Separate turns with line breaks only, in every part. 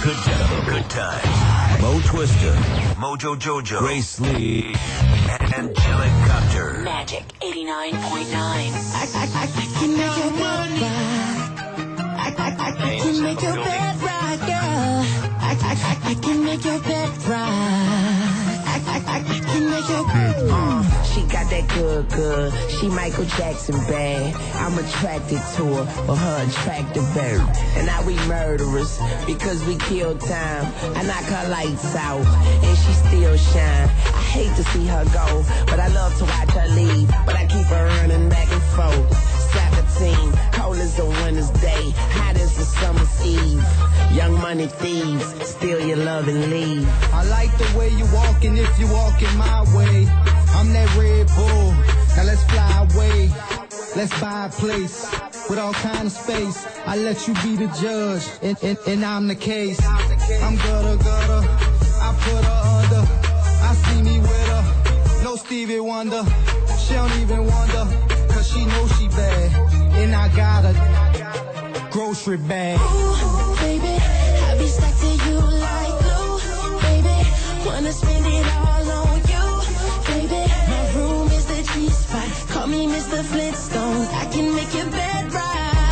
Good times. Mo Twister, Mojo Jojo, Grace Lee, and Angelic Copter.
Magic 89.9.
I can make your bed right. I can make your bed right, girl. I can make your bed right. I can make your bed right.
She got that good. She Michael Jackson bad. I'm attracted to her for her attractive bird. And now we murderers because we kill time. I knock her lights out and she still shine. I hate to see her go, but I love to watch her leave. But I keep her running back and forth. 17, cold as a winter's day, hot as a summer's eve. Young money thieves, steal your love and leave.
I like the way you walking if you walking my way. I'm that Red Bull, now let's fly away. Let's buy a place with all kind of space. I let you be the judge, and I'm the case. I'm gutter, I put her under. I see me with her, no Stevie Wonder. She don't even wonder, cause she knows she bad. And I got a grocery bag.
Ooh, baby, I be stuck to you like glue. Baby, wanna spend it all on you. Baby, my room is the G-spot. Call me Mr. Flintstone. I can make your bed right.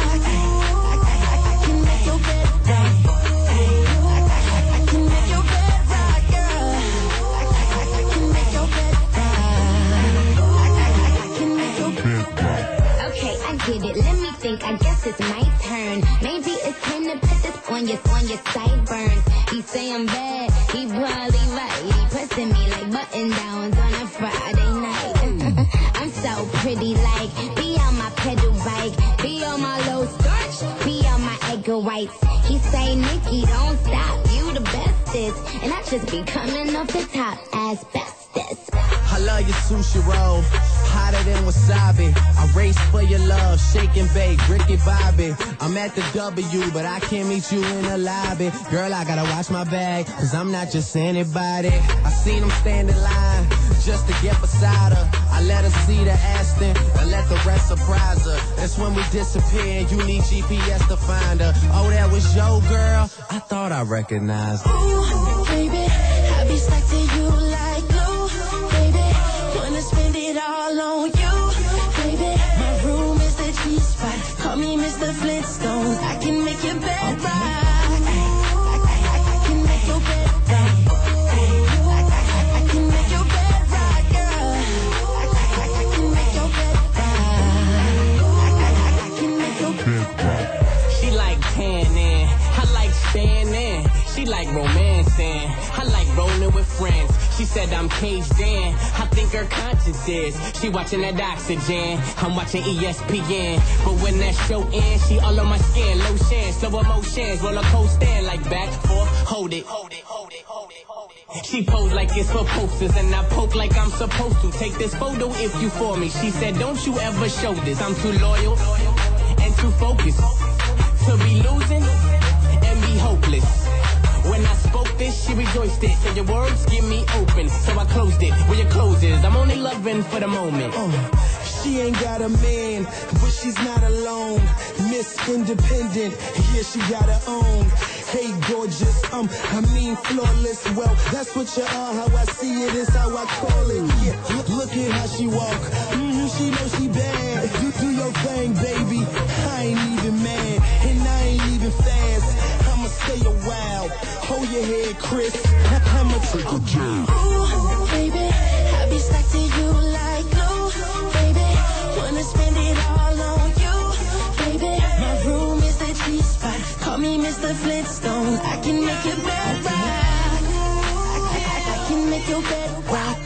I can make your bed right. I can make your bed right, girl. I can make your bed right. I can make your bed right.
Okay, I get it. Let me think. I guess it's my turn. Maybe it's time to put this on your sideburns. He say I'm bad. He probably right. He pressing me like button downs on a Friday night. I'm so pretty, like be on my pedal bike, be on my low starch, be on my egg whites. He say, Nikki, don't stop. You the bestest, and I just be coming off the top as bestest.
I love your sushi roll, hotter than wasabi. I race for your love, shake and bake, Ricky Bobby. I'm at the W, but I can't meet you in the lobby. Girl, I gotta watch my bag, cause I'm not just anybody. I seen him stand in line, just to get beside her. I let her see the Aston, and let the rest surprise her. That's when we disappear, you need GPS to find her. Oh, that was your girl? I thought I recognized her.
Ooh, baby, I be stuck to you like glue. Baby, wanna spend it all on you. Baby, my room is the G-spot. Call me Mr. Flintstone. I can make your bed right. I can make your bed right. I can make your bed right, girl. I can make your bed right. I can make your bed right.
She like tanning, I like standing. She like romancing, I like rolling with friends. She said I'm caged in, I think her conscience is. She watching that oxygen, I'm watching ESPN. But when that show ends, she all on my skin. Lotion, slow emotions, roller coaster like back, forth, hold it. She pose like it's for posters, and I poke like I'm supposed to. Take this photo if you for me. She said don't you ever show this. I'm too loyal and too focused to be losing and be hopeless. When I spoke this, she rejoiced it. Said your words give me open, so I closed it. Where your clothes is, I'm only loving for the moment.
She ain't got a man, but she's not alone. Miss Independent, yeah, she got her own. Hey, gorgeous, I mean flawless. Well, that's what you are, how I see it is how I call it. Yeah, look at how she walk. She know she bad. Do your thing, baby. I ain't even mad, and I ain't even fast. I'ma stay a while. Hold your head, Chris. I'ma take a jam.
Ooh, baby, I be stuck to you like glue. Baby, wanna spend it all on you. Baby, my room is the G-spot. Call me Mr. Flintstone. I can make your bed right. I can make your bed right.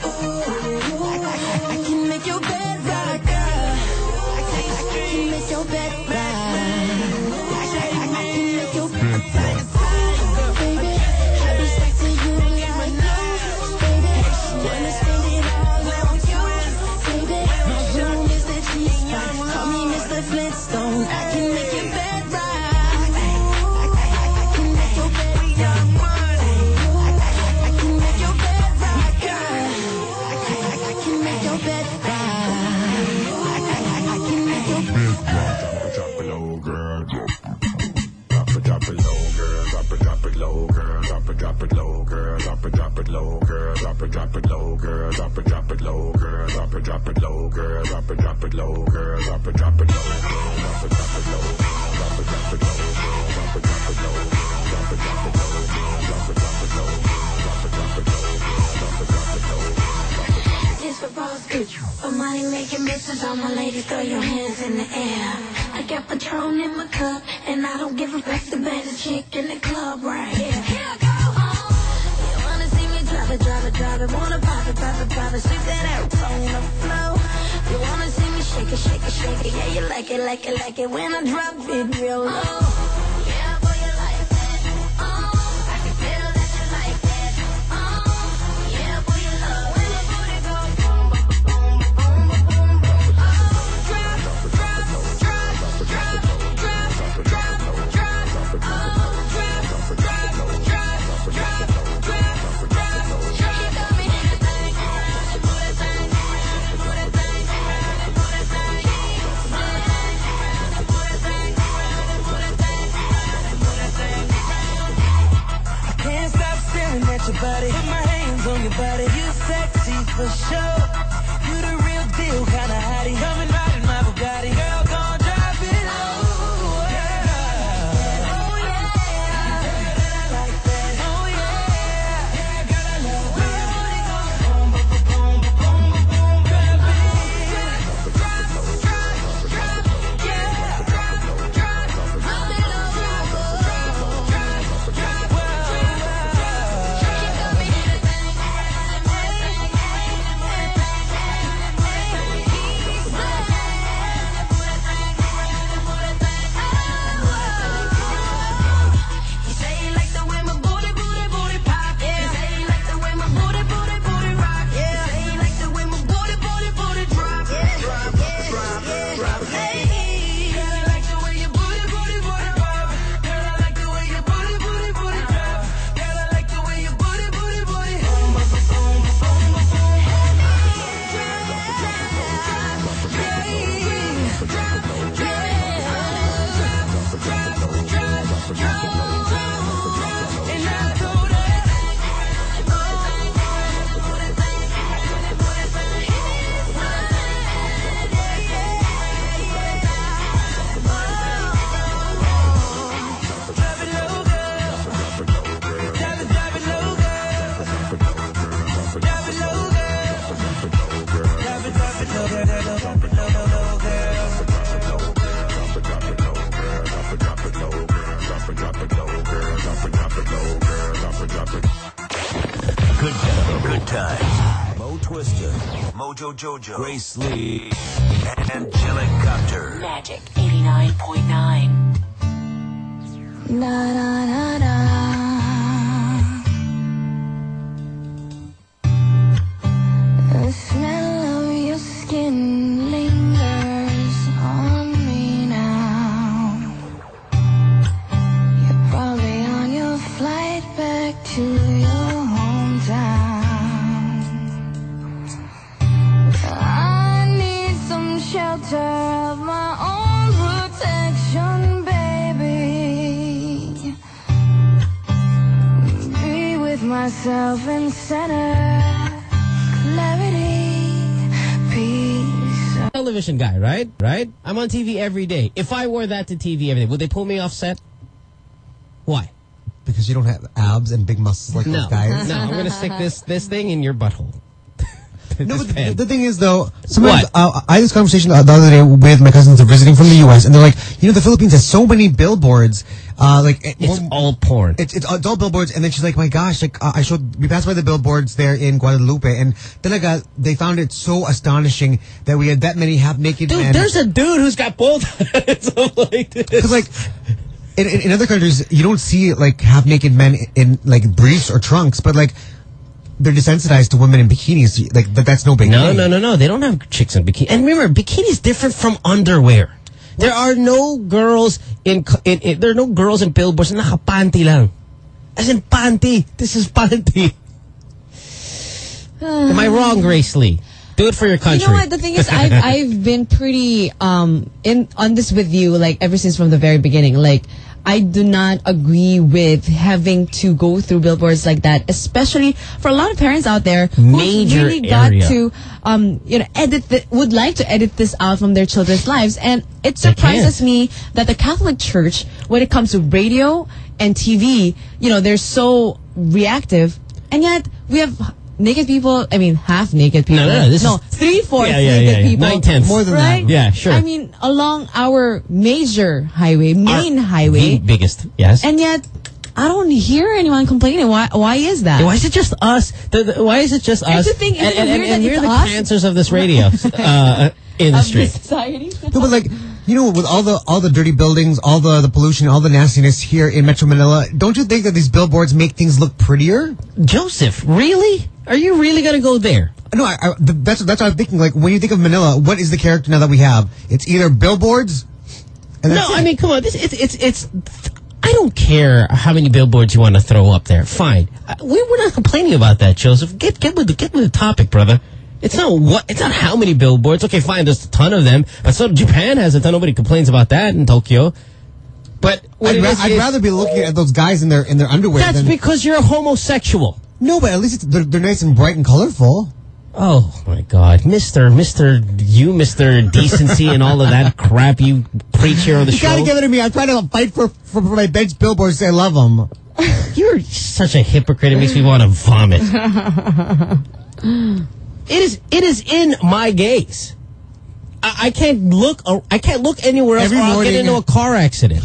I can make your bed right, girl. I can make your bed right. I can make your bed right. Baby, I be stuck to you like glue. Baby, wanna spend it all on you. Baby, my room is the G-spot. Call me Mr. Flintstone. I can make your bed right. I can make your bed right. I can make your bed right, girl. I can make your bed right. I can make your bed right.
Drop it low, girl. Drop it low, girl.
it low, girl. Drop it low, girl. Drop it low, girl. Drop it low, girl. Drop it low, girl. Drop it low, girl. Drop it low, girl. Drop it low, girl. Drop it low, girl. Drop it low, girl. Drop it low, girl.
This for boss bitch, for money making bitches. All my ladies, throw your hands in the air. I got Patron in my cup, and I don't give a fuck the better chick in the club right here. Here I go. You wanna see me drop it, wanna pop it, sweep that ass on the floor. You wanna see me shake it, yeah, you like it when I drop it real low. Yeah, boy, you like that. I can feel that you like that. Yeah, boy, you love when the booty go boom, boom, boom, boom, boom, boom. Drop.
Your body, put my hands on your body. You sexy for sure. You the real deal, kinda hottie. Coming right in my Bugatti, girl, gon' drive it low. Yeah. Oh yeah, girl, I like that. Oh yeah, girl, I love when your booty goes boom, boom, boom, boom, boom, boom,
Good times. Mo Twister, Mojo Jojo, Grace Lee, and Angelic Copter.
Magic 89.9. Da da da da. The smell of your skin lingers on me now. You're probably on your flight back to your hometown. I need some shelter of my own protection, baby. Be with myself and center clarity, peace.
Television guy, right? I'm on TV every day. If I wore that to TV every day, would they pull me off set? Why?
Because you don't have abs and big muscles like those guys.
No, I'm going to stick this thing in your butthole.
No, but the thing is, though, sometimes I had this conversation the other day with my cousins who are visiting from the U.S., and they're like, the Philippines has so many billboards.
It's all porn.
It's all billboards, and then she's like, my gosh, we passed by the billboards there in Guadalupe, and talaga, they found it so astonishing that we had that many half-naked men.
Dude, there's a dude who's got both heads up like this.
Because, in other countries, you don't see, half-naked men in, briefs or trunks, but, they're desensitized to women in bikinis. That's no big deal.
No. They don't have chicks in bikini. And remember, bikini is different from underwear. There are no girls in billboards na naka-panty lang. As in panty. This is panty. Am I wrong, Grace Lee? Do it for your country.
You know what? The thing is, I've been pretty on this with you, ever since from the very beginning. I do not agree with having to go through billboards like that, especially for a lot of parents out there who
Major
really got
area.
to, would like to edit this out from their children's lives. And it surprises me that the Catholic Church, when it comes to radio and TV, they're so reactive, and yet we have naked people. I mean, half naked people.
No, this is
3/4 naked people.
9/10.
More than
right?
that.
Yeah, sure.
I mean, along our major highway, main highway,
The biggest, yes.
and yet I don't hear anyone complaining. Why is that?
Why is it just us? Why is it just us?
the thing, isn't it weird that
and we're
it's
the
us?
cancers of this radio
Of
industry.
the society?
No, but with all the dirty buildings, all the pollution, all the nastiness here in Metro Manila, don't you think that these billboards make things look prettier?
Joseph, really? Are you really going to go there?
No, that's what I'm thinking. Like, when you think of Manila, what is the character now that we have? It's either billboards. And that's
No,
it.
I mean, come on. It's. I don't care how many billboards you want to throw up there. Fine. We're not complaining about that, Joseph. Get with the topic, brother. It's not how many billboards. Okay, fine. There's a ton of them. But so Japan has a ton. Nobody complains about that in Tokyo. But
I'd rather be looking at those guys in their underwear.
That's because you're a homosexual.
No, but at least they're nice and bright and colorful.
Oh my God, Mr. Decency and all of that crap you preach here on the
You
show.
gotta give it to me. I'm trying to fight for my bench billboards. I love them.
You're such a hypocrite. It makes me want to vomit. It is in my gaze. I can't look. I can't look anywhere else.
Every
Or I'll get
morning-
into a car accident.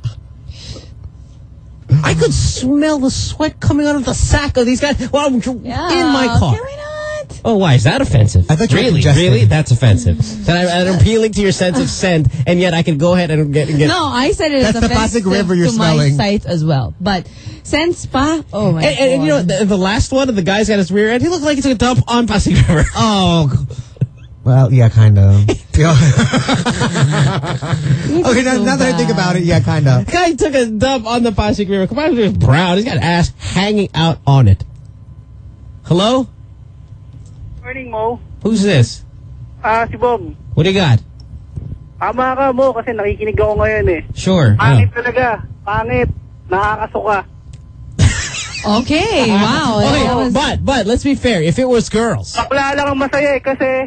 I could smell the sweat coming out of the sack of these guys while I'm in my car.
Can we not?
Oh, why is that offensive?
I thought you were
really,
congested.
really, that's offensive. That I'm appealing to your sense of scent, and yet I can go ahead and get.
No, I said it
That's
is
the Pasig
offensive
River you're
to
smelling.
my sight as well. But since pa, oh my
And you know the last one of the guys got his rear end. He looked like he took a dump on Pasig River.
Oh. Well, yeah, kind of. Yeah. Okay, now that I think about it, yeah, kind of.
The guy took a dump on the Pasig River. Come on, it's brown. He's got ass hanging out on it. Hello?
Morning, Mo.
Who's this?
Si Bong.
What do you got?
Tama ka, Mo, kasi nakikinig ako ngayon eh.
Sure.
Pangit talaga. Pangit. Nakakasuka.
Okay, wow.
Okay,
that was-
but let's be fair. If it was girls,
Bakla lang ang masaya eh, kasi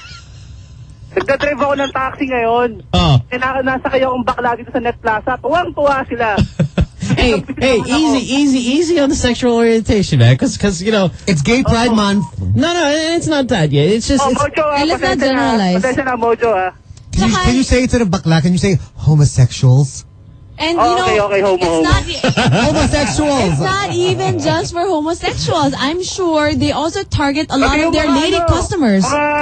nagdadrive ako ng taxi ngayon.
oh,
Nasa kayo akong bakla dito sa Net Plaza. Tuwang-tuwa sila.
hey, easy on the sexual orientation, man. Because you know,
It's Gay Pride Month.
no, it's not that yet. It's just. It's,
Mojo
Hey, let's not generalize.
Pasensya na, Mojo
Can you say instead of bakla, can you say homosexuals?
And
Oh,
you know,
okay, homo,
it's
homo.
not.
Homosexuals!
It's not even just for homosexuals. I'm sure they also target a lot of their lady customers.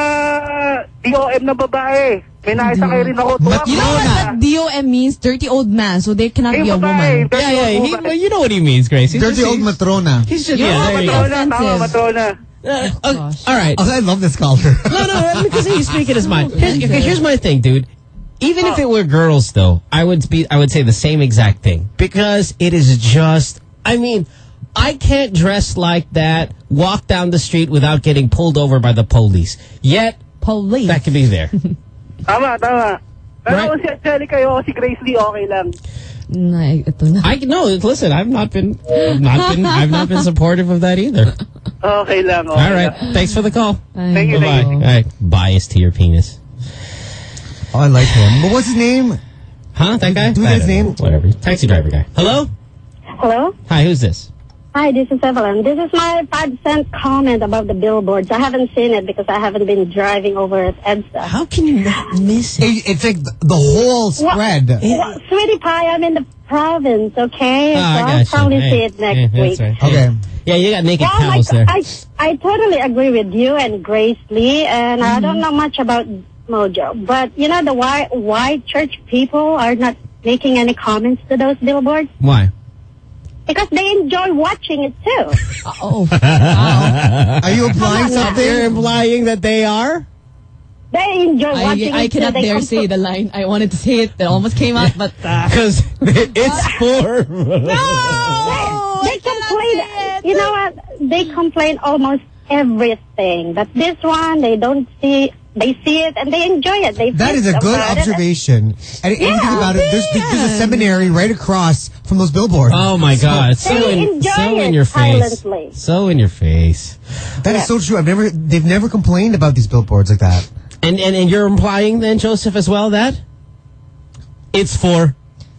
Mga DOM na babae. May nakisakay rin ako. Tuwang
You know what DOM means? Dirty old man. So they cannot be a woman.
well, you know what he means, Grace. He's
Dirty
just-
old matrona.
He's just
Yeah,
there you go.
Matrona, tama,
offensive.
matrona.
All right.
Oh, I love this culture.
No, because he's speaking his mind. Here's my thing, dude. Even if it were girls, though, I would say the same exact thing because it is just. I mean, I can't dress like that, walk down the street without getting pulled over by the police. Yet
Police.
that could be there.
Tama. Pero
Right.
kung si Angelica o si Grace Lee, okay lang.
Ito na.
Listen, I've not been supportive of that either.
Okay lang. Okay
All right,
lang.
thanks for the call.
Thank you,
Bye.
thank you.
All right, bias to your penis.
Oh, I like him. But what's his name?
Huh? That guy?
Do we
I
get his
don't know.
name?
Whatever. Taxi driver guy. Hello?
Hello?
Hi, who's this?
Hi, this is Evelyn. This is my 5-cent comment about the billboards. I haven't seen it because I haven't been driving over at EDSA.
How can you not miss it?
It's like the whole spread.
Well, sweetie pie, I'm in the province, okay?
Oh,
so
I
I'll
got you.
probably
Hey,
see it next
hey,
week.
that's right.
Okay.
Yeah, you got naked
Well,
cows there.
I totally agree with you and Grace Lee, and I don't know much about Mojo. But, you know, the white church people are not making any comments to those billboards
Why?
because they enjoy watching it too.
Oh, wow.
Are you implying something?
You're implying that they are?
They enjoy watching
I
it too.
cannot
They
dare
come
say the line. I wanted to say it. It almost came out, but...
Because it's for...
They complain. You know what? They complain almost everything. But this one, they don't see They see it and they enjoy it. They
That is a good observation. And if you think about it, there's a seminary right across from those billboards.
Oh my God!
They enjoy
in
it
your face.
silently.
So in your face.
That is so true. They've never complained about these billboards like that.
And you're implying then, Joseph, as well that it's for.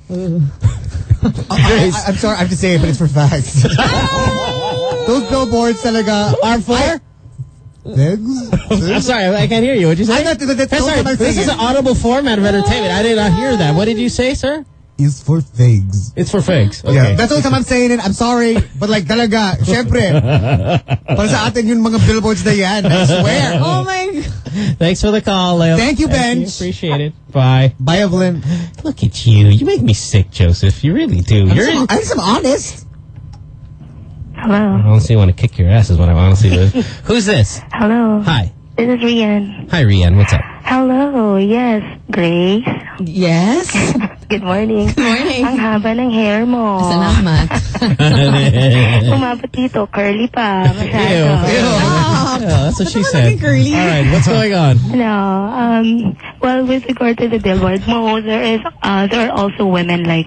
I'm sorry, I have to say it, but it's for facts. Those billboards talaga
are for. I'm sorry, I can't hear you. What'd you say? This is an audible format of entertainment. I did not hear that. What did you say, sir?
Is for figs.
It's for figs. Okay.
Yeah, that's the only time I'm saying it. I'm sorry, but like talaga, syempre. Para sa atin yung mga billboards na yan, I swear.
Oh my God.
Thanks for the call, Leo.
Thank you, Bench.
Appreciate it. Bye.
Bye, Evelyn.
Look at you. You make me sick, Joseph. You really do.
I'm honest.
Hello.
I honestly want to kick your ass is what I honestly do. Who's this?
Hello.
Hi.
This is Rian.
Hi, Rian. What's up?
Hello. Yes. Grace.
Yes.
Good morning.
Good morning.
Ang haba ng hair mo.
Salamat.
Umabot dito. Curly pa. Masyado.
Yeah, that's what she said.
Curly.
All right. What's going on?
No. Well, with regard to the billboard, there are also women like,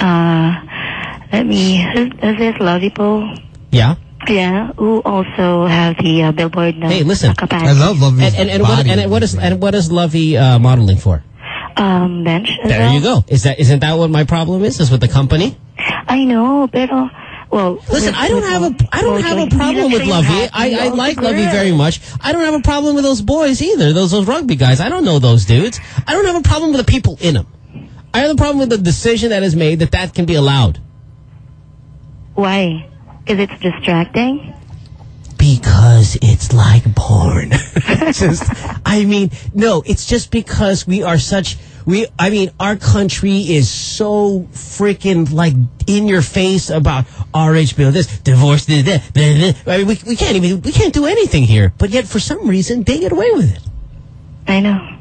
who's this, Lovipo?
Yeah.
Yeah, who also have the billboard.
Hey, listen.
I love Lovey.
And what is Lovey modeling for?
Bench.
There you go. Isn't that what my problem is? Is with the company?
I know, pero well.
Listen, I don't have a problem with Lovey. I like Lovey very much. I don't have a problem with those boys either. Those rugby guys. I don't know those dudes. I don't have a problem with the people in them. I have a problem with the decision that is made that can be allowed.
Why? Because it's distracting?
Because it's like porn. It's just because we are our country is so freaking like in your face about RH bill, this, divorce, this. I mean, we can't do anything here. But yet, for some reason, they get away with it.
I know.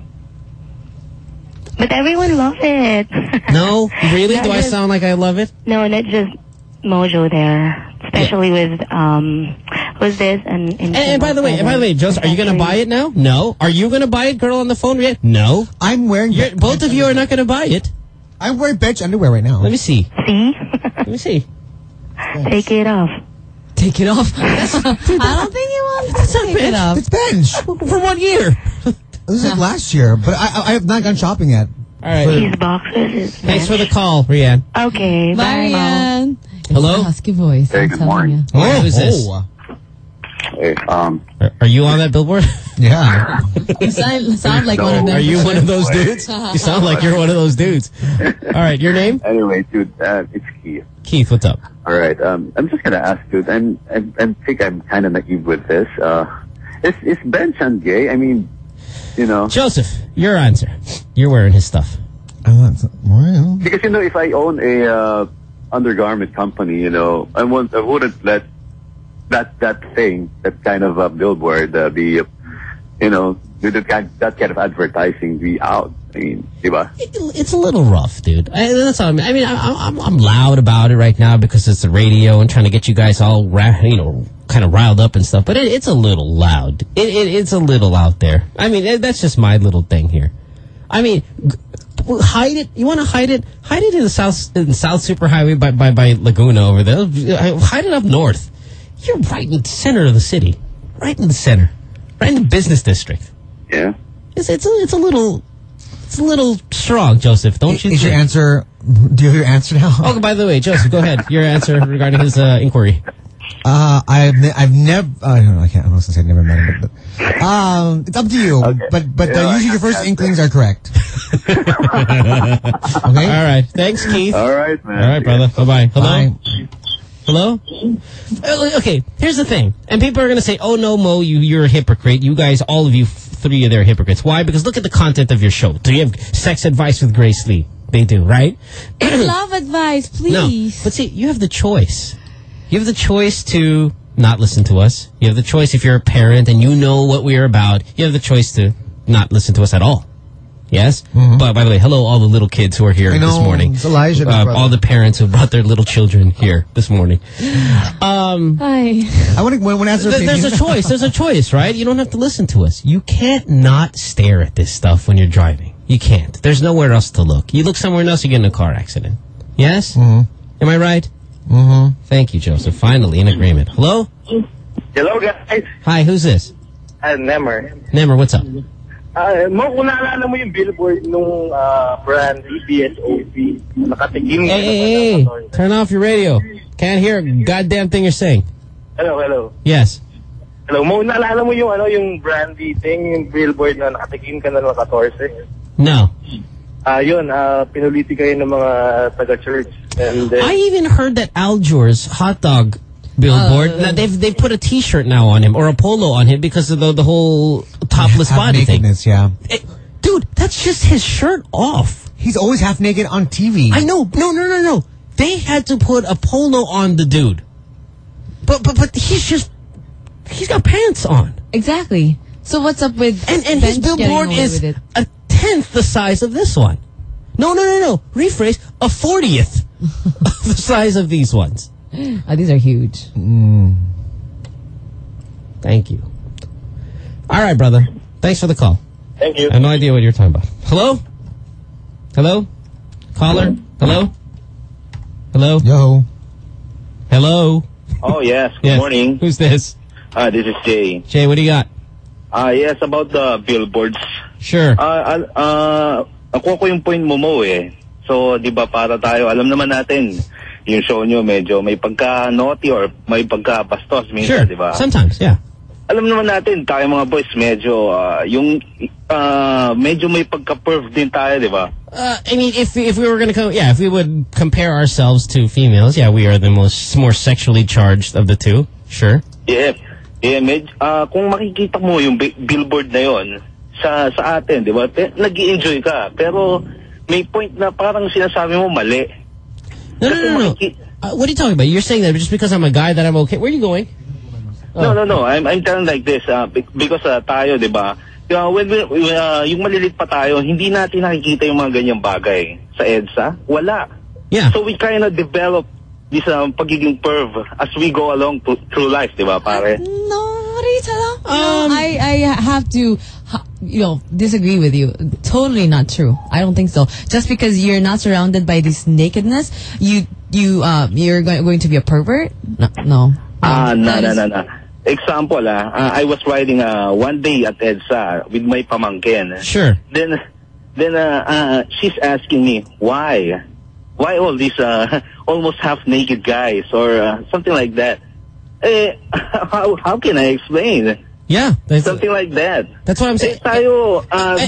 But everyone loves it.
No? Really? Do I sound like I love it?
No, not just Mojo there. Especially with who's this
and by the way, Joseph, are you going to buy it now? No. Are you going to buy it, girl on the phone yet? No.
I'm wearing
both of you are not going to buy it.
I'm wearing bench underwear right now.
Let me see.
See?
Let me see.
Take it off.
Take it off. I don't think you want to take it off.
It's bench.
For 1 year.
This is like last year, but I have not gone shopping yet.
All right.
These boxes.
Thanks for the call, Rianne.
Okay.
Bye, Rianne.
Hello?
Husky voice.
Hey, good morning.
Who's this?
Hey,
Are you on that billboard?
Yeah.
You sound like one of them.
Are you one of those dudes? You sound like you're one of those dudes. All right, your name?
Anyway, dude, it's Keith.
Keith, what's up?
All right, I'm just gonna ask, dude. I think I'm kind of naive with this. Is Ben Chan gay? I mean, you know.
Joseph, your answer. You're wearing his stuff.
Because if I own a undergarment company, I wouldn't let that thing, that kind of billboard, be, that kind of advertising be out. I mean, diba?
It's a little rough, dude. That's all I mean, I'm loud about it right now because it's the radio and trying to get you guys all, kind of riled up and stuff. But it's a little loud. It's a little out there. I mean, that's just my little thing here. I mean, hide it. You want to hide it? Hide it in the South Superhighway by Laguna over there. Hide it up north. You're right in the center of the city. Right in the center. Right in the business district.
Yeah.
It's a little strong, Joseph. Don't you?
Is your answer? Do you have your answer now?
Oh, by the way, Joseph, go ahead. Your answer regarding his inquiry.
I've never. I don't know. I can't. I'm not gonna say I've never met him, but it's up to you. Okay. But usually your first inklings are correct. Okay.
All right. Thanks, Keith.
All right, man.
All right, brother. Bye-bye. Hello.
Bye.
Hello? Okay, here's the thing. And people are going to say, oh, no, Mo, you're a hypocrite. You guys, all of you, three of them are hypocrites. Why? Because look at the content of your show. Do you have sex advice with Grace Lee? They do, right?
Love advice, please.
No, but see, you have the choice. You have the choice to not listen to us. You have the choice if you're a parent and you know what we're about. You have the choice to not listen to us at all. Yes? But by the way, hello all the little kids who are here this morning.
It's Elijah, his brother.
All the parents who brought their little children here this morning.
Hi.
I want to answer.
There's a choice. There's a choice, right? You don't have to listen to us. You can't not stare at this stuff when you're driving. You can't. There's nowhere else to look. You look somewhere else, you get in a car accident. Yes? Am I right? Thank you, Joseph. Finally, in agreement. Hello?
Hello, guys.
Hi, who's this?
Nemmer.
Nemmer, what's up?
Mo, kung naalala mo yung billboard nung brand EPSOP, nakatikim.
Hey. Turn off your radio. Can't hear a goddamn thing you're saying.
Hello.
Yes.
Hello, Mo, naalala mo yung brandy thing, yung billboard na nakatikim ka na ng 14?
No.
Yun, pinuliti kayo ng mga taga-church. And
I even heard that Aljour's hot dog billboard, now they've put a T-shirt now on him, or a polo on him, because of the whole topless body thing.
Yeah.
Dude, that's just his shirt off.
He's always half naked on TV.
I know. No. They had to put a polo on the dude. But he's got pants on.
Exactly. So what's up with
and his billboard is a 10th the size of this one. No. Rephrase, a 40th of the size of these ones.
These are huge.
Thank you. All right, brother. Thanks for the call.
Thank you.
I have no idea what you're talking about. Hello? Caller? Hello?
Yo.
Hello?
Oh, yes. Good morning.
Who's this?
This is Jay.
Jay, what do you got?
Yes, about the billboards.
Sure.
Ako yung point mo eh. So, di ba para tayo, alam naman natin, yung show nyo medyo may pagka-naughty or may pagka-bastos minsan, di ba?
Sometimes, yeah.
Alam naman natin, tayo mga boys, medyo, medyo may pagka-perv din tayo, di ba?
I mean, if we were going to if we would compare ourselves to females, we are the more sexually charged of the two. Sure.
Yeah, kung makikita mo yung billboard na yon sa atin, di ba? Nag-i-enjoy ka, pero may point na parang sinasabi mo mali.
No. What are you talking about? You're saying that just because I'm a guy that I'm okay? Where are you going?
No. I'm telling like this, because tayo, di ba? When yung malilit pa tayo, hindi natin nakikita yung mga ganyang bagay sa EDSA. Wala.
Yeah.
So we kind of develop this pagiging perv as we go along through life, di ba, pare?
No, what are you talking about? I have to, disagree with you. Totally not true. I don't think so. Just because you're not surrounded by this nakedness, you're going to be a pervert? No.
No. Example, I was riding one day at EDSA with my pamangkin.
Sure.
Then she's asking me, why all these almost half-naked guys or something like that? How can I explain?
Yeah.
Something like that.
That's what I'm saying.
Tayo,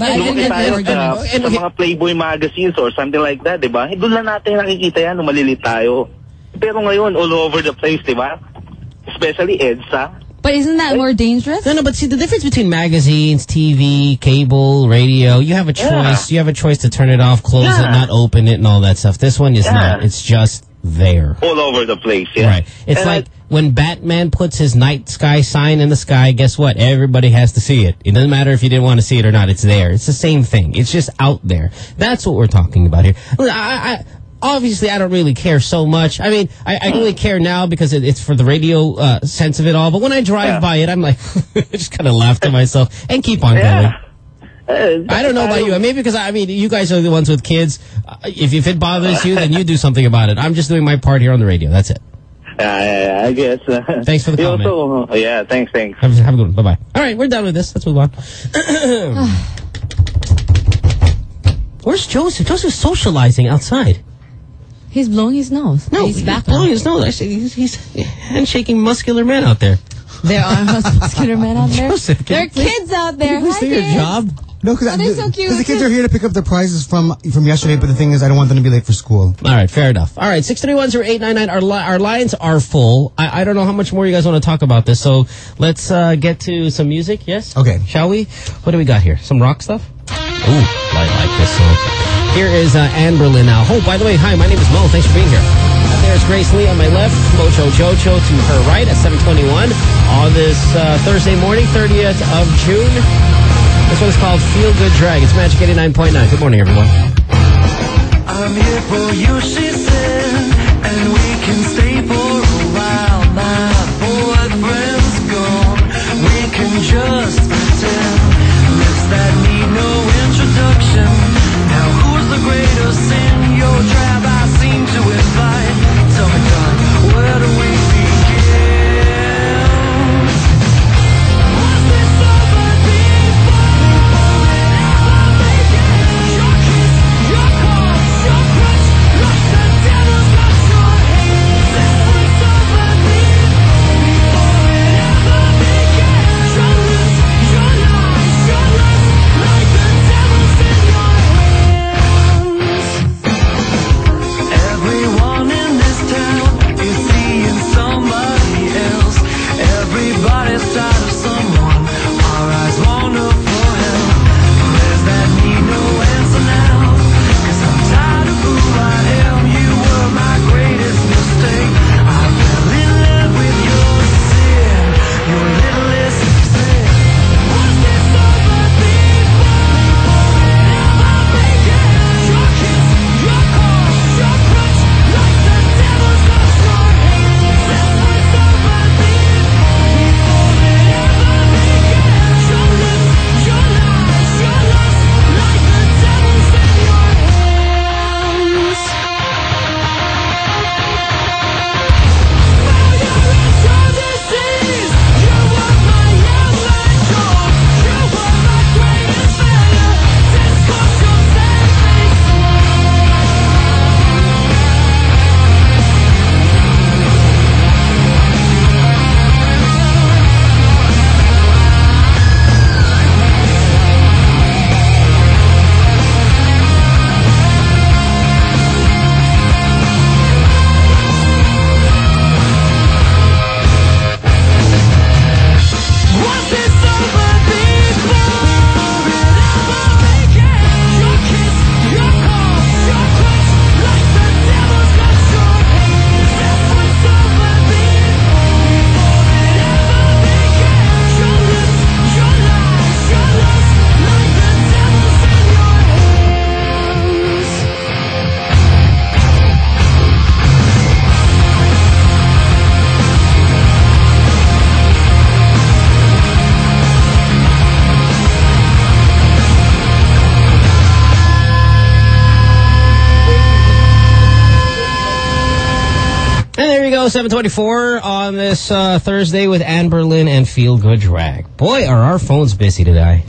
sa mga Playboy magazines or something like that, diba? Doon lang natin nakikita yan nung malilit tayo. Pero ngayon, all over the place, diba? Especially EDSA.
But isn't that more dangerous?
No, but see, the difference between magazines, TV, cable, radio, you have a choice. Yeah. You have a choice to turn it off, close it, not open it, and all that stuff. This one is not. It's just there.
All over the place, yeah.
Right. It's like when Batman puts his night sky sign in the sky, guess what? Everybody has to see it. It doesn't matter if you didn't want to see it or not. It's there. It's the same thing. It's just out there. That's what we're talking about here. Obviously, I don't really care so much. I mean, I really care now because it's for the radio sense of it all. But when I drive by it, I'm like, I just kind of laugh to myself and keep on going. I don't know about you. Maybe because, you guys are the ones with kids. If it bothers you, then you do something about it. I'm just doing my part here on the radio. That's it.
I guess.
Thanks for the comment.
Also, thanks.
Have a good one. Bye-bye. All right, we're done with this. Let's move on. Where's Joseph? Joseph's socializing outside.
He's blowing his nose.
No,
he's back
blowing his nose. He's handshaking muscular men out there.
There are muscular men out there.
Joseph,
there are kids out there.
Can you do your job? No, because
they're so cute.
The kids are here to pick up their prizes from yesterday, but the thing is, I don't want them to be late for school.
All right, fair enough. All right, 631-0899. Our lines are full. I don't know how much more you guys want to talk about this, so let's get to some music. Yes?
Okay.
Shall we? What do we got here? Some rock stuff? Ooh, I like this song. Here is Anne Berlin now. Oh, by the way, hi, my name is Mo. Thanks for being here. There's Grace Lee on my left, Mojo Jojo to her right at 7:21 on this Thursday morning, 30th of June. This one's called Feel Good Drag. It's Magic 89.9. Good morning, everyone.
I'm here for you, she said, and we can stay for a while. My boyfriend's gone. We can just pretend. Lips that need no introduction. Now who's the greatest in your tribe? I seem to invite. Tell me, darling, where do we begin? Was this over before it ever began? Your kiss, your call, your touch, like the devil's got your hand. This was over before it ever began. Your lips, your lies, your lust, like the devil's in your hands. Everyone in this town is seeing somebody else. Everybody's tired of someone. Our eyes wander for help. There's that need no answer now. 'Cause I'm tired of who I am. You were my greatest mistake. I fell in love with your sin, your littlest sin. Was this over before it ever began? Your kiss, your call, your touch, like the devil's got your hand. This was over before it ever began. Your lips, your lies, your lust, like the devil's in your hands. Failure is your disease. You were my every joy. You were my greatest failure. Discuss your saving Was this over before it ever began? Your kiss, your call, your touch, like the devil's got your hand. This was over before it ever began. Your lips, your lies, your lust, like the devil's in your hands.
And there you go, 7:24 on this Thursday with Anne Berlin and Feel Good Drag. Boy, are our phones busy today.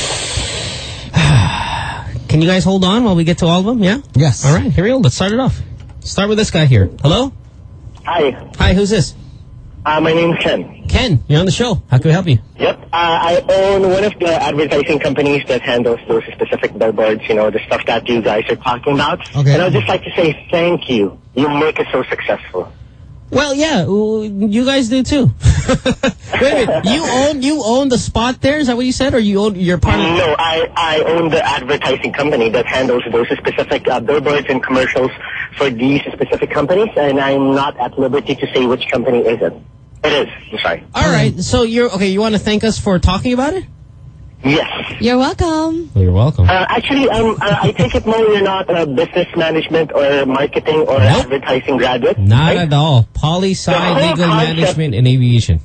Can you guys hold on while we get to all of them? Yeah?
Yes.
All right, here we go. Let's start it off. Start with this guy here. Hello?
Hi,
Hi, who's this?
my name is Ken.
Ken, you're on the show. How can we help you?
Yep. I own one of the advertising companies that handles those specific billboards, you know, the stuff that you guys are talking about.
Okay.
And I'd just like to say thank you. You make it so successful.
Well, yeah, you guys do too. Wait a minute, you own the spot there? Is that what you said, or you're part of?
No, I own the advertising company that handles those specific billboards and commercials for these specific companies, and I'm not at liberty to say which company is it. It is. I'm sorry.
All right, so you're okay. You want to thank us for talking about it?
Yes.
You're welcome.
Well, you're welcome.
Actually, I take it more you're not a business management or marketing or advertising graduate.
Not
right?
at all. Poli-sci,
The whole
legal
concept-
management, and aviation.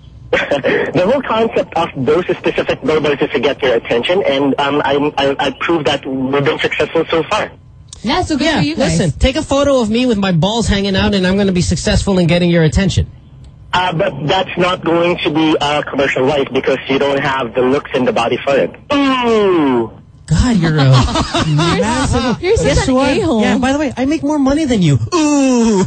The whole concept of those specific billboards is to get your attention, and I proved that we've been successful so far.
Yeah, so good for you guys.
Listen, take a photo of me with my balls hanging out, and I'm going to be successful in getting your attention.
But that's not going to be commercial-wise because you don't have the looks and the body for it. Ooh.
God, you're a massive...
You're such
Guess
an
what?
a-hole.
Yeah, by the way, I make more money than you. Ooh.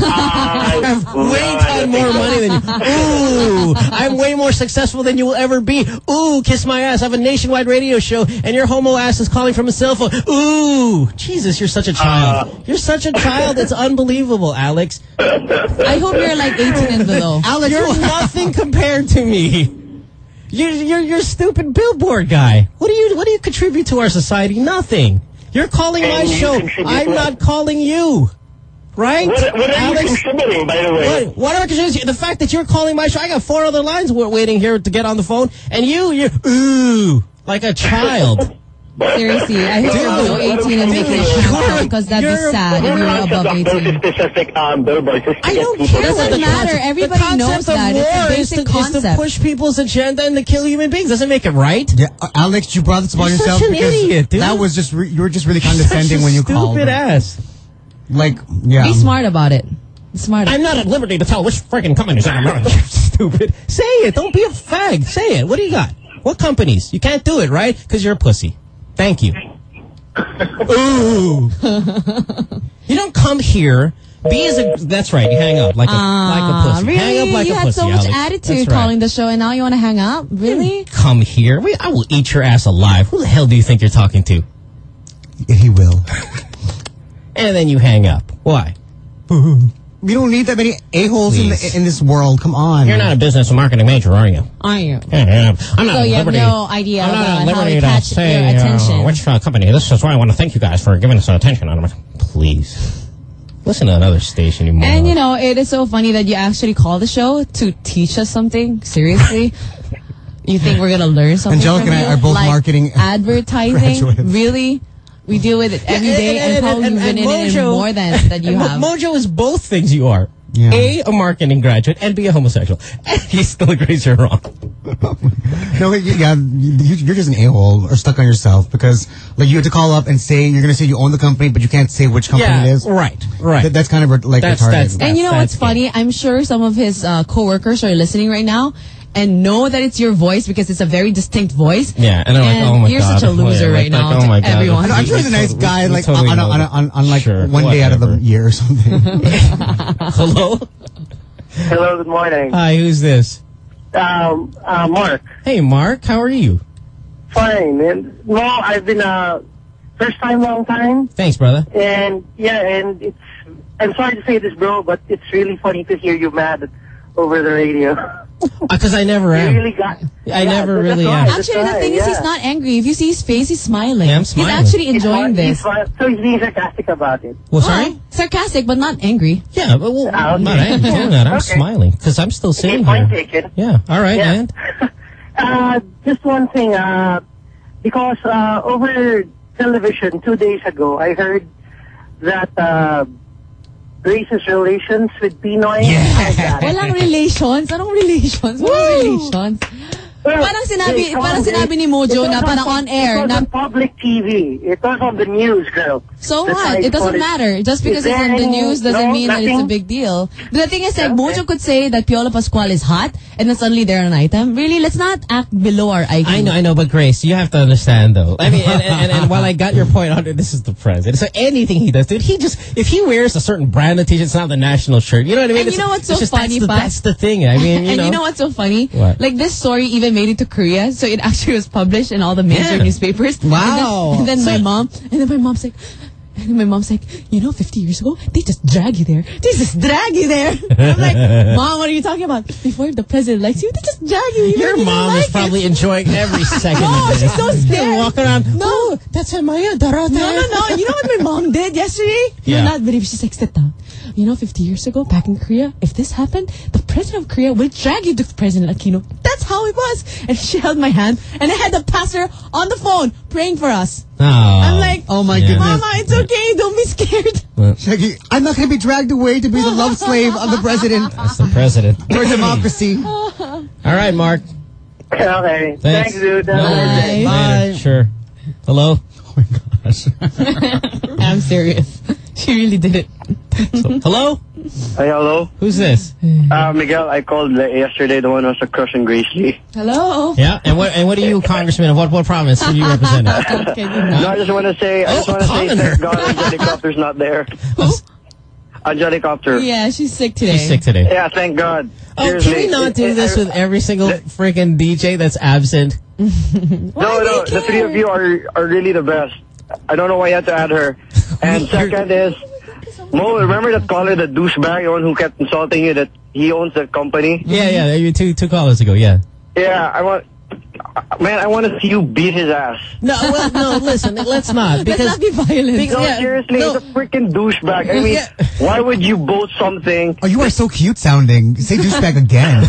I have way ton more money than you. Ooh. I'm way more successful than you will ever be. Ooh, kiss my ass. I have a nationwide radio show, and your homo ass is calling from a cell phone. Ooh. Jesus, you're such a child. You're such a child. It's unbelievable, Alex.
I hope you're like 18 and below.
Alex, you're nothing compared to me. You're a stupid billboard guy. What do you contribute to our society? Nothing. You're calling my show. I'm not calling you. Right?
What are
Alex,
you contributing, by the way?
What am I contributing? The fact that you're calling my show, I got 4 other lines waiting here to get on the phone, and you're ooh. Like a child.
Seriously, I hope you're below 18 and make it count because that'd be sad if you were above 18.
Specific billboards.
I don't care.
It doesn't matter. Everybody knows that. It's a basic concept.
Is to push people's agenda and to kill human beings. Doesn't make it right.
Yeah, Alex, you brought this upon yourself
such an
because
idiot, dude.
that was just you were just really condescending when you called.
Stupid ass.
Like, yeah.
Be smart about it. Smart.
I'm not at liberty to tell which freaking companies I'm running. Stupid. Say it. Don't be a fag. Say it. What do you got? What companies? You can't do it, right? Because you're a pussy. Thank you. Ooh. You don't come here. Be as a. That's right. You hang up like a pussy.
Really?
Hang up like
you
a
had
pussy,
so much
Alex.
attitude
That's right.
calling the show, and now you want to hang up? Really?
Come here. I will eat your ass alive. Who the hell do you think you're talking to?
He will.
And then you hang up. Why?
We don't need that many a-holes in this world. Come on.
You're not a business and marketing major, are you?
Are you?
I'm not
So
at
you have
liberty.
no idea
I'm not at
about how
liberty
to
to
catch
say
your attention.
which company. This is why I want to thank you guys for giving us attention. Please. Listen to another station, you moron.
And you know, it is so funny that you actually call the show to teach us something. Seriously? You think we're gonna learn something
Angelica
from
and
you?
I are both
like
marketing
advertising?
graduates.
Really? We deal with it every day, and probably you've been in it more than you have.
Mojo is both things you are.
Yeah.
A marketing graduate, and B, a homosexual. And he still agrees you're wrong.
No, yeah, you're just an a-hole or stuck on yourself because, like, you have to call up and say you're going to say you own the company, but you can't say which company it is.
Right.
That's kind of like retarded.
And you know what's funny? I'm sure some of his coworkers are listening right now and know that it's your voice because it's a very distinct voice.
Yeah, and they're like, oh my
you're
God.
such a loser right now.
Oh my
to
God.
everyone.
I'm sure he's a nice guy, like,
totally
on like
Sure,
one day out of the year or something.
Hello?
Hello, good morning.
Hi, who's this?
Mark.
Hey, Mark, how are you?
Fine. And, well, I've been first time, long time.
Thanks, brother.
And yeah, and I'm sorry to say this, bro, but it's really funny to hear you mad over the radio.
Because I never am.
You really got.
I never really am.
Actually, the thing is, he's not angry. If you see his face, he's smiling.
Yeah, I'm smiling.
He's actually enjoying this.
So he's being sarcastic about it.
Well, sorry?
Sarcastic, but not angry.
Yeah, well, I'm not angry doing that. I'm smiling because I'm still sitting
Point
here.
taken.
Yeah, all right,
Yeah.
and?
Just one thing, because over television 2 days ago, I heard that racist relations with Pinoy.
Walang relations. Anong relations? Walang relations. Parang sinabi ni Mojo na parang on air.
It was on public TV. It was on the news, girl.
So
That's why
what?
I
It doesn't
thought
matter. Just because
Is
it's
there
in the
any-
news doesn't
no,
mean that it's a
nothing?
big deal. But the thing is, like, Mojo could say that Piolo Pascual is hot, and then suddenly they're an item. Really, let's not act below our IQ.
I know, but Grace, you have to understand though. I mean, and while I got your point on it, this is the president. So anything he does, dude, if he wears a certain brand of t-shirt, it's not the national shirt. You know what I mean?
And you know what's so
it's just,
funny,
that's the thing. I mean,
and you know what's so funny?
What?
Like, this story even made it to Korea, so it actually was published in all the major newspapers.
Wow.
And then my mom's like, you know, 50 years ago, they just drag you there. They just drag you there. I'm like, Mom, what are you talking about? Before the president likes you, they just drag you.
Your mom is probably enjoying every second
No,
of this.
she's so scared.
Walking around.
No.
Oh, that's Maya Dorota.
No. You know what my mom did yesterday?
Yeah.
You'll not believe. She's like, sit down. You know, 50 years ago, back in Korea, if this happened, the president of Korea will drag you to President Aquino. That's how it was. And she held my hand, and I had the pastor on the phone praying for us.
Oh.
I'm like,
Oh my
Yeah.
goodness.
Mama, it's okay. Don't be scared.
Shaggy, I'm not going to be dragged away to be the love slave of the president
That's the president.
for democracy.
All right, Mark.
Okay.
Thanks.
Thanks, dude. Have a nice day.
Later. Sure. Hello?
Oh my gosh.
I'm serious. She really did it.
Hello?
Hey, hello.
Who's this?
Miguel, I called yesterday, the one who was a crush on Grace Lee.
Hello.
Yeah, and what are you, Congressman, of what province do you represent?
No, I just want to say, thank God Angelicopter's not there. Angelicopter.
Yeah, she's sick today.
She's sick today.
Yeah, thank God.
Oh,
Seriously.
can we not do this with every single freaking DJ that's absent?
No, the three of you are really the best. I don't know why you had to add her. And second is, Mo, remember that caller, the douchebag, the one who kept insulting you that he owns the company?
Yeah, you two callers ago, yeah.
Yeah,
Man, I want to see you beat his ass.
No, well, no, listen, let's not. Because,
let's not be violent.
No, seriously, he's a freaking douchebag. I mean, why would you boast something?
Oh, you are so cute sounding. Say douchebag again.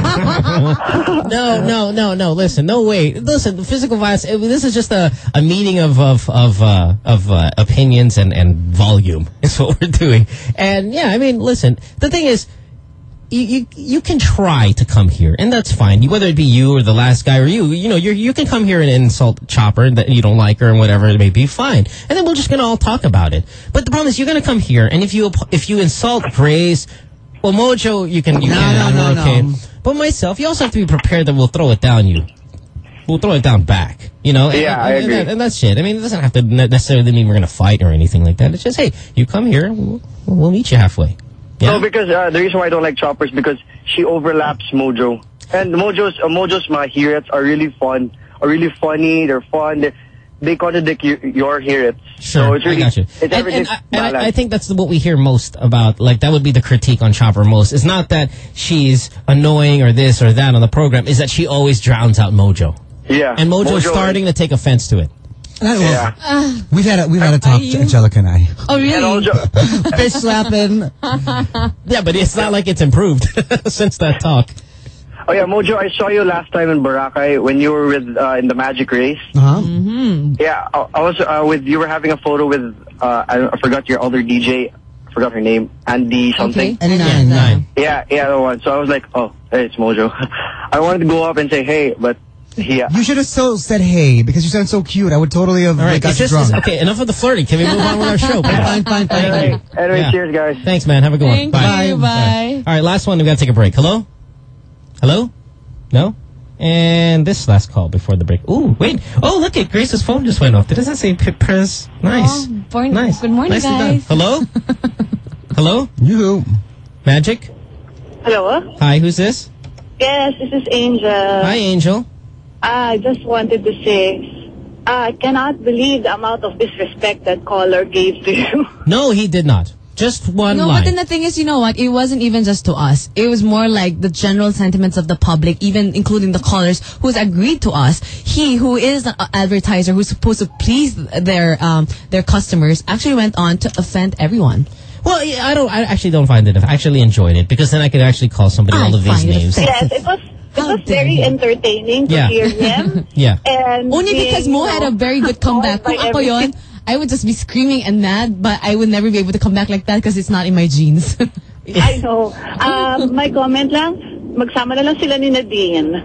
No. Listen, no way. Listen, physical violence. This is just a meeting of opinions and volume. Is what we're doing. And yeah, I mean, listen. The thing is, you can try to come here, and that's fine. Whether it be you or the last guy or you can come here and insult Chopper that you don't like her and whatever it may be, fine. And then we're just gonna all talk about it. But the problem is, you're gonna come here, and if you insult Grace, well, Mojo, you can. No. But myself, you also have to be prepared that we'll throw it down you. We'll throw it down back, you know?
Yeah, I agree.
And that's it. I mean, it doesn't have to necessarily mean we're going to fight or anything like that. It's just, hey, you come here, we'll meet you halfway. Yeah?
No, because the reason why I don't like Chopper is because she overlaps Mojo. And Mojo's mahirits are really fun, are really funny, they're fun. They contradict your hearits.
Sure,
so it's really,
I got you.
It's everything
and I think that's what we hear most about. Like, that would be the critique on Chopper most. It's not that she's annoying or this or that on the program. It's that she always drowns out Mojo.
Yeah.
And Mojo's starting to take offense to it.
Yeah. We've had a talk, Angelica and I.
Oh, really?
Fish slapping.
Yeah, but it's not like it's improved since that talk.
Oh yeah, Mojo, I saw you last time in Boracay when you were with in the Magic Race.
Mm-hmm.
Yeah, I was you were having a photo with I forgot your other DJ. I forgot her name, Andy something.
Okay.
Nine.
Yeah, the one. So I was like, oh, hey, it's Mojo. I wanted to go up and say hey, but yeah.
You should have said hey, because you sound so cute. I would totally have got you drunk.
Okay, enough of the flirting. Can we move on with our show?
Fine.
Anyway, cheers, guys.
Thanks, man. Have a good one.
Bye. Bye.
All right, last one. We've got to take a break. Hello? No? And this last call before the break. Ooh, wait. Oh, look at Grace's phone just went off. It doesn't say Prez. Nice.
Nice. Good morning,
Nicely
guys.
done. Hello?
You.
Magic?
Hello?
Hi, who's this?
Yes, this is Angel.
Hi, Angel.
I just wanted to say, I cannot believe the amount of disrespect that caller gave to you.
No, he did not. Just one
No,
line.
but then the thing is, you know what? It wasn't even just to us. It was more like the general sentiments of the public, even including the callers who's agreed to us. He, who is an advertiser who's supposed to please their customers, actually went on to offend everyone.
Well, I actually don't find it. I actually enjoyed it because then I could actually call somebody all of these names.
Yes, it was very entertaining to hear him.
Yeah.
And
only because Mo had a very good comeback. Kung ako yun, I would just be screaming and mad, but I would never be able to come back like that because it's not in my genes.
I know. My comment lang, magsama na lang sila ni Nadine.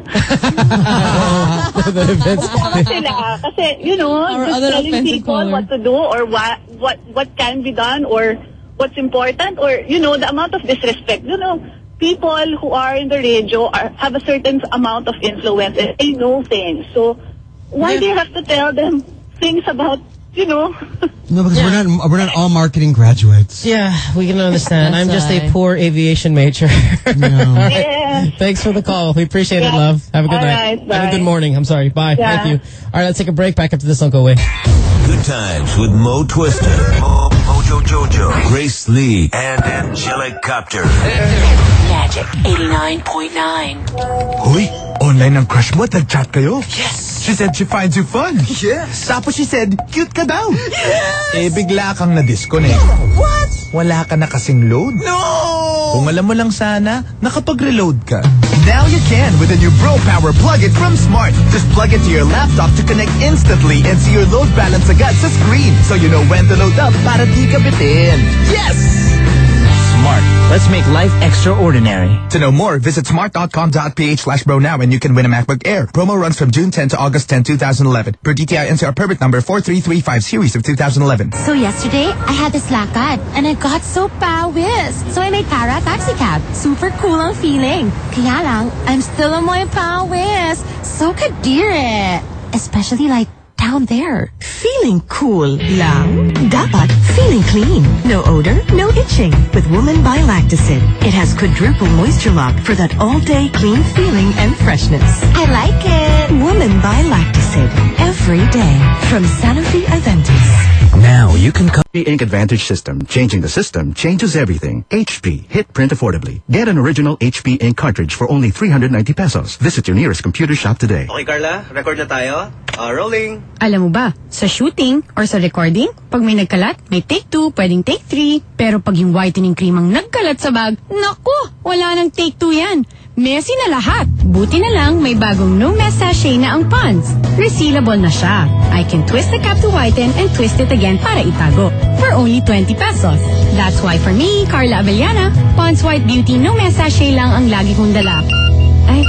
Magsama sila. Kasi, you know, just telling people what to do or what can be done or what's important or, you know, the amount of disrespect. You know, people who are in the radio have a certain amount of influence and they know things. So, why do you have to tell them things about, you know?
No, because we're not all marketing graduates.
Yeah, we can understand. I'm just a poor aviation major.
Yeah.
Thanks for the call. We appreciate it, love. Have a good night.
Right,
Have a good morning. I'm sorry. Bye.
Yeah.
Thank you. All right, let's take a break. Back after this. Don't go away.
Good times with Mo Twister, Mojo Jojo, Grace Lee, and Angelic Copter.
Magic 89.9.
Hoy, online ang crush mo at nag-chat kayo? Yes! She said she finds you fun. Yes! Tapos she said, cute ka daw. Yes! Eh, bigla kang na-disconnect.
What?
Wala ka na kasing load.
No!
Kung alam mo lang sana, nakapag-reload ka. Now you can with the new Bro Power Plug-It from Smart. Just plug it to your laptop to connect instantly and see your load balance agad sa screen so you know when to load up para di ka bitin. Yes!
Smart. Let's make life extraordinary.
To know more, visit smart.com.ph/bro now and you can win a MacBook Air. Promo runs from June 10 to August 10, 2011. Per DTI NCR permit number 4335 series of 2011.
So yesterday, I had this lakad and I got so pawis. So I made Para taxi cab. Super cool ang feeling. Kaya lang, I'm still on my pawis. So kadire. Especially like down there.
Feeling cool lang? Dapat feeling clean. No odor, no itching. With Woman by Lactacid. It has quadruple moisture lock for that all-day clean feeling and freshness.
I like it.
Woman by Lactacid. Every day. From Sanofi Aventis.
Now you can
HP Ink Advantage System. Changing the system changes everything. HP. Hit print affordably. Get an original HP Ink cartridge for only 390 pesos. Visit your nearest computer shop today.
Okay, Carla. Record na tayo. Rolling.
Alam mo ba, sa shooting or sa recording, pag may nagkalat, may take 2, pwedeng take 3. Pero pag yung whitening cream ang nagkalat sa bag, naku, wala nang take 2 yan. Messy na lahat. Buti na lang may bagong no mess sachet na ang Pond's. Resealable na siya. I can twist the cap to whiten and twist it again para itago. For only 20 pesos. That's why for me, Carla Abellana, Pond's White Beauty no mess sachet lang ang lagi kong dala. Ay,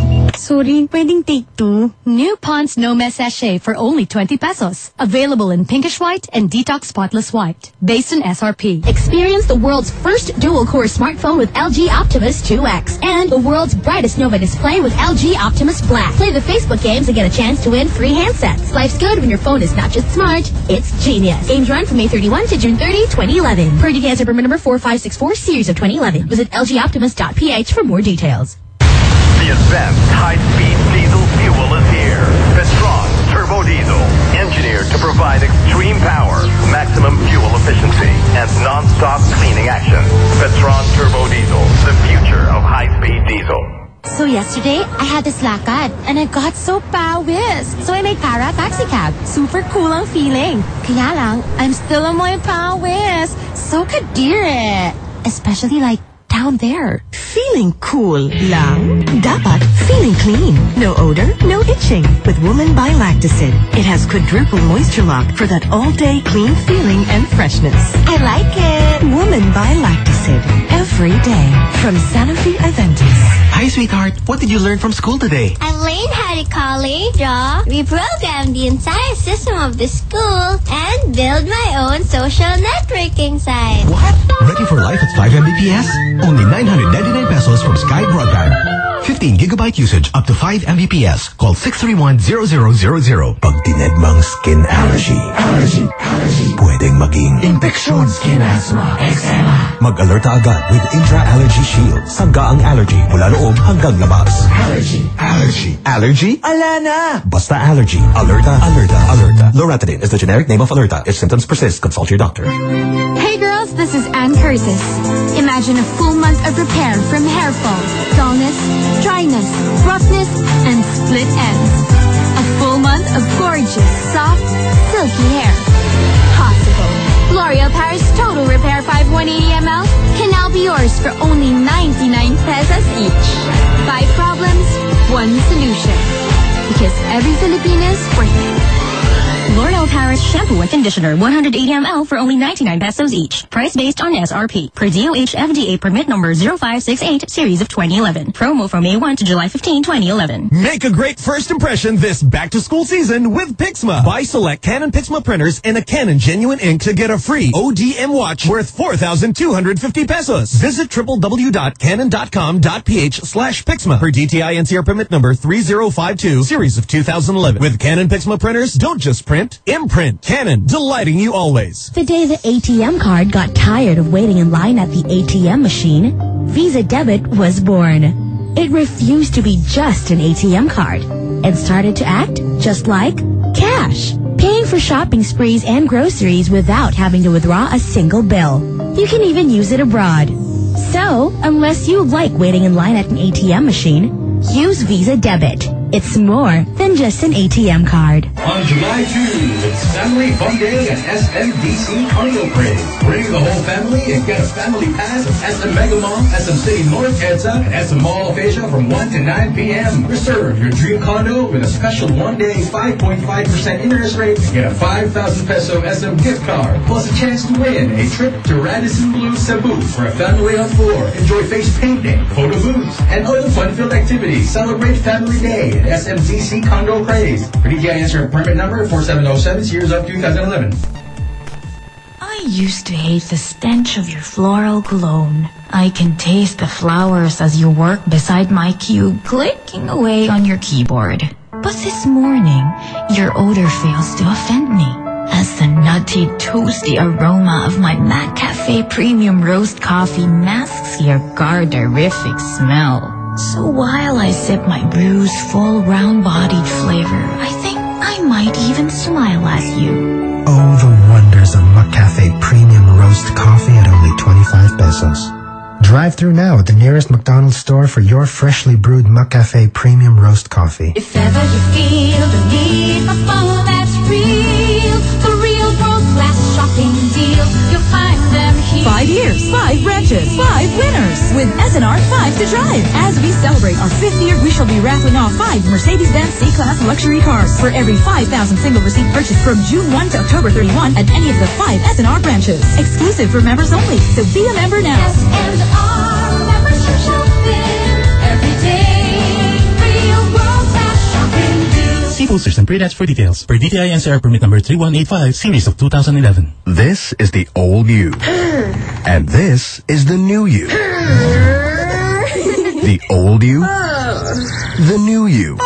sorry, pwedeng take 2.
New Pond's No Mess Sachet for only 20 pesos. Available in pinkish white and detox spotless white. Based on SRP.
Experience the world's first dual-core smartphone with LG Optimus 2X. And the world's brightest Nova display with LG Optimus Black. Play the Facebook games and get a chance to win free handsets. Life's good when your phone is not just smart, it's genius. Games run from May 31 to June 30, 2011. Per DTI permit number 4564, series of 2011. Visit lgoptimus.ph for more details.
The advanced high-speed diesel fuel is here. Petron Turbo Diesel, engineered to provide extreme power, maximum fuel efficiency, and non-stop cleaning action. Petron Turbo Diesel, the future of high-speed diesel.
So yesterday, I had this lakad, and I got so pawis. So I made Para Taxi Cab. Super cool ang feeling. Kaya lang, I'm still on my pawis. So kadire. Especially like down there.
Feeling cool lang? Dapat feeling clean. No odor, no itching. With Woman by Lactacid. It has quadruple moisture lock for that all-day clean feeling and freshness.
I like it.
Woman by Lactacid. Every day. From Sanofi Aventis.
Hi, sweetheart. What did you learn from school today?
I learned how to college, draw, reprogram the entire system of the school, and build my own social networking site.
What? Ready for life at 5 Mbps? Only 999 pesos from Sky Broadband. 15 gigabyte usage up to 5 Mbps. Call 631-0000.
Pag tinedmang skin allergy, pwedeng maging
infeksyon, skin asthma, eczema.
Mag-alerta agad with Intra-Allergy Shield. Sangga ang allergy mula loob hanggang labas. Allergy?
Alana!
Basta allergy. Alerta. Loratadine is the generic name of Alerta. If symptoms persist, consult your doctor.
Hey girls, this is Ann Curtis. Imagine a full month of repair from hair fall, dullness, dryness, roughness, and split ends. A full month of gorgeous, soft, silky hair. Possible. L'Oreal Paris Total Repair 5180 ml can now be yours for only 99 pesos each. 5 problems, 1 solution. Because every Filipino is worth it.
L'Oreal Paris Shampoo and Conditioner 180 ml for only 99 pesos each. Price based on SRP. Per DOH FDA permit number 0568 series of 2011. Promo from May 1 to July 15, 2011.
Make a great first impression this back-to-school season with Pixma. Buy select Canon Pixma printers and a Canon Genuine Ink to get a free ODM watch worth 4,250 pesos. Visit www.canon.com.ph/Pixma. Per DTI NCR permit number 3052 series of 2011. With Canon Pixma printers, don't just print, imprint. Canon, delighting you always.
The day the ATM card got tired of waiting in line at the ATM machine, Visa Debit was born. It refused to be just an ATM card and started to act just like cash, paying for shopping sprees and groceries without having to withdraw a single bill. You can even use it abroad. So, unless you like waiting in line at an ATM machine, use Visa Debit. It's more than just an ATM card.
On July 2, it's Family Fun Day at SMDC Carnival Parade. Bring the whole family and get a family pass at SM Mega Mall, SM City North EDSA, and SM Mall of Asia from 1 to 9 p.m. Reserve your dream condo with a special one-day 5.5% interest rate and get a 5,000 peso SM gift card, plus a chance to win a trip to Radisson Blu Cebu for a family of 4. Enjoy face painting, photo booths, and other fun-filled activities. Celebrate Family Day at SMDC Condo Craze. For DTI answer permit number 4707, series of 2011.
I used to hate the stench of your floral cologne. I can taste the flowers as you work beside my cube, clicking away on your keyboard. But this morning, your odor fails to offend me, as the nutty, toasty aroma of my Mac Cafe Premium Roast Coffee masks your garderific smell. So while I sip my brew's full, round-bodied flavor, I think I might even smile at you.
Oh, the
wonders of McCafe Premium Roast Coffee at only 25 pesos. Drive through now at the nearest McDonald's store for your freshly brewed McCafe Premium Roast Coffee.
If ever you feel the need for fun that's real, the real world-class shopping deals, you'll find them here.
5 years, 5 branches, 5 winners with SNR 5 to drive. As we celebrate our 5th year, we shall be raffling off 5 Mercedes-Benz C-Class luxury cars for every 5,000 single receipt purchase from June 1 to October 31 at any of the 5 SNR branches. Exclusive for members only, so be a member now.
SNR membership shopping every day. Real world-class shopping deals.
See posters and pre-ads for details. Per DTI NCR permit number 3185, series of 2011.
This is the old you. And this is the new you. The old you. The new you.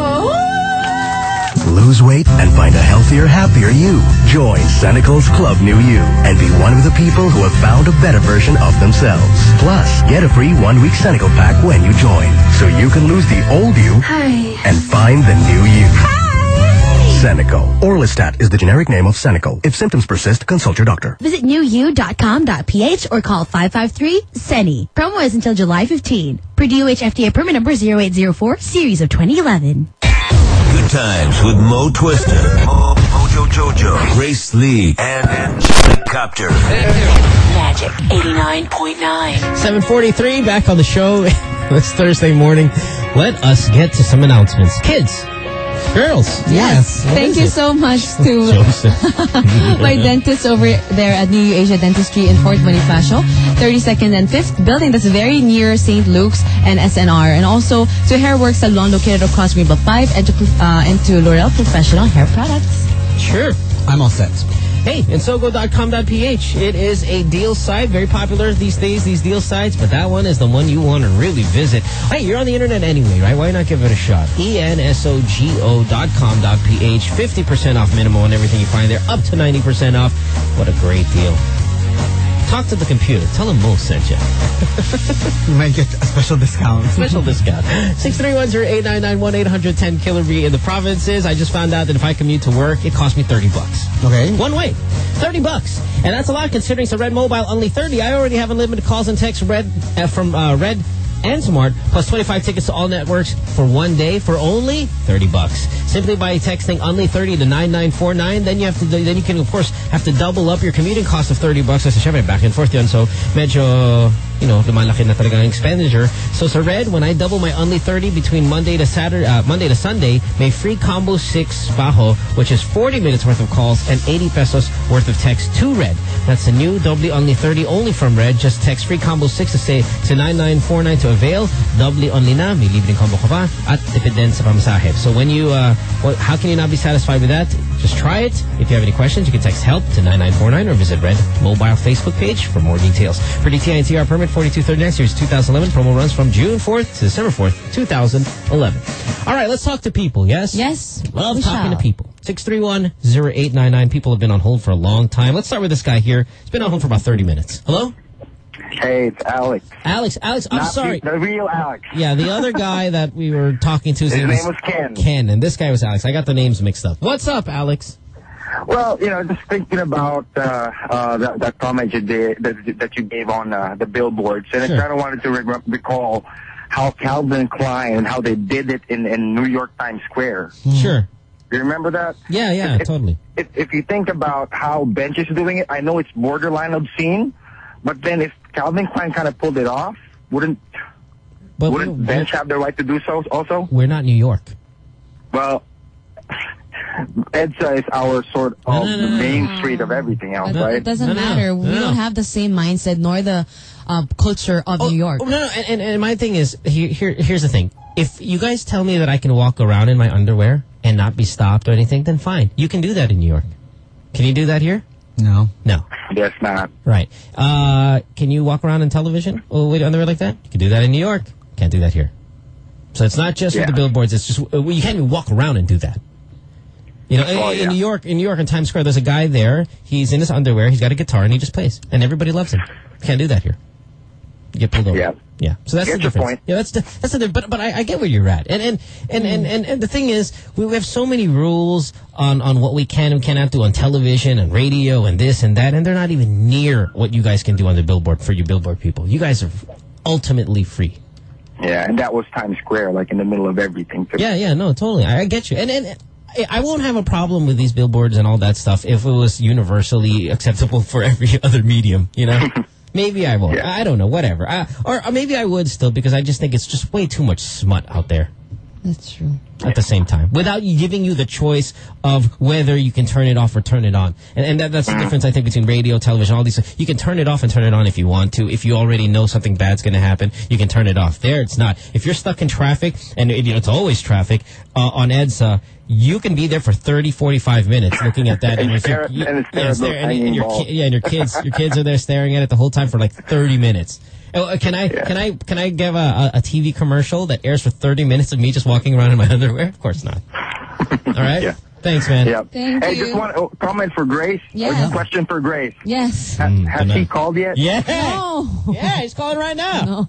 Lose weight and find a healthier, happier you. Join Senecal's Club New You and be one of the people who have found a better version of themselves. Plus, get a free 1-week Senecal pack when you join, so you can lose the old you and find the new you. Senecal. Orlistat is the generic name of Senecal. If symptoms persist, consult your doctor.
Visit newyou.com.ph or call 553-SENI. Promo is until July 15. Per DOH FDA permit number 0804, series of 2011.
Good times with Mo Twister, Mojo Jojo, Grace Lee, and Angelic Copter.
Magic 89.9.
7:43, back on the show this Thursday morning. Let us get to some announcements. Kids, girls,
yes. Thank you so much to my dentist over there at New Asia Dentistry in Fort Bonifacio, 32nd and 5th building. That's very near St. Luke's and SNR. And also to Hairworks Salon located across Greenville 5 and to L'Oreal Professional Hair Products.
Sure.
I'm all set.
Hey, Insogo.com.ph. It is a deal site. Very popular these days, these deal sites. But that one is the one you want to really visit. Hey, you're on the internet anyway, right? Why not give it a shot? ENSOGO.com.ph. 50% off minimum on everything you find there. Up to 90% off. What a great deal. Talk to the computer. Tell them Mo sent you.
You might get a special discount.
Special discount. 631-0899-1810-KILLER-B in the provinces. I just found out that if I commute to work, it costs me $30.
Okay.
One way. $30. And that's a lot considering it's a Red Mobile, only 30. I already have unlimited calls and texts from Red and Smart, plus 25 tickets to all networks for 1 day for only $30. Simply by texting only 30 to 9949, then you can of course have to double up your commuting cost of $30. Kasi syempre back and forth yun, so medyo lumalaki na talaga ang expenditure. So sa Red, when I double my only 30 between Monday to Sunday, may free combo 6 baho, which is 40 minutes worth of calls and 80 pesos worth of text to Red. That's a new doubly only 30 only from Red. Just text free combo 6 to 9949 to avail. Doubly only na, may libreng combo ka pa, at tipid din sa pamasahe. So when you, how can you not be satisfied with that? Just try it. If you have any questions, you can text help to 9949 or visit Red Mobile Facebook page for more details. For DTI and TR permit 4239 series 2011, promo runs from June 4th to December 4th, 2011. All right, let's talk to people, yes?
Yes.
Love talking to people. 631-0899. People have been on hold for a long time. Let's start with this guy here. He's been on hold for about 30 minutes. Hello?
Hey, it's Alex.
Alex, I'm sorry.
The real Alex.
Yeah, the other guy that we were talking to.
His name was Ken.
Ken, and this guy was Alex. I got the names mixed up. What's up, Alex?
Well, just thinking about that comment you did, that you gave on the billboards, and I kind of wanted to recall how Calvin Klein and how they did it in New York Times Square.
Sure.
Do you remember that?
Yeah, totally.
If you think about how Bench is doing it, I know it's borderline obscene, but then if Calvin Klein kind of pulled it off, wouldn't Bench have the right to do so also?
We're not New York.
Well, EDSA is our sort of main street of everything else, right?
It doesn't matter. We don't have the same mindset nor the culture of New York.
And my thing is, here's the thing. If you guys tell me that I can walk around in my underwear and not be stopped or anything, then fine. You can do that in New York. Can you do that here?
No.
Yes, not.
Right. Can you walk around in television with underwear like that? You can do that in New York. Can't do that here. So it's not just with the billboards. It's just you can't even walk around and do that. In New York, in Times Square, there's a guy there. He's in his underwear. He's got a guitar and he just plays, and everybody loves him. Can't do that here. You get pulled over.
Yeah.
Yeah. So that's the
Get your
difference.
point.
Yeah, that's the but I get where you're at. And the thing is, we have so many rules on what we can and cannot do on television and radio and this and that, and they're not even near what you guys can do on the billboard for you billboard people. You guys are ultimately free.
Yeah, and that was Times Square, like in the middle of everything. Too.
Yeah, no, totally. I get you. And I won't have a problem with these billboards and all that stuff if it was universally acceptable for every other medium, you know? Maybe I won't.
Yeah.
I don't know, whatever. Or maybe I would still, because I just think it's just way too much smut out there.
That's true.
At the same time, without giving you the choice of whether you can turn it off or turn it on. And that's the difference, I think, between radio, television, all these. You can turn it off and turn it on if you want to. If you already know something bad's going to happen, you can turn it off. There, it's not. If you're stuck in traffic, and it's always traffic, on EDSA, you can be there for 30, 45 minutes looking at that.
And
your kids are there staring at it the whole time for like 30 minutes. Can I give a TV commercial that airs for 30 minutes of me just walking around in my underwear? Of course not. All right?
Yeah.
Thanks, man.
Yeah.
Thank
hey,
you.
just one comment for Grace.
Yeah.
A question for Grace.
Yes.
Has he called yet?
Yeah.
No.
Yeah, he's calling right now.
No.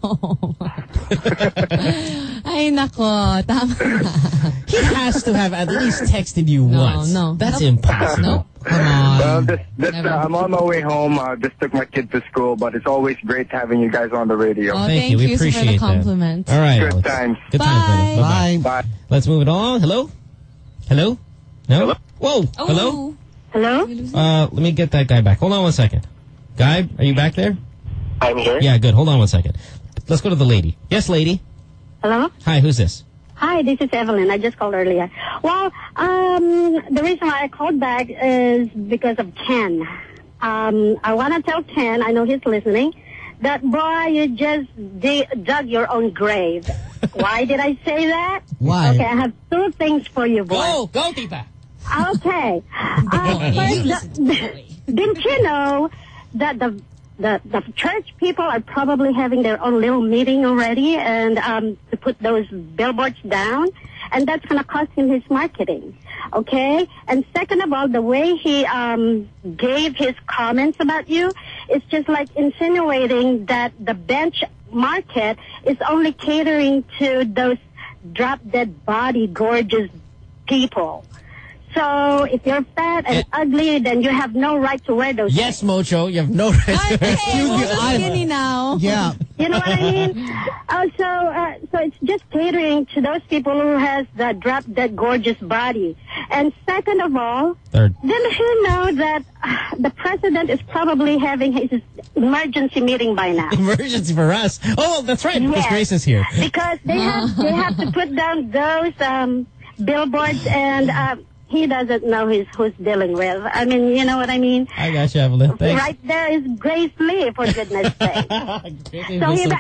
Ay, nako. Tama.
He has to have at least texted you once.
No.
That's impossible.
No.
Come on.
I'm on my way home. Just took my kid to school, but it's always great having you guys on the radio.
Oh,
Thank you. We
for the
appreciate that.
compliment.
All right.
Good
Alex.
times.
Good times, brother.
Bye.
Bye.
Let's move it on. Hello? Hello? No?
Hello?
Whoa.
Oh.
Hello?
Hello?
Let me get that guy back. Hold on one second. Guy, are you back there?
I'm here.
Yeah, good. Hold on one second. Let's go to the lady. Yes, lady.
Hello?
Hi, who's this?
Hi, this is Evelyn. I just called earlier. Well, the reason why I called back is because of Ken. I want to tell Ken, I know he's listening, that boy, you just dug your own grave. Why did I say that?
Why?
Okay, I have two things for you, boy.
Go, Tipa.
Okay. First, didn't you know that the church people are probably having their own little meeting already and to put those billboards down? And that's going to cost him his marketing. Okay? And second of all, the way he gave his comments about you, it's just like insinuating that the bench market is only catering to those drop-dead body, gorgeous people. So if you're fat and ugly, then you have no right to wear those.
Yes, Mocho, you have no right to
Hey, Mocho's skinny now.
Yeah.
You know what I mean? So it's just catering to those people who has the drop-dead gorgeous body. And second of all,
Third.
didn't you know that the president is probably having his emergency meeting by now?
Emergency for us. Oh, that's right, because
Yes.
Grace is here.
Because they have to put down those billboards, and he doesn't know who's dealing with. I mean, you know what I mean?
I got you, Evelyn. Thanks.
Right there is Grace Lee, for goodness sake. So he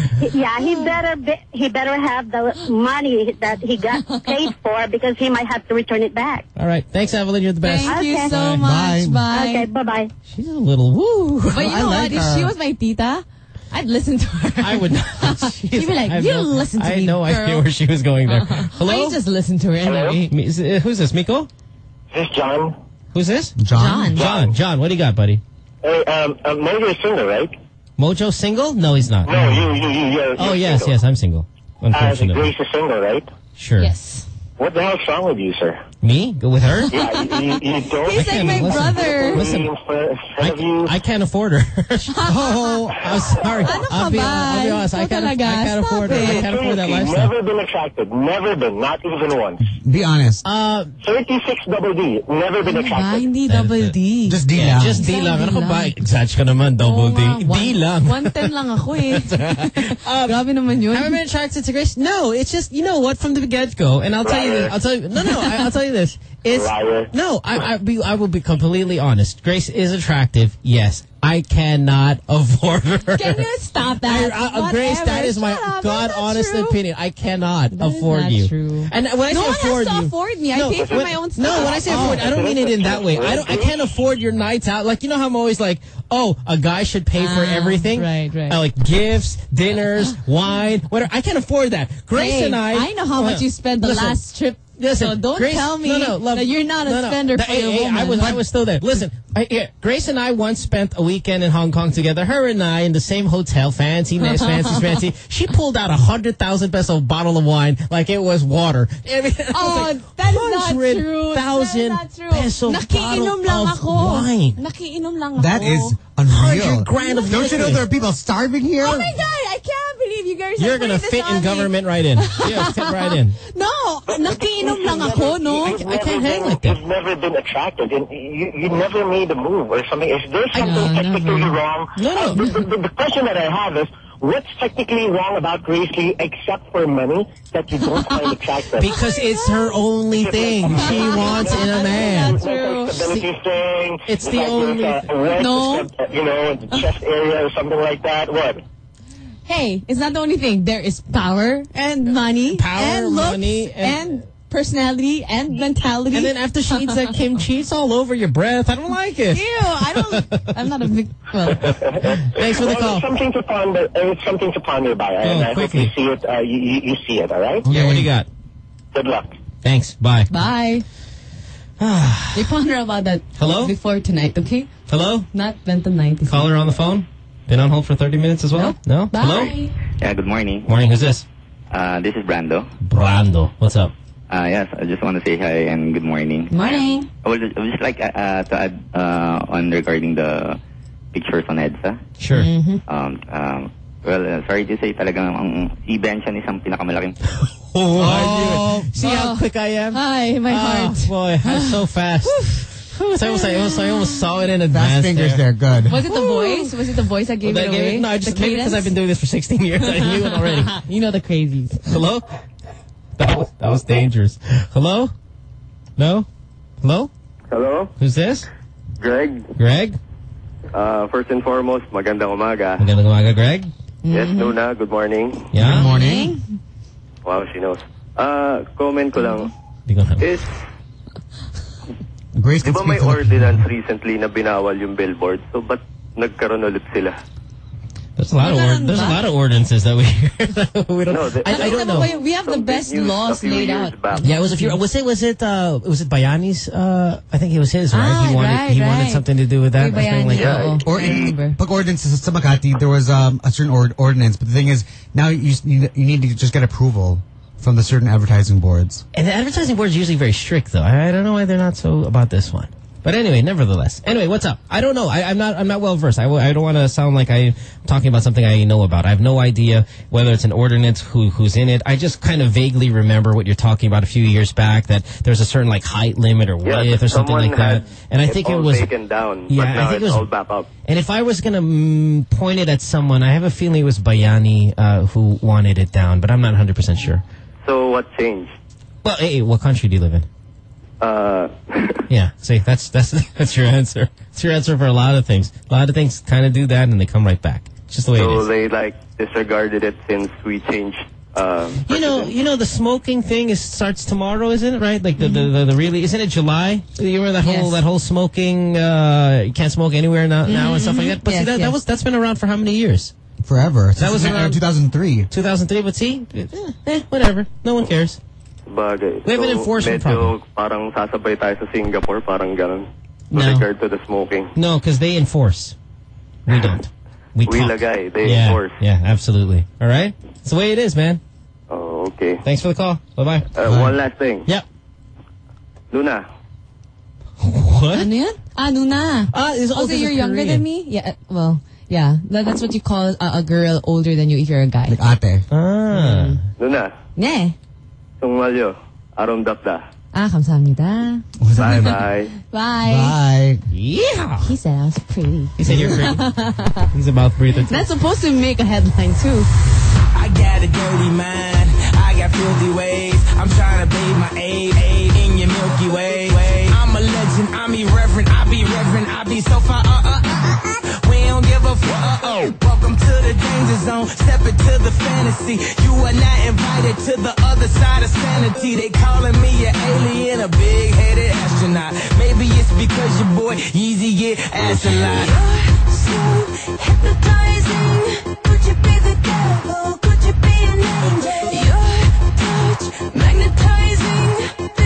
better have the money that he got paid for, because he might have to return it back.
All right. Thanks, Evelyn. You're the best.
Thank you
Okay.
so
Bye.
much. Bye.
Okay, bye-bye.
She's a little woo.
But you
I
know
like
what? If
her.
she was my tita, I'd listen to her.
I would not.
She'd be like, you listen to me,
I know
girl.
idea where she was going there. Hello?
I just listen to her anyway.
Who's this, Miko?
This is John.
Who's this?
John.
John, what do you got, buddy?
Hey, Mojo's single, right?
Mojo single? No, he's not.
No, you.
Oh, yes, I'm single. Unfortunately.
Grace is single, right?
Sure.
Yes.
What the hell's wrong with you, sir?
Me? Go with her?
Yeah, you don't.
He's like my brother.
Listen, I can't afford her.
Oh,
I'm sorry. I'll be honest. I can't afford her. I can't afford that lifestyle.
Never been attracted. Never been. Not even once.
be honest.
36 double D. Never been attracted.
Hindi double D.
Just D
Yeah,
lang.
just D lang. Ano ka ba? Exage ka naman,
Oo
double D.
nga,
D lang.
110 lang ako eh. Grabe naman yun.
Have I been attracted to Grace? No, it's just, you know what, from the get-go, and I'll tell you this. I'll tell you this. It's, no, I will be completely honest. Grace is attractive, yes. I cannot afford her.
Can you stop that?
Grace, that is my God-honest opinion. I cannot afford
not
you.
true.
And when I say
No one
afford
has to
you,
afford me. I pay for my own stuff.
No, when I say afford, I don't mean it in that way. I can't afford your nights out. Like, you know how I'm always like, oh, a guy should pay for everything.
Right.
Like gifts, dinners, wine, whatever. I can't afford that. Grace and I
know how much you spent the last trip
Listen,
So don't
Grace,
tell me that you're not a spender for your woman.
I was still there. Listen, Grace and I once spent a weekend in Hong Kong together. Her and I in the same hotel, fancy, nice, fancy. She pulled out 100,000 peso bottle of wine like it was water.
That is not true.
100,000 peso
Nakiinom lang
bottle of
ako.
wine.
Nakiinom lang ako.
That is unreal.
100 grand of
Don't you know
liquor.
there are people starving here?
Oh my God, I can't believe you guys
You're
are
gonna
putting
fit
this
in
on
government right in. Yeah, fit right in.
No, nakiinom lang ako, no?
I can't hang like that.
You've never been attracted. You never made a move or something. Is there something technically wrong?
No.
The question that I have is, what's technically wrong about Grace Lee except for money that you don't find attractive?
Because it's her only thing she wants in a man.
Stability thing.
It's the only.
No.
The chest area or something like that. What?
Hey, it's not the only thing. There is power and money and looks
money,
and personality and mentality.
And then after she eats that kimchi, it's all over your breath. I don't like it.
Ew, I'm not a big... Well.
Thanks for the call.
It's something to ponder. It's something to ponder by. And I hope you see it. You see it. All right.
Yeah. What do you got?
Good luck.
Thanks. Bye.
Bye. We ponder about that.
Hello?
Before tonight, okay?
Hello?
Not Benton 90.
Caller on the phone? Been on hold for 30 minutes as well? No?
Bye.
Hello?
Yeah, good morning.
Morning. Who's this?
This is Brando.
Brando. What's up?
Yes, I just want to say hi and good morning.
Morning.
I would just like to add on regarding the pictures on EDSA.
Sure.
Well, sorry to say, talagang ang event siya isang pinakamalaking...
See how quick I am?
Hi, my heart.
Boy, I'm so fast. I almost saw it in advance.
Fast fingers there. Good.
Was it the voice? Was it the voice that gave it away?
No, I just maybe because I've been doing this for 16 years. I knew it already.
You know the crazies.
Hello? That was dangerous. Hello? No? Hello?
Hello?
Who's this?
Greg.
Greg?
First and foremost, magandang umaga.
Magandang umaga, Greg.
Yes, Nuna, good morning.
Yeah?
Good morning.
Wow, she knows. Comment ko lang. Is,
Grace,
di ba may ordinance recently na binawal yung billboard? So, ba't nagkaroon ulit sila?
There's a lot of ordinances that we we don't.
No,
I don't know.
We have the best laws laid out.
Yeah, it was a few. Was it Bayani's? I think it was his, right? He wanted something to do with that. Thing like that.
Or in pag ordinances sa Makati, there was a certain ordinance, but the thing is, now you need to just get approval from the certain advertising boards.
And the advertising board is usually very strict, though. I don't know why they're not so about this one. But anyway, nevertheless. Anyway, what's up? I don't know. I'm not well versed. I don't want to sound like I'm talking about something I know about. I have no idea whether it's an ordinance, who's in it. I just kind of vaguely remember what you're talking about a few years back, that there's a certain like height limit or width or something like that. And I think it was
taken down.
Yeah,
but now
I think
it's
it was
all back up.
And if I was gonna point it at someone, I have a feeling it was Bayani who wanted it down, but I'm not 100% sure.
So what changed?
Well, hey, what country do you live in? Yeah, see, that's your answer. It's your answer for a lot of things. A lot of things kind of do that and they come right back. It's just the way it is.
So they disregarded it since we changed.
You know, the smoking thing starts tomorrow, isn't it? Right? Like the really, isn't it July? You remember that whole smoking? You can't smoke anywhere now and stuff like that. But see, that's been around for how many years?
Forever.
That was around
2003.
2003, but see, whatever. No one cares.
Bagay.
We have an enforcement problem.
Parang sasabay tayo sa Singapore, parang ganun.
No.
With regard to the smoking.
No, because they enforce. We don't. We talk.
Lagay. They enforce.
Yeah, absolutely. All right? It's the way it is, man.
Oh, okay.
Thanks for the call. Bye-bye.
One last thing.
Yep.
Luna.
What?
Ano yan? Nuna. Also, you're younger than me? Yeah, well, yeah. That's what you call a girl older than you if you're a guy.
Like ate.
Luna.
Ne.
Sungmalyo. Aramdapda.
감사합니다.
Bye-bye.
Bye.
Bye.
Yeah.
He said I was pretty.
He said you're pretty. He's a mouth breather too.
That's supposed to make a headline too.
I got a dirty mind. I got filthy ways. I'm trying to bathe my aid in your Milky Way. I'm a legend. I'm irreverent. I be reverent. I be so far. We don't give a fuck. Welcome to the danger zone. Step into the fantasy. You are not invited to the other side of sanity. They calling me an alien, a big-headed astronaut. Maybe it's because your boy Yeezy get asked a lot.
You're so hypnotizing. Could you be the devil? Could you be an angel? Your touch magnetizing.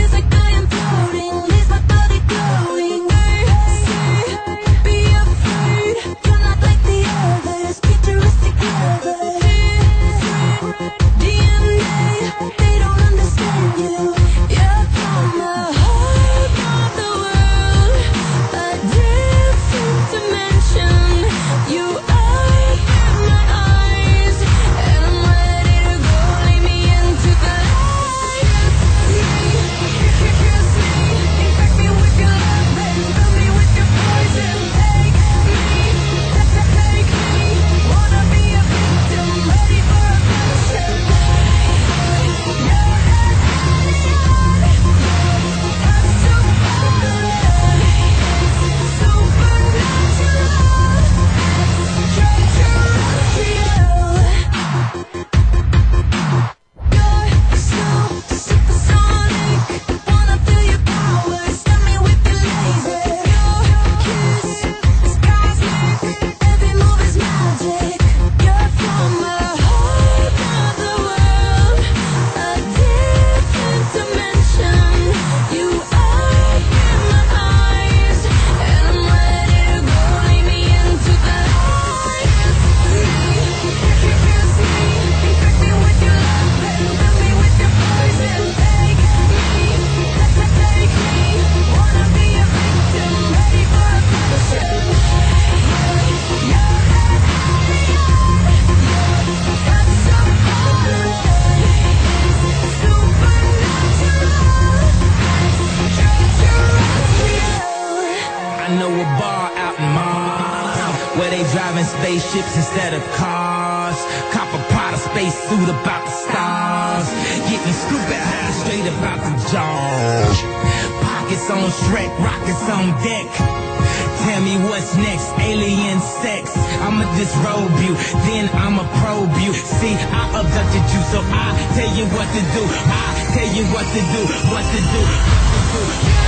in spaceships instead of cars. Cop a Prada spacesuit about the stars. Getting stupid high straight about the jaws. Pockets on Shrek, rockets on deck. Tell me what's next, alien sex. I'ma disrobe you, then I'ma probe you. See, I abducted you, so I tell you what to do. I tell you what to do, what to do, what to do.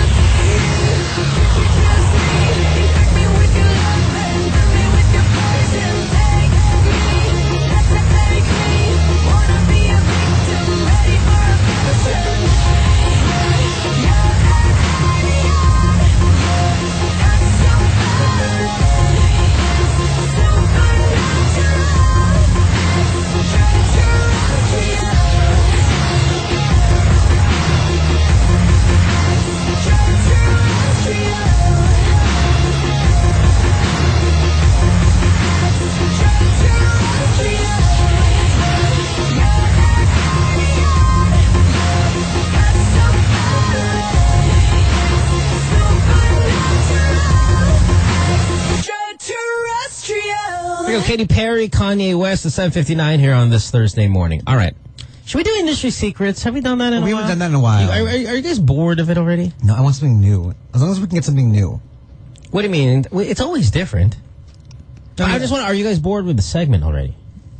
Katy Perry, Kanye West, the 7:59 here on this Thursday morning. All right. Should we do industry secrets? Have we done that in a while?
We haven't done that in a while.
Are you guys bored of it already?
No, I want something new. As long as we can get something new.
What do you mean? It's always different. No, I just want. Are you guys bored with the segment already?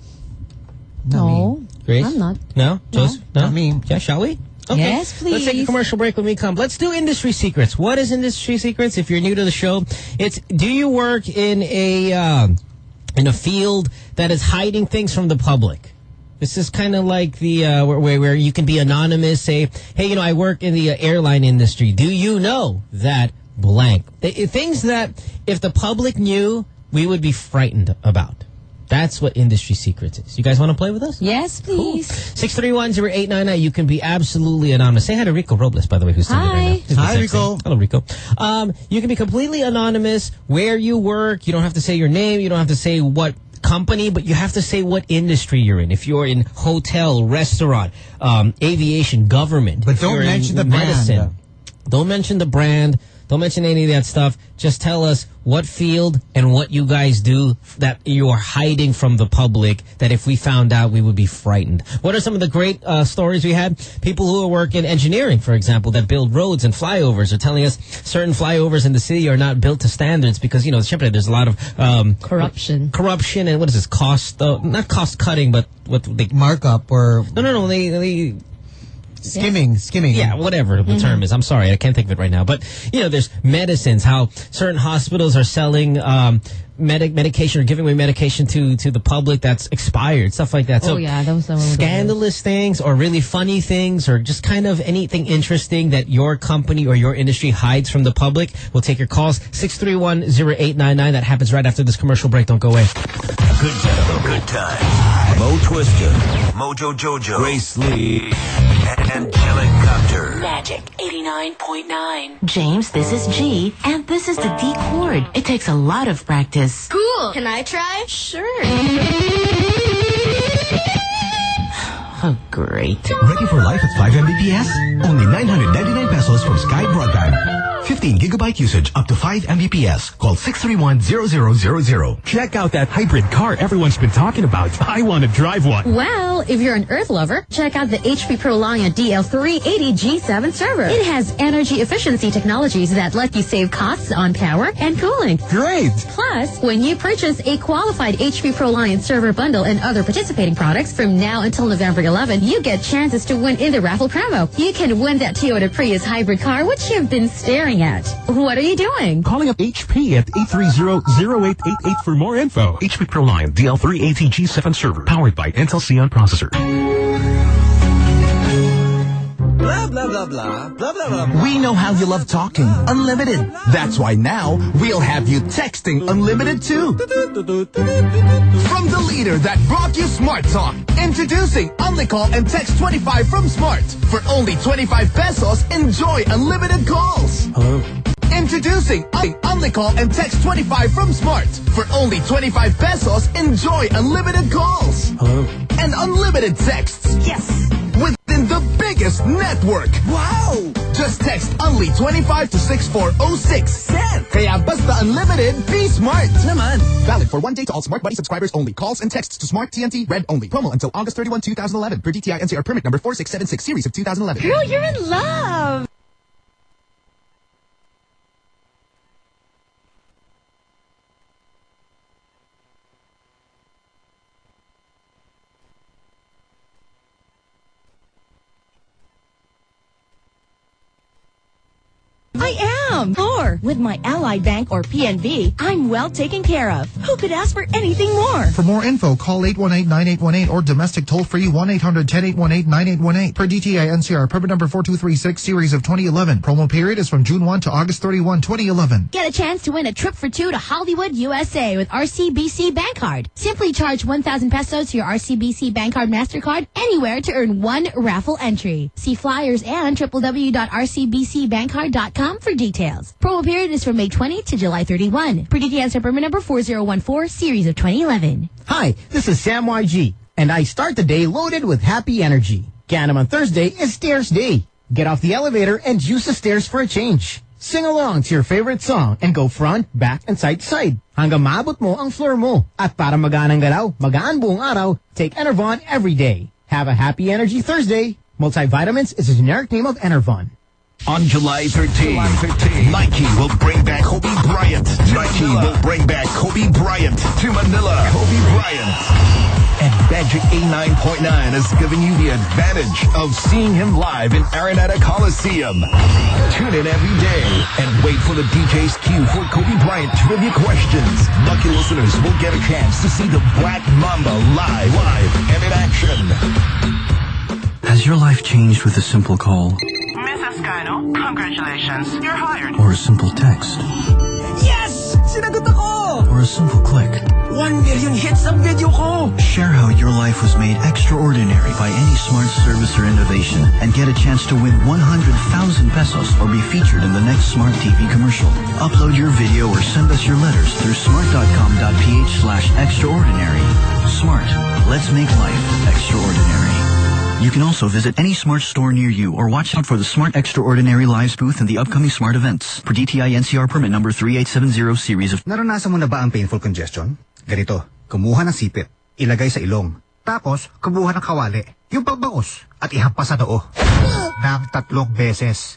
No.
Grace?
I'm not.
No? Joseph? No?
Not me.
Yeah, shall we? Okay.
Yes, please.
Let's take a commercial break when we come. Let's do industry secrets. What is industry secrets? If you're new to the show, it's do you work in a field that is hiding things from the public? This is kind of like the where you can be anonymous. Say, hey, I work in the airline industry. Do you know that blank? Things that if the public knew, we would be frightened about. That's what industry secrets is. You guys want to play with us?
Yes, please.
631-0899. You can be absolutely anonymous. Say hi to Rico Robles, by the way, who's sitting right now.
Hi, Rico.
Hello, Rico. You can be completely anonymous where you work. You don't have to say your name. You don't have to say what company, but you have to say what industry you're in. If you're in hotel, restaurant, aviation, government.
But don't mention the brand.
Don't mention the brand. Don't mention any of that stuff. Just tell us what field and what you guys do that you are hiding from the public, that if we found out, we would be frightened. What are some of the great stories we had? People who work in engineering, for example, that build roads and flyovers are telling us certain flyovers in the city are not built to standards because, simply there's a lot of
corruption.
Corruption and what is this? Cost, not cost cutting, but what they...
Markup or...
No, they
Skimming.
Yeah, whatever the term is. I'm sorry, I can't think of it right now. But, there's medicines, how certain hospitals are selling medication or giving away medication to the public that's expired, stuff like that.
Oh, yeah, that was some of
scandalous things or really funny things or just kind of anything interesting that your company or your industry hides from the public. We'll take your calls. 631-0899. That happens right after this commercial break. Don't go away.
Good gentlemen, good time. Mo Twister, Mojo Jojo, Grace Lee, and Angelic Copter.
Magic 89.9. James, this is G, and this is the D chord. It takes a lot of practice.
Cool. Can I try? Sure.
Oh, great.
Ready for life at 5 Mbps? Only 999 pesos from Sky Broadband. 15 gigabyte usage up to 5 Mbps. Call 631-0000.
Check out that hybrid car everyone's been talking about. I want to drive one.
Well, if you're an Earth lover, check out the HP ProLiant DL380G7 server. It has energy efficiency technologies that let you save costs on power and cooling.
Great!
Plus, when you purchase a qualified HP ProLiant server bundle and other participating products from now until November 11, you get chances to win in the raffle promo. You can win that Toyota Prius hybrid car, which you've been staring at. What are you doing?
Calling up HP at 830-0888 for more info. HP ProLiant DL380G7 server, powered by Intel Xeon processor.
Blah, blah, blah, blah, blah, blah, blah. We know how you love talking. Unlimited. That's why now we'll have you texting unlimited too. From the leader that brought you Smart Talk. Introducing Only Call and Text 25 from Smart. For only 25 pesos, enjoy unlimited calls.
Hello?
Introducing Only Call and Text 25 from Smart. For only 25 pesos, enjoy unlimited calls.
Hello?
And unlimited texts. Yes! Within the biggest network. Wow! Just text only 25 to 6406. Send! Kaya basta unlimited, be smart! Naman! Valid for 1 day to all Smart Buddy subscribers only. Calls and texts to Smart TNT Red only. Promo until August 31, 2011. Per DTI NCR permit number 4676 series of 2011.
Girl, you're in love! I am! Or, with my Allied Bank or PNB, I'm well taken care of. Who could ask for anything more?
For more info, call 818-9818 or domestic toll-free 1-800-10-818-9818 per DTI NCR permit number 4236 series of 2011. Promo period is from June 1 to August 31, 2011.
Get a chance to win a trip for two to Hollywood, USA with RCBC Bank Card. Simply charge 1,000 pesos to your RCBC Bank Card MasterCard anywhere to earn one raffle entry. See flyers and www.rcbcbankcard.com for details. Promo period is from May 20 to July 31. Per DTI NCR permit number 4014 series of 2011.
Hi, this is Sam YG, and I start the day loaded with happy energy. Kaya naman Thursday is Stairs Day. Get off the elevator and use the stairs for a change. Sing along to your favorite song and go front, back, and side to side. Hanggang maabot mo ang floor mo. At para maganang galaw, magaan buong araw, take Enervon every day. Have a happy energy Thursday. Multivitamins is a generic name of Enervon.
On July 13, Nike will bring back Kobe Bryant. Nike will bring back Kobe Bryant to Manila. Kobe Bryant. And Magic 89.9 is giving you the advantage of seeing him live in Araneta Coliseum. Tune in every day and wait for the DJ's cue for Kobe Bryant trivia questions. Lucky listeners will get a chance to see the Black Mamba live and in action.
Has your life changed with a simple call?
Mrs. Cano, congratulations. You're hired.
Or a simple text?
Yes! Sinagot ako!
Or a simple click?
1 million hits ang video ko!
Share how your life was made extraordinary by any smart service or innovation and get a chance to win 100,000 pesos or be featured in the next Smart TV commercial. Upload your video or send us your letters through smart.com.ph/extraordinary. Smart. Let's make life extraordinary. You can also visit any Smart store near you or watch out for the Smart Extraordinary Lives booth in the upcoming Smart events. Per DTI NCR permit number 3870 series of...
Naranasan mo na ba ang painful congestion? Ganito, kumuha ng sipit, ilagay sa ilong, tapos kumuha ng kawali, yung pagbangus, at ihampas sa noo. Ng 3 beses.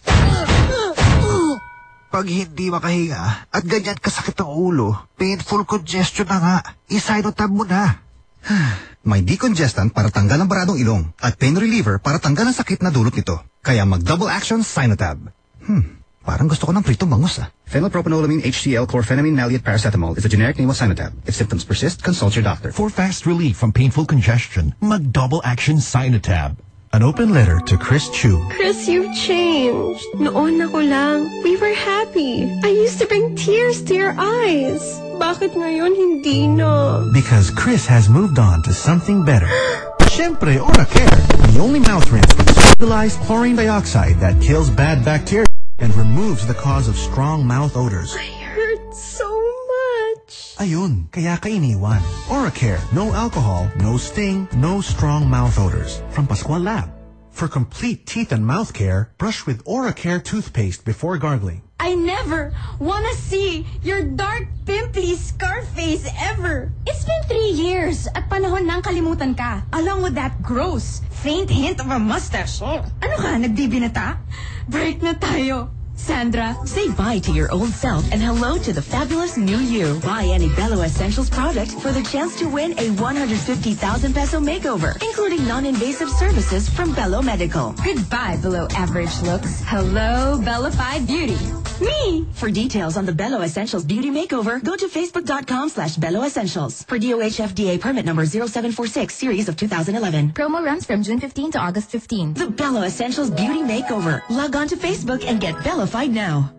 Pag hindi makahinga at ganyan kasakit ang ulo, painful congestion na nga, isinotab mo na. May decongestant para tanggal ang baradong ilong at pain reliever para tanggal ang sakit na dulot nito. Kaya mag-double action Sinotab. Parang gusto ko ng pritong bangus ah. Phenylpropanolamine HCl chlorphenamine maleate paracetamol is a generic name of Sinotab. If symptoms persist, consult your doctor.
For fast relief from painful congestion, mag-double action Sinotab. An open letter to Chris Chu.
Chris, you've changed. Noon ako lang, we were happy. I used to bring tears to your eyes. Bakit ngayon hindi na?
Because Chris has moved on to something better. Syempre, Oracare, the only mouth rinse with stabilized chlorine dioxide that kills bad bacteria and removes the cause of strong mouth odors.
I hurt so much.
Ayun, kaya ka iniwan. Oracare, no alcohol, no sting, no strong mouth odors. From Pascual Lab. For complete teeth and mouth care, brush with Oracare toothpaste before gargling.
I never wanna see your dark, pimply scar face ever.
It's been 3 years at panahon nang kalimutan ka. Along with that gross, faint hint of a mustache. Ano ka, nagdibinata?
Break na tayo.
Sandra, say bye to your old self and hello to the fabulous new you. Buy any Bello Essentials product for the chance to win a 150,000 peso makeover, including non-invasive services from Bello Medical.
Goodbye, below average looks. Hello, Bellified Beauty.
Me! For details on the Bello Essentials Beauty Makeover, go to facebook.com/Bello Essentials. For DOH FDA permit number 0746 series of 2011.
Promo runs from June 15 to August 15.
The Bello Essentials Beauty Makeover. Log on to Facebook and get Bellified now.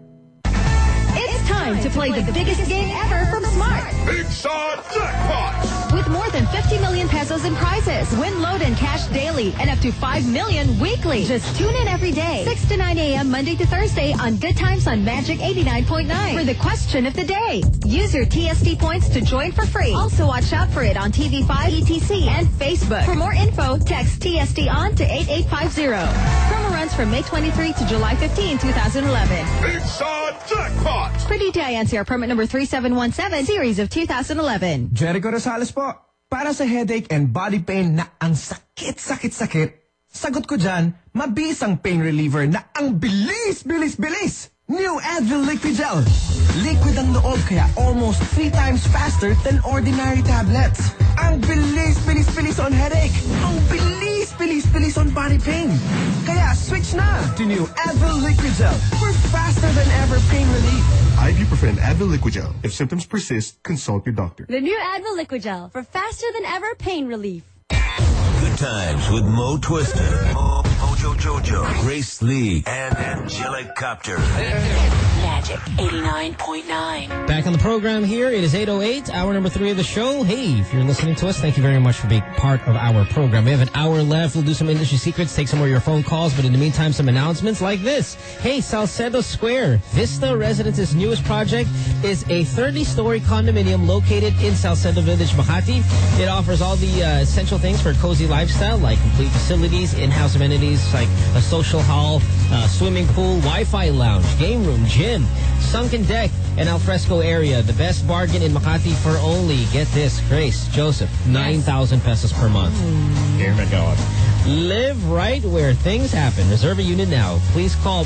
It's time to play the biggest game ever from Smart.
Big Shot Jackpot!
With more than 50 million pesos in prizes, win load and cash daily, and up to 5 million weekly. Just tune in every day, 6 to 9 a.m. Monday to Thursday on Good Times on Magic 89.9 for the question of the day. Use your TST points to join for free. Also watch out for it on TV5, ETC, and Facebook. For more info, text TST on to 8850. Promo Promo runs from May 23 to July 15, 2011.
It's a jackpot!
Per DTI NCR permit number 3717, series of 2011.
Jericho Rosales po. Para sa headache and body pain na ang sakit, sagot ko dyan, mabis ang pain reliever na ang bilis. New Advil Liquid Gel. Liquid ang loob kaya almost 3 times faster than ordinary tablets. Ang bilis on headache. Ang bilis on body pain. Kaya switch na to New Advil Liquid Gel for faster than ever pain relief.
Ibuprofen Advil Liquid Gel. If symptoms persist, consult your doctor.
The new Advil Liquid Gel for faster than ever pain relief.
Good times with Mo Twister, Mojo Jojo, Grace Lee, and Angelic Copter.
Magic 89.9.
Back on the program here. It is 8:08, hour number 3 of the show. Hey, if you're listening to us, thank you very much for being part of our program. We have an hour left. We'll do some industry secrets, take some more of your phone calls, but in the meantime, some announcements like this. Hey, Salcedo Square, Vista Residence's newest project is a 30-story condominium located in Salcedo Village, Makati. It offers all the essential things for a cozy lifestyle, like complete facilities, in-house amenities like a social hall, swimming pool, Wi-Fi lounge, game room, gym, sunken deck, and alfresco area. The best bargain in Makati for only, get this, Grace, Joseph, 9,000 pesos per month. Dear my God. Live right where things happen. Reserve a unit now. Please call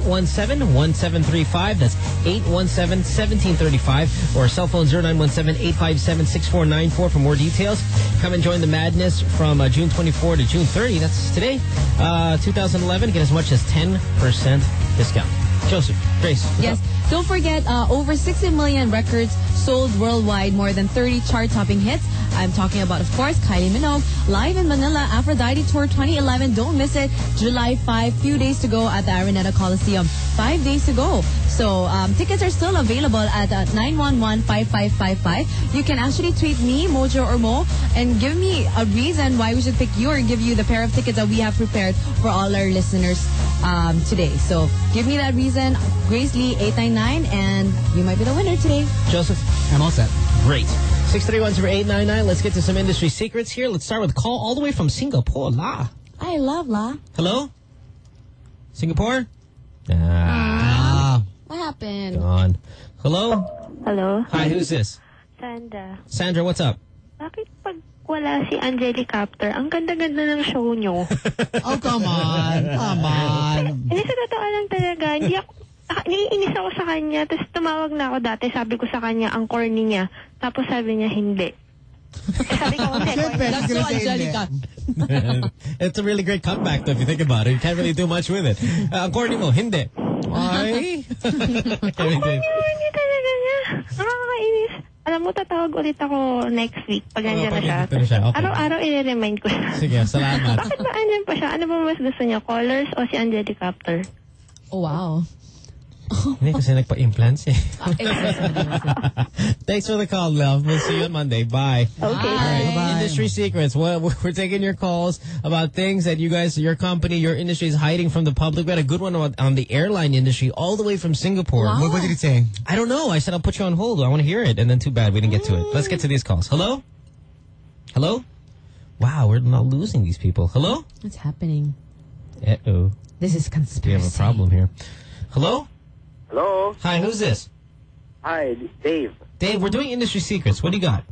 817-1735. That's 817-1735. Or cell phone 0917-857-6494 for more details. Come and join the madness from June 24 to June 30. That's today. 2011. Get as much as 10% discount. Joseph, Grace.
Yes. Don't forget, over 60 million records sold worldwide, more than 30 chart-topping hits. I'm talking about, of course, Kylie Minogue, live in Manila, Aphrodite Tour 2011. Don't miss it. July 5, few days to go at the Araneta Coliseum. 5 days to go. So, tickets are still available at 911-5555. You can actually tweet me, Mojo or Mo, and give me a reason why we should pick you or give you the pair of tickets that we have prepared for all our listeners today. So, give me that reason. Grace Lee, 899, and you might be the winner today.
Joseph?
I'm all set.
Great. 631-0899. Let's get to some industry secrets here. Let's start with a call all the way from Singapore. La.
I love La.
Hello? Singapore?
What happened?
Gone. Hello?
Hello?
Hi, who's this?
Sandra.
Sandra, what's up?
Bakit pag wala si Angelic Copter, ang ganda-ganda ng show nyo?
Oh, come on.
Hindi, sa totoo lang talaga. Hindi ako, naiinis ako sa kanya. Tapos tumawag na ako dati. Sabi ko sa kanya, ang corny niya. Tapos sabi niya, hindi. Sabi ko,
That's so Angelica.
It's a really great comeback, though, if you think about it. You can't really do much with it. Corny mo, hindi. Why?
Hindi talaga niya. Nakakainis. Alam mo, tatawag ulit ako next week pag nandiyan na siya.
Okay.
Araw-araw i-remind ko siya.
Sige, salamat.
Bakit ba andyan pa siya? Ano ba mas gusto niya? Colors o si Angelic Copter?
Oh, wow.
Hindi kasi nagpa-implants eh. Thanks for the call, love. We'll see you on Monday. Bye.
Okay.
All right. Industry secrets. Well, we're taking your calls about things that you guys, your company, your industry is hiding from the public. We had a good one on the airline industry all the way from Singapore.
Wow. What did he say?
I don't know. I said I'll put you on hold. I want to hear it. And then too bad we didn't get to it. Let's get to these calls. Hello? Hello? Wow, we're not losing these people. Hello?
What's happening?
Uh-oh.
This is conspiracy.
We have a problem here. Hello?
Hello?
Hi, who's this?
Hi, Dave.
Dave, we're doing industry secrets. What do you got?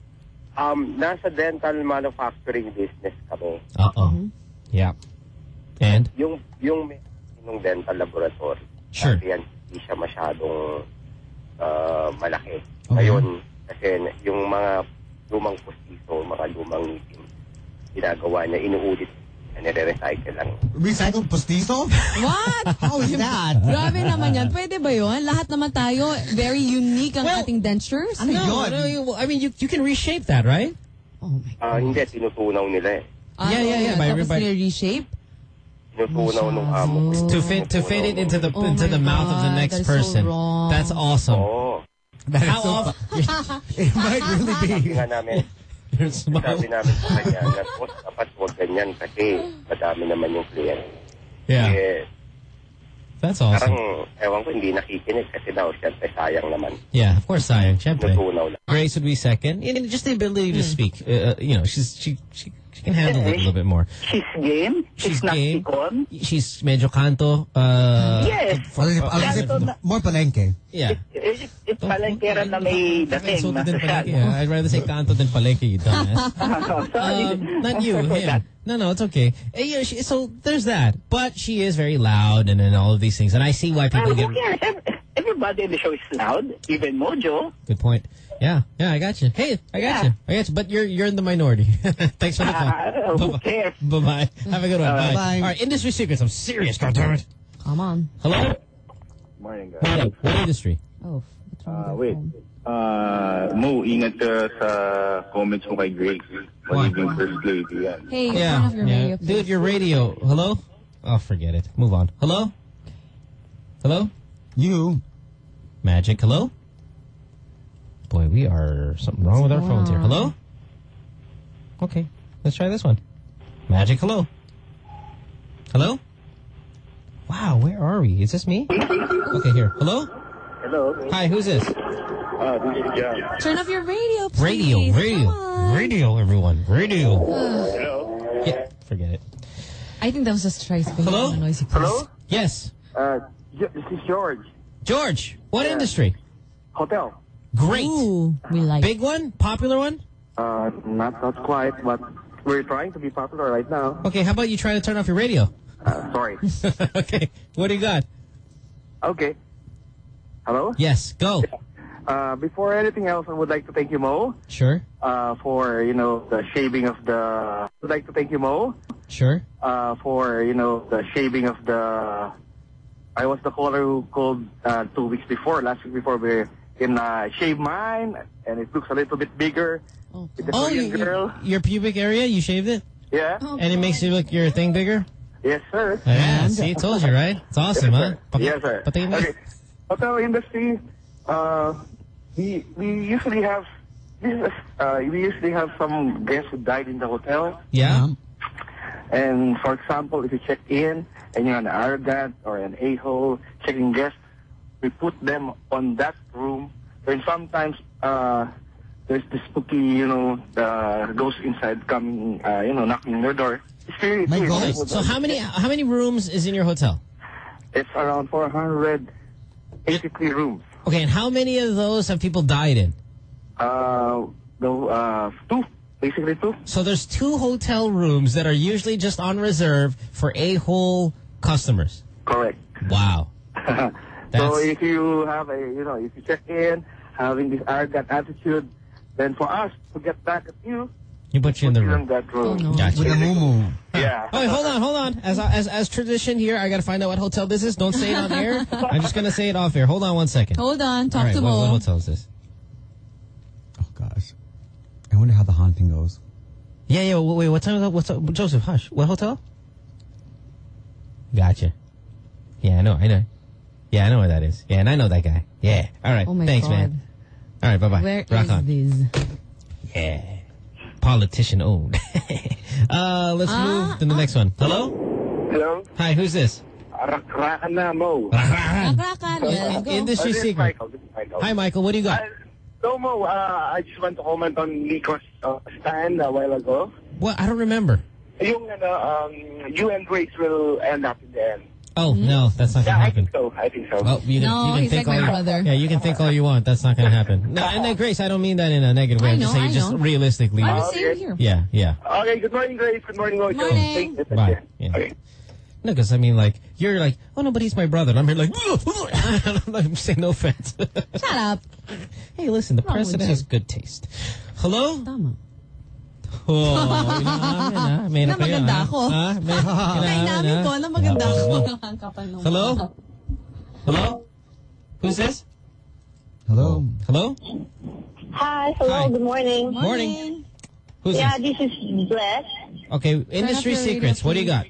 Nasa dental manufacturing business kami.
Uh-oh. Yeah. And?
Yung dental laboratory.
Sure.
Kasi yan, hindi siya masyadong malaki. Ngayon, kasi yung mga lumang pustiso, mga lumang ngipin, ginagawa niya, inuulit nire-recycle lang.
Recycled postizo?
What?
How is that?
Grabe naman yan. Pwede ba yun? Lahat naman tayo, very unique ang ating dentures.
No, I mean, you can reshape that, right?
Oh my God.
Hindi, tinutunaw nila eh.
Yeah. By
Tapos reshape?
Tinutunaw nung amo.
To fit it into the mouth of the next person.
So wrong.
That's awesome.
Oo.
How often?
It might really be.
Sabi nga namin, sabi namin sa kanya, dapat huwag ganyan kasi madami naman yung kliyente.
Yeah.
Eh,
that's awesome.
Parang, ewan ko, hindi nakikinig kasi daw, siyempre, sayang naman.
Yeah, of course, sayang. Siyempre.
Natunaw lang.
Grace would be second. And just the ability to speak. You know, she She can handle it a little bit more.
She's game.
She's
not
game.
sikon.
She's medyo kanto.
Yes.
More palengke.
Yeah.
It's palengkera na may dating na social.
Yeah, I'd rather say kanto than palengke, you dumbass.
Sorry.
Not you, him. No, it's okay. Yeah, so there's that. But she is very loud and all of these things. And I see why people get...
Who cares? Everybody in the show is loud. Even Mojo.
Good point. Yeah, I got you. Hey, I got you. But you're in the minority. Thanks for the call.
Who cares?
Bye-bye. Have a good one. Bye.
Bye.
All right, industry secrets. I'm serious, goddammit.
Come on.
Hello?
Morning, guys.
Morning. What industry?
Oh, what's wrong with
Wait. Mo, ingat ka sa comments mo kay Grace. Magiging first lady yan.
Hey, turn off your radio, please.
Dude, your radio. Hello? Oh, forget it. Move on. Hello? Hello?
You.
Magic. Hello? Boy, we are something wrong with our phones here. Hello? Okay, let's try this one. Magic. Hello? Hello? Wow, where are we? Is this me? Okay, here. Hello?
Hello.
Hi, who's this?
This is John.
Turn off your radio, please.
Radio, everyone. Radio.
Hello.
Yeah, forget it.
I think that was just Trice.
Hello?
Noisy,
Hello?
Yes.
This is George.
George, what industry?
Hotel.
Great.
Ooh, we like.
Big one? Popular one?
Not quite, but we're trying to be popular right now.
Okay, how about you try to turn off your radio?
Sorry.
Okay, what do you got?
Okay. Hello?
Yes, go.
Before anything else, I would like to thank you, Mo.
Sure.
For, the shaving of the... I would like to thank you, Mo.
Sure.
For, the shaving of the... I was the caller who called 2 weeks before, last week before we can shave mine, and it looks a little bit bigger. With the Korean girl.
Your pubic area, you shaved it?
Yeah.
And it makes you look your thing bigger?
Yes, sir.
Yeah, see, told you, right? It's awesome,
yes,
huh?
Yes, sir. Okay. Hotel industry, we usually have some guests who died in the hotel.
Yeah.
And for example, if you check in and you're an arrogant or an a-hole checking guest, we put them on that room. And sometimes there's the spooky, the ghost inside coming, knocking your door. It's really
So how many rooms is in your hotel?
It's around 483 rooms.
Okay, and how many of those have people died in?
Two. Basically two.
So there's 2 hotel rooms that are usually just on reserve for a-hole customers.
Correct.
Wow.
So if you have if you check in having this arrogant attitude, then for us to get back at you,
you put you in the room.
That room.
Gotcha.
With a moo-moo.
Yeah.
Oh, wait, hold on. As tradition here, I gotta find out what hotel this is. Don't say it on air. I'm just gonna say it off air. Hold on 1 second.
Hold on. Talk
All right,
to
what
Mo.
hotel is this?
Oh, gosh. I wonder how the haunting goes.
Yeah, wait, what time is that? What's up? Joseph, hush. What hotel? Gotcha. Yeah, I know. Yeah, I know where that is. Yeah, and I know that guy. Yeah. All right.
Oh my
Thanks,
God.
man. All right, bye-bye.
Where
Rock
is
on.
this?
Yeah. Politician owned. Let's move to the next one. Hello?
Hello?
Hi, who's this?
Rakrakan na, Mo.
Industry secret. Hi, Michael. What do you got?
So, Mo, I just want to comment on Nico's stand a while ago.
What? I don't remember.
You and Grace will end up in the end.
Oh, no, that's not going to happen.
I think so.
Oh, you can
he's
think
like my
all
brother.
Yeah, you can think all you want. That's not going to happen. No, and Grace, I don't mean that in a negative way. I'm just saying, just realistically.
I'm the same here.
Yeah.
Okay, good morning, Grace. Good morning, Mojo.
Morning.
Bye. Yeah.
Okay.
No, because I mean, like, you're like, oh, no, but he's my brother. And I'm here like, I'm saying no offense.
Shut up.
Hey, listen, the
Wrong with
president
you.
has good taste. Hello?
Tama.
Oh, may
Na maganda ako. Namin ko na maganda ako.
Hello? Hello? Who's this?
Hello?
Hello?
Hi, hello, good morning.
Morning. Who's
yeah,
this?
this is Bless.
Okay, industry secrets. What do you got?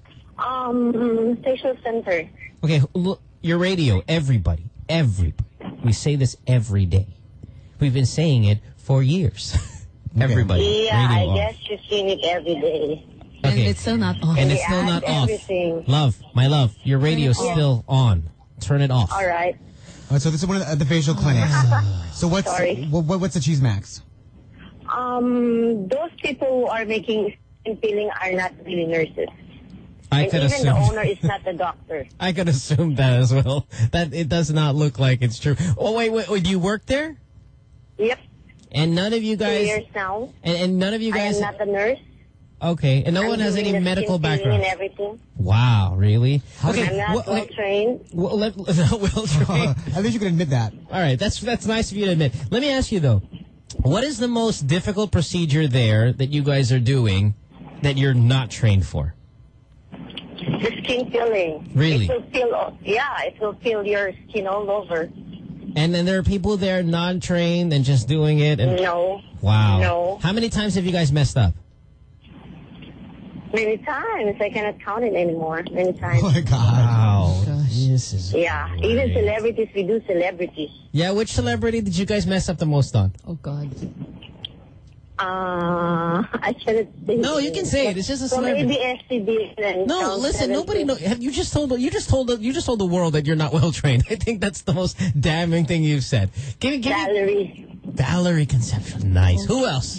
Station center.
Okay, look, your radio, everybody. We say this every day. We've been saying it for years. Everybody.
Yeah, I
radio
guess you've seen it every day.
Okay.
And it's still not off.
And it's still not off.
Everything.
Love, my love, your radio's still on. Turn it off.
All right.
So this is one of the facial clinics. So what's
Sorry.
what's the cheese max?
Those people who are making and filling are not really nurses.
I
And
could
even the
assume.
owner is not a doctor.
I could assume that as well. That it does not look like it's true. Oh, wait. Do you work there?
Yep.
And none of you
2
guys...
years now.
And none of you guys...
I am not a nurse.
Okay, and no one has
doing
any
the
medical
skin filling
background.
and everything.
Wow, really? Okay,
I'm not well trained.
Well, well trained.
At least you can admit that.
All right, that's nice of you to admit. Let me ask you though, what is the most difficult procedure there that you guys are doing that you're not trained for?
The skin filling.
Really?
It will fill your skin all over.
And then there are people there non-trained and just doing it. And
No.
Wow.
No.
How many times have you guys messed up?
Many times. I cannot count it anymore. Many times.
Oh my God.
Wow. This is
Yeah. Even celebrities, we do celebrities.
Yeah, which celebrity did you guys mess up the most on?
Oh, God.
I cannot say.
No, you can say it. It's just a celebrity.
ABS-CBN.
No, listen. Nobody knows. You just told the world that you're not well trained. I think that's the most damning thing you've said. Give me Valerie Concepcion. Nice. Who else?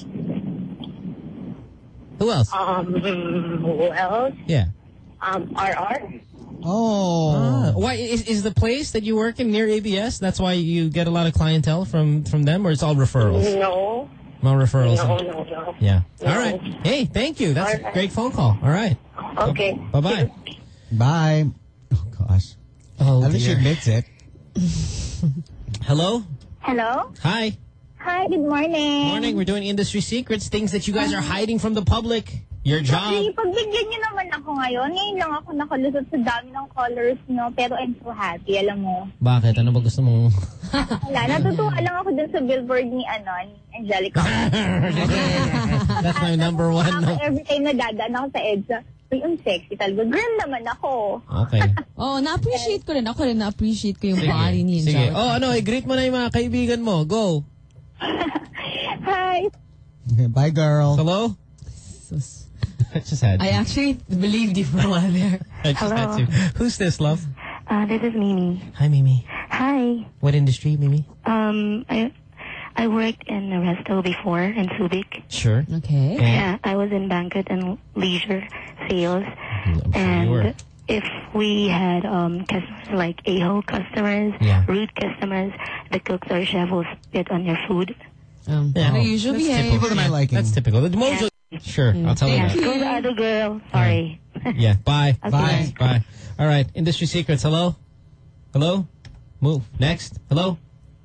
Who else?
Who else?
Yeah.
RR.
Oh. Why is the place that you work in near ABS? That's why you get a lot of clientele from them, or it's all referrals?
No.
No referrals.
No.
Yeah.
No.
All right. Hey, thank you. That's a great phone call. All right.
Okay.
Bye-bye.
Bye. Oh, gosh.
Oh,
At least she
dear.
admits it.
Hello?
Hello?
Hi.
Hi, good morning.
Morning. We're doing industry secrets, things that you guys are hiding from the public. Your job.
Actually, pagbigyan niyo naman ako ngayon. Ngayon lang ako nakalusot sa dami ng callers niyo, pero I'm so happy, alam mo.
Bakit? Ano ba gusto mong...
Wala, natutuwa lang ako dun sa billboard ni Angelica.
That's my number one.
Every time na dadaan ako sa EDSA, ang sexy talaga. Girl naman ako.
Okay.
Oh, na-appreciate ko rin. Ako rin na-appreciate ko yung body ni
Sige.
Angelica.
Oh, i-greet mo na yung mga kaibigan mo. Go.
Hi.
Okay, bye, girl.
Hello? I just had
I actually believed you for a while there.
I just had to. Who's this, love?
This is Mimi.
Hi, Mimi.
Hi.
What industry, Mimi?
I worked in a resto before in Subic.
Sure.
Okay.
Yeah, I was in banquet and leisure sales.
I'm sure you were.
If we had customers like a-hole customers, rude customers, the cooks or chef will spit on your food.
Yeah. Usual behavior.
People to my liking.
That's typical. The Mojo. Sure, I'll tell you that.
Go the other girl. Sorry.
Yeah, bye.
Okay.
Bye. All right, industry secrets. Hello? Hello? Move. Next. Hello?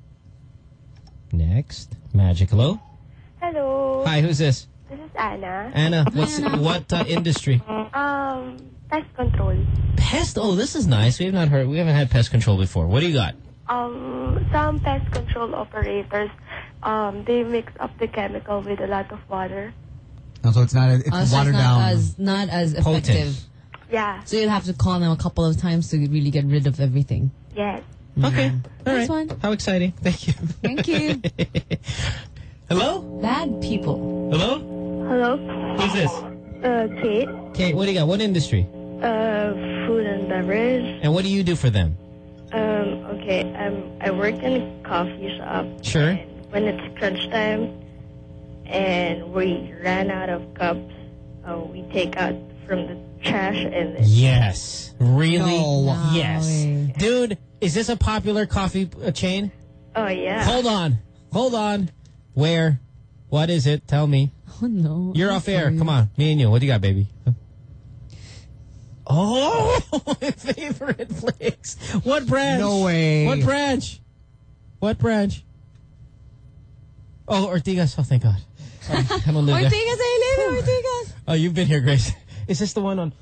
Next. Magic. Hello?
Hello.
Hi, who's this?
This is Anna.
Anna, what industry?
Pest control.
Pest? Oh, this is nice. We haven't had pest control before. What do you got?
Some pest control operators, they mix up the chemical with a lot of water.
Oh, so it's not. It's watered down.
Not as effective.
Yeah.
So you'll have to call them a couple of times to really get rid of everything.
Yes.
Okay. All
Nice
right.
one.
How exciting. Thank you.
Thank you.
Hello?
Bad people.
Hello?
Hello.
Who's this?
Kate.
Kate, what do you got? What industry?
Food and beverage.
And what do you do for them?
Okay. I work in a coffee shop.
Sure.
When it's crunch time and we ran out of cups, we take out from the trash and then
Yes. Really?
No.
Yes. Dude, is this a popular coffee chain?
Oh yeah.
Hold on. Where? What is it? Tell me.
Oh no.
You're off air. Come on. Me and you. What do you got, baby? Oh, my favorite flakes. What branch?
No way.
What branch? What branch? Oh, Ortigas. Oh, thank God. I don't live there.
Ortigas, I live in Ortigas.
Oh, you've been here, Grace. Is this the one on...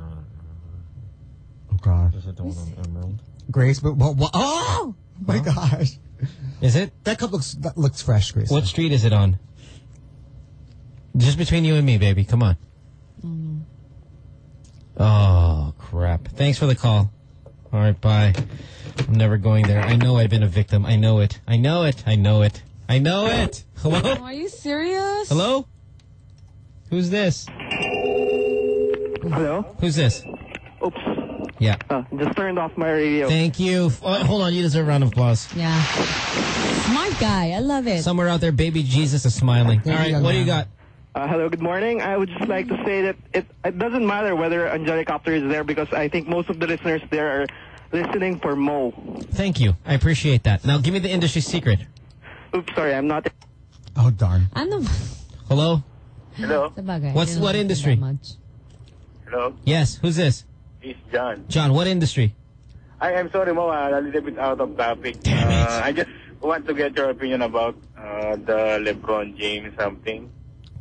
Oh, God.
Is it the one on Emerald?
Grace, but what? Oh my gosh.
Is it?
That looks fresh, Grace.
What street is it on? Just between you and me, baby. Come on. Oh, crap. Thanks for the call. All right, bye. I'm never going there. I know I've been a victim. I know it. Hello?
Are you serious?
Hello? Who's this?
Hello?
Who's this?
Oops.
Yeah.
Just turned off my radio.
Thank you. Oh, hold on. You deserve a round of applause.
Yeah. Smart guy. I love it.
Somewhere out there, baby Jesus is smiling. All right, what do you got?
Hello, good morning. I would just like to say that it doesn't matter whether Angelicopter is there because I think most of the listeners there are listening for Mo.
Thank you. I appreciate that. Now, give me the industry secret.
Oops, sorry, I'm not.
Oh, darn.
Hello?
Hello?
What industry?
Hello?
Yes, who's this?
It's John.
John, what industry?
I'm sorry, Mo. A little bit out of topic. I just want to get your opinion about the LeBron James something.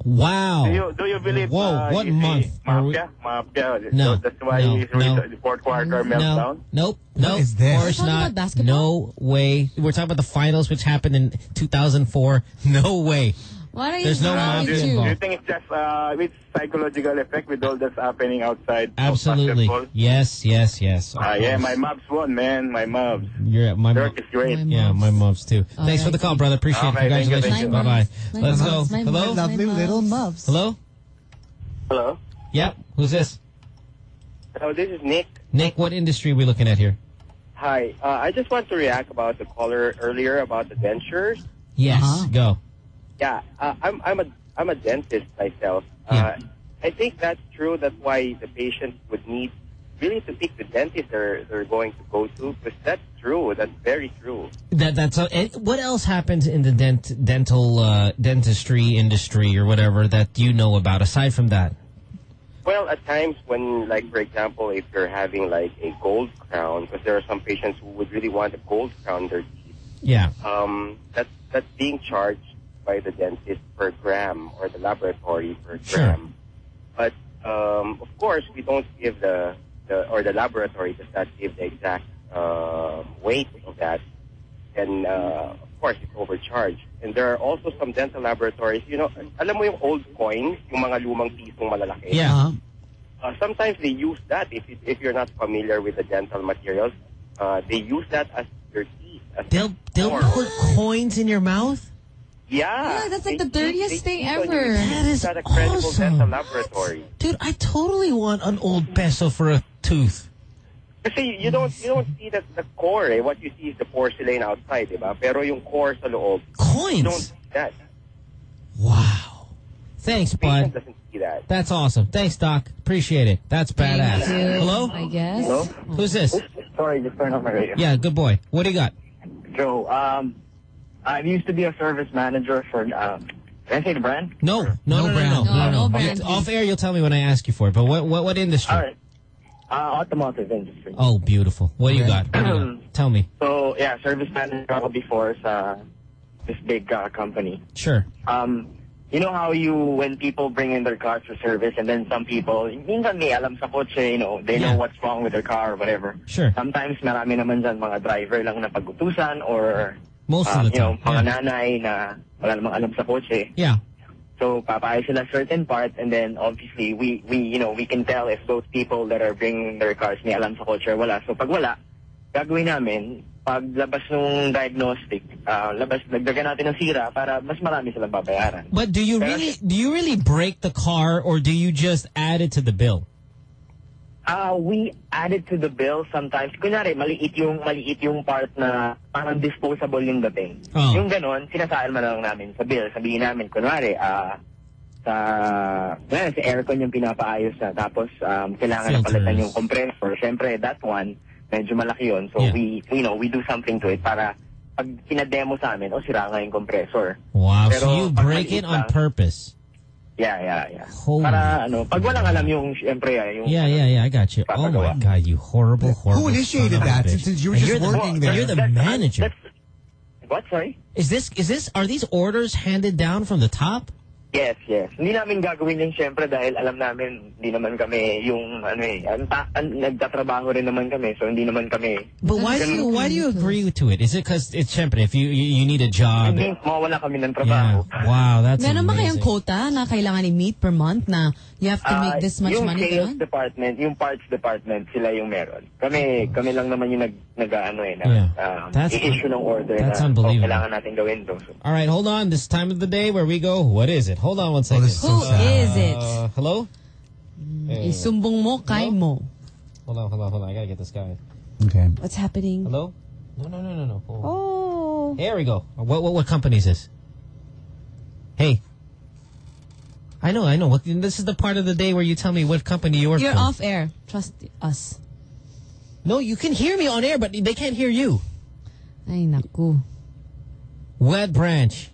Wow.
Do you believe?
Whoa, what month?
Mafia?
No.
So that's why he's the fourth quarter meltdown?
Nope.
What is this?
Of course not. No way. We're talking about the finals, which happened in 2004. No way.
What are you
There's no mafia
Do you
involved.
think it's just with psychological effect with all that's happening outside?
Absolutely.
Of basketball?
Yes.
Yeah, my Mavs won, man. My Mavs.
My
Dirk is great.
Yeah, my Mavs too. Thanks for the call, brother. Appreciate it.
Okay, thank you,
Congratulations.
thank you.
Bye-bye. Let's go.
My
Hello?
Lovely little
Mavs.
Hello?
Hello?
Yep. Who's this?
Hello, this is Nick.
Nick, what industry are we looking at here?
Hi. I just want to react about the caller earlier about the dentures.
Yes. Go.
Yeah, I'm a dentist myself.
Yeah.
I think that's true. That's why the patient would need really to pick the dentist they're going to go to, because that's true. That's very true.
That's and what else happens in the dental dentistry industry or whatever that you know about aside from that?
Well, at times when, like, for example, if you're having like a gold crown, because there are some patients who would really want a gold crown in their teeth.
Yeah.
That's being charged by the dentist per gram or the laboratory per
Sure.
gram. But of course, we don't give the laboratory does not give the exact weight of that. And of course, it's overcharged. And there are also some dental laboratories, you know, alam mo yung old coins, yung mga lumang pisong malalaki?
Yeah.
Sometimes they use that if you're not familiar with the dental materials. They use that as your teeth.
They'll put coins in your mouth?
Yeah.
That's like the dirtiest thing ever.
That is
a credible
awesome.
dental laboratory.
Dude, I totally want an old peso for a tooth.
Kasi you don't see the core, eh. What you see is the porcelain outside, diba? Pero yung core sa loob,
coins.
You don't see that.
Wow. Thanks, bud.
Doesn't see that.
That's awesome. Thanks, Doc. Appreciate it. That's badass.
Thank you,
Hello?
I guess.
Hello?
Who's this?
Sorry, just turned on my radio.
Yeah, good boy. What do you got?
Joe, I used to be a service manager for, can I say the brand?
No brand.
No brand.
Off air, you'll tell me when I ask you for it. But what industry?
All right. Automotive industry.
Oh, beautiful. What do you got? Tell me.
So, yeah, service manager ako before sa this big company.
Sure.
You know how when people bring in their cars for service and then some people, minsan may alam sa kotse, you know, they know what's wrong with their car or whatever.
Sure.
Sometimes marami naman dyan mga driver lang na pagutusan or
most of the
you know,
time.
mga nanay na wala namang alam sa kotse.
Yeah.
So papaayos sila certain part and then obviously we can tell if those people that are bringing their cars may alam sa kotse or wala. So pag wala, gagawin namin pag labas ng diagnostic, dagdagan natin ng sira para mas marami silang babayaran.
But do you really break the car or do you just add it to the bill?
We add it to the bill sometimes. Kunyari, maliit yung part na parang disposable yung dating.
Oh.
Yung ganon, sinasaan man lang namin sa bill. Sabihin namin, kunwari, sa aircon yung pinapaayos na. Tapos, kailangan na palitan yung compressor. Siyempre, that one, medyo malaki yun. So, we do something to it para pag pinademo sa amin, sira nga yung compressor.
Wow,
Pero,
so you break it on purpose.
Yeah.
Holy.
Para, pag walang alam yung, siyempre, yung...
Yeah, I got you. Oh my God, you horrible.
Who initiated that? Since you were just working there.
You're the manager.
What, sorry?
Are these orders handed down from the top?
Yes. Hindi namin gagawin yun siyempre dahil alam namin hindi naman kami yung nagtatrabaho rin naman kami so hindi naman kami.
But why do you agree to it? Is it because it's siyempre if you need a job?
Hindi mawala kami ng trabaho.
Yeah. Wow, that's
Meron ba
amazing.
kayong quota na kailangan i-meet per month na you have to make this much money?
Yung sales department, yung parts department, sila yung meron. Kami lang naman yung i-issue ng order
that's
na
unbelievable.
Kailangan natin gawin to. So.
All right, hold on. This time of the day where we go, what is it? Hold on one second.
Who is it?
Hello?
Isumbong mo, kay mo.
Hold on. I gotta get this guy.
Okay.
What's happening?
Hello? No.
Oh.
Here we go. What company is this? Hey. I know. Well, this is the part of the day where you tell me what company you work for.
You're off air. Trust us.
No, you can hear me on air, but they can't hear you.
Ay, naku.
Wet Branch.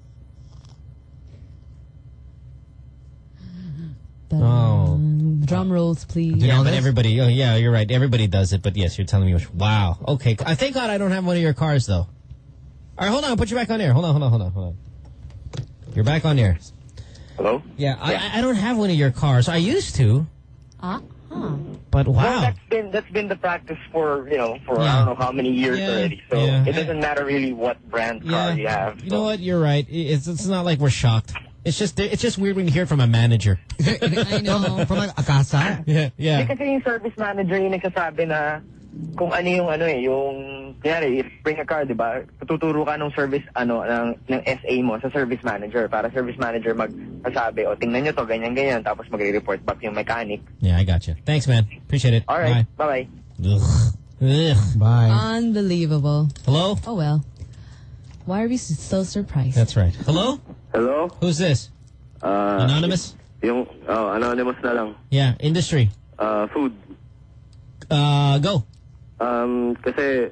Oh.
Drum rolls, please.
Yeah, but everybody, yeah, you're right. Everybody does it, but yes, you're telling me which. Wow. Okay. Thank God I don't have one of your cars, though. All right, hold on. I'll put you back on air. Hold on. You're back on air.
Hello?
Yeah, I don't have one of your cars. I used to. But wow.
Well, that's been the practice for I don't know how many years already. So it doesn't matter really what brand car you have.
You know what? You're right. It's not like we're shocked. It's just weird when you hear it from a manager.
I know.
From like a casa?
Yeah.
Kasi yung service manager yung nagsasabi na kung ano yung kunyari, if bring a car, di ba? Tuturo ka ng service, ng SA mo sa service manager para service manager magsasabi, tingnan nyo to, ganyan, tapos magre-report back yung mechanic.
Yeah, I got you. Thanks, man. Appreciate it.
All right. Bye-bye.
Ugh.
Bye.
Unbelievable.
Hello?
Oh, well. Why are we so surprised?
That's right. Hello?
Hello?
Who's this? Anonymous?
Anonymous na lang.
Yeah, industry.
Food.
Go.
Kasi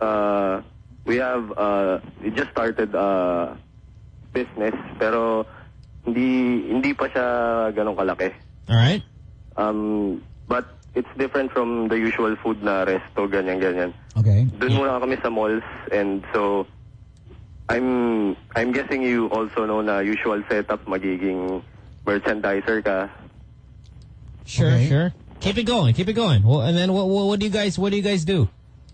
we just started business pero hindi pa siya ganong kalaki.
All right.
But it's different from the usual food na resto, ganyan.
Okay.
Doon muna kami sa malls, and so I'm guessing you also know na usual setup magiging merchandiser ka.
Sure. Keep it going. Well, and then what do you guys do?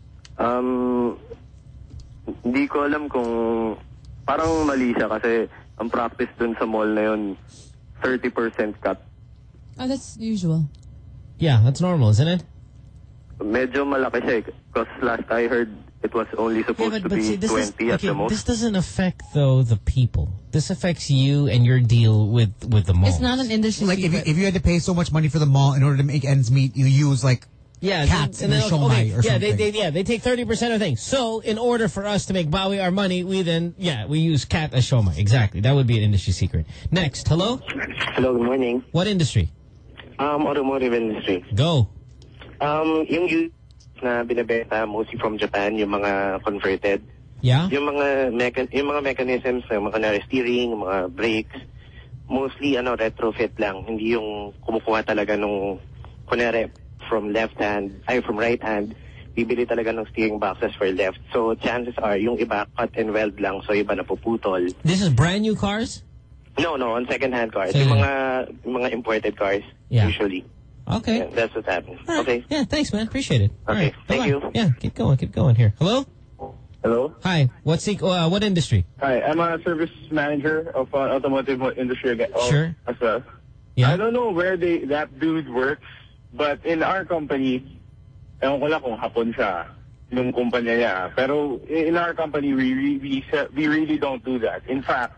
Hindi ko alam kung parang mali siya kasi ang practice dun sa mall na yun 30% cut.
Oh, that's usual.
Yeah, that's normal, isn't it?
Medyo malaki siya because last I heard it was only supposed to be 20 at the most.
This doesn't affect, though, the people. This affects you and your deal with the mall.
It's not an industry
like if you had to pay so much money for the mall in order to make ends meet, you use like cats in the shomai or something.
They take 30% of things. So in order for us to make Bawi our money, we use cat as shomai. Exactly. That would be an industry secret. Next, hello?
Hello, good morning.
What industry?
Automotive industry.
Go.
Yung used na binebenta mostly from Japan, yung mga converted.
Yeah?
Yung mga mechanisms, yung mga steering, mga brakes, mostly retrofit lang. Hindi yung kumukuha talaga nung kunyari from right hand, bibili talaga ng steering boxes for left. So chances are yung iba cut and weld lang, so iba napuputol.
This is brand new cars?
No, on second-hand cars. Yung mga imported cars, usually.
Okay.
Yeah, that's what's happening.
Right.
Okay.
Yeah, thanks, man. Appreciate it.
Okay,
right.
thank you.
Yeah, keep going here. Hello?
Hello?
Hi. What industry?
Hi, I'm a service manager of automotive industry again.
Sure.
As well.
Yeah.
I don't know where that dude works, but in our company, ewan ko lang kung hapon siya, yung kumpanya niya. Pero in our company, we really don't do that. In fact,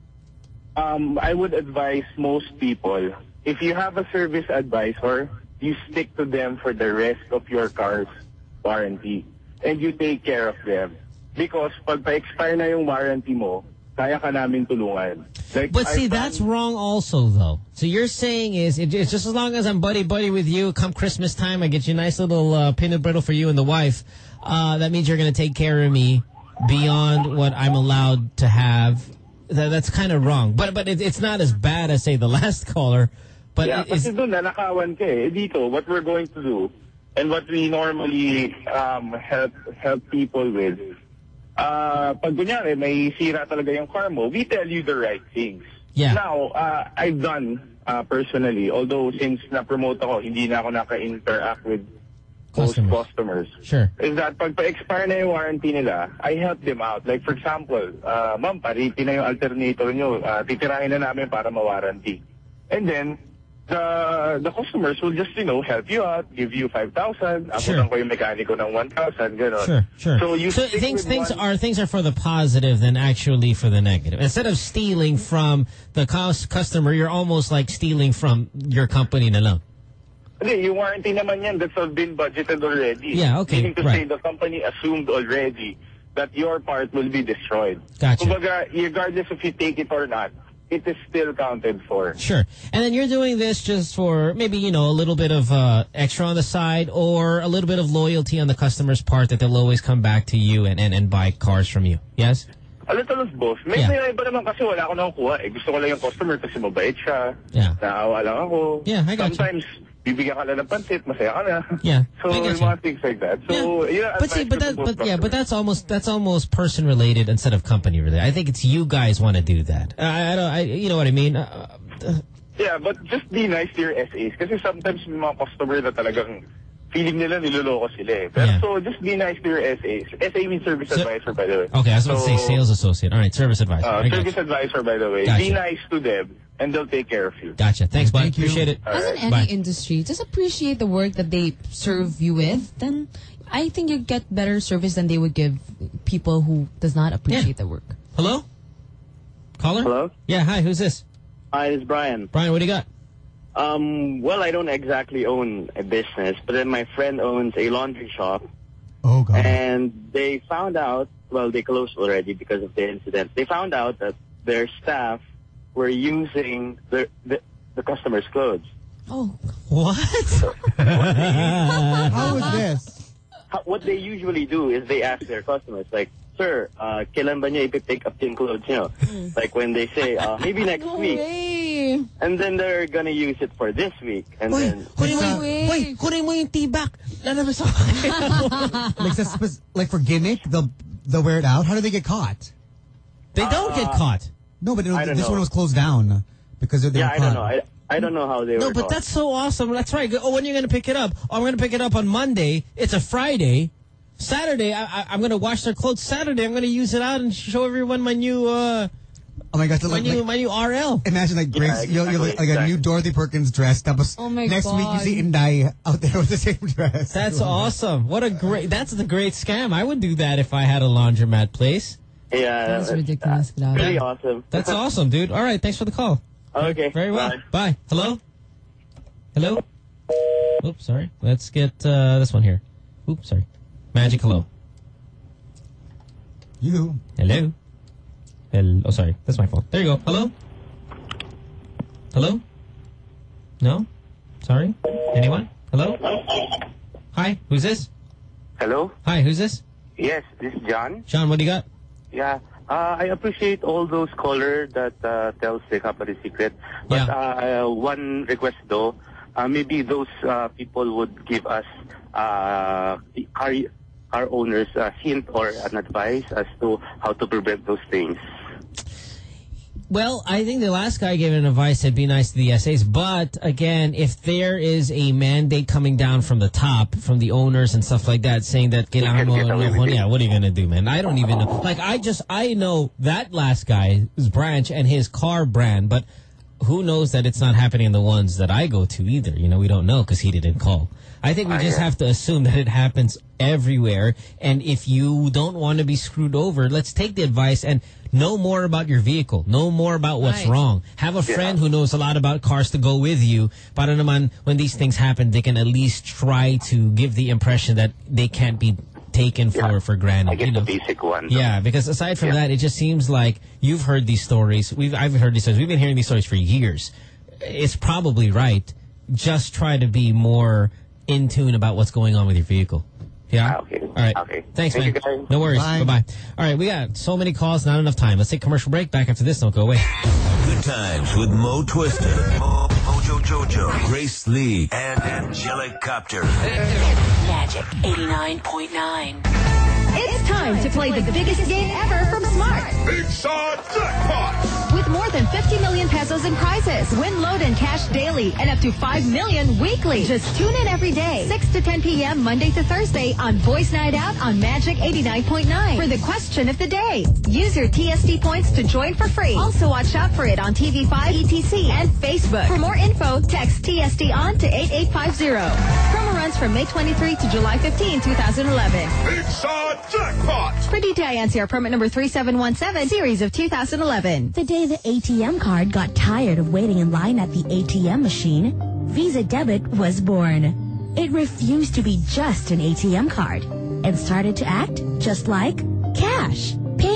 I would advise most people, if you have a service advisor, you stick to them for the rest of your car's warranty. And you take care of them. Because pag pa-expire na yung warranty mo, kaya ka namin tulungan.
But see, that's wrong also, though. So you're saying it's just as long as I'm buddy-buddy with you, come Christmas time, I get you a nice little peanut brittle for you and the wife, that means you're going to take care of me beyond what I'm allowed to have. That's kind of wrong. But it's not as bad as, say, the last caller. But
yeah, kasi doon nanakawan ka eh. Dito, what we're going to do, and what we normally help people with, pag kunyari may sira talaga yung car mo, we tell you the right things.
Yeah.
Now, I've done personally, although since na-promote ako, hindi na ako naka-interact with most customers.
Sure.
Is that pag pa-expire na yung warranty nila, I help them out. Like for example, ma'am, pariti na yung alternator nyo, titirahin na namin para ma-warranty. And then, the customers will just, help you out, give you 5,000, abutan ko yung mekaniko ng 1,000, gano'n.
Sure.
So
things are for the positive than actually for the negative. Instead of stealing from the customer, you're almost like stealing from your company na lang.
Hindi, yung warranty naman yan, that's all been budgeted already.
Yeah, okay,
Meaning to say the company assumed already that your part will be destroyed.
Gotcha.
Kumbaga, regardless if you take it or not,
it is still counted for.
Sure. And then you're doing this just for maybe, a little bit of extra on the side or a little bit of loyalty on the customer's part that they'll always come back to you and buy cars from you. Yes?
A little of both. May iba naman kasi wala ako nakukuha eh. Gusto ko lang yung customer kasi mabait siya.
Yeah.
Naawa lang ako.
Yeah, I got
Sometimes, bibigyan ka lang ng pansit, masaya ka na.
Yeah.
So, mga things like that. So,
But that's almost person related instead of company related. I think it's you guys want to do that. You know what I mean?
Yeah, but just be nice to your SAs. Kasi sometimes may mga customer na talagang feeling nila niloloko sila eh. Pero so, just be nice to your SAs. SA means service advisor, by the way.
Okay, I was about to say sales associate. All right, service advisor.
Service advisor, by the way.
Gotcha.
Be nice to them, and they'll take care of you.
Gotcha. Thanks, bud. Appreciate it.
As in any industry, just appreciate the work that they serve you with. Then I think you get better service than they would give people who does not appreciate the work.
Hello? Caller?
Hello?
Yeah, hi, who's this?
Hi, this is Brian.
Brian, what do you got?
Well, I don't exactly own a business, but then my friend owns a laundry shop.
Oh, God.
And they found out, well, they closed already because of the incident. They found out that their staff were using the customer's clothes.
Oh.
What?
How
was this?
What they usually do is they ask their customers, like, sir, kailan ba niyo ipipick up yung clothes niyo? Like when they say, maybe next week.
Way.
And then they're gonna use it for this week. And then...
kunin mo yung tibak. Lalabas ako.
Like for gimmick, they'll wear it out. How do they get caught?
They don't get caught.
No, but
I don't
this
know.
one was closed down because they were
I
caught.
don't know. I don't know how they were
No, but
caught.
that's so awesome. That's right. Oh, when are you going to pick it up? Oh, I'm going to pick it up on Monday. It's a Friday. Saturday, I'm going to wash their clothes. Saturday, I'm going to use it out and show everyone my new...
oh my gosh,
my new RL.
Imagine like Grace, you're like a new Dorothy Perkins dress.
Oh my
next
God.
week you see Inday out there with the same dress.
That's awesome. That's the great scam. I would do that if I had a laundromat place.
Yeah,
That's ridiculous.
pretty awesome.
That's awesome, dude. All right, thanks for the call.
Okay.
Very well. Bye. Hello? Hello? Oops, sorry. Let's get this one here. Oops, sorry. Magic, hello.
You.
Hello? Oh, sorry. That's my fault. There you go. Hello? Hello? No? Sorry? Anyone? Hello? Hi, who's this?
Hello?
Hi, who's this?
Yes, this is John.
John, what do you got?
Yeah, I appreciate all those callers that tells the company secret. But one request though, maybe those people would give us car owners a hint or an advice as to how to prevent those things.
Well, I think the last guy gave an advice said be nice to the SAs. But again, if there is a mandate coming down from the top, from the owners and stuff like that, saying that kailangan mo, yeah, what are you gonna do, man? I don't even know. Like I know that last guy's branch and his car brand, but who knows that it's not happening in the ones that I go to either? You know, we don't know because he didn't call. I think we just have to assume that it happens everywhere. And if you don't want to be screwed over, let's take the advice and know more about your vehicle. Know more about what's wrong. Have a friend who knows a lot about cars to go with you. Para naman, when these things happen, they can at least try to give the impression that they can't be taken for granted.
I guess the basic one.
Yeah, because aside from that, it just seems like you've heard these stories. I've heard these stories. We've been hearing these stories for years. It's probably right. Just try to be more in tune about what's going on with your vehicle. Yeah?
Okay.
All right.
Okay.
Thanks,
Thank
man.
you, guys.
No worries.
Bye.
Bye-bye. All right, we got so many calls, not enough time. Let's take a commercial break. Back after this. Don't go away.
Good times with Mo Twister, Mojo Jojo, Grace Lee, and Angelic Copter.
Magic 89.9. It's time to play the biggest game ever from Smart.
Big Shot Jackpot!
With more than 50 million pesos in prizes, win, load, and cash daily, and up to 5 million weekly. Just tune in every day, 6 to 10 p.m. Monday to Thursday on Boys Night Out on Magic 89.9 for the question of the day. Use your TST points to join for free. Also watch out for it on TV5, ETC, and Facebook. For more info, text TST on to 8850. Promo runs from May 23 to July 15, 2011.
Big Shot Jackpot!
For DTI NCR permit number 3717, series of 2011.
The day the ATM card got tired of waiting in line at the ATM machine, Visa Debit was born. It refused to be just an ATM card and started to act just like cash, paying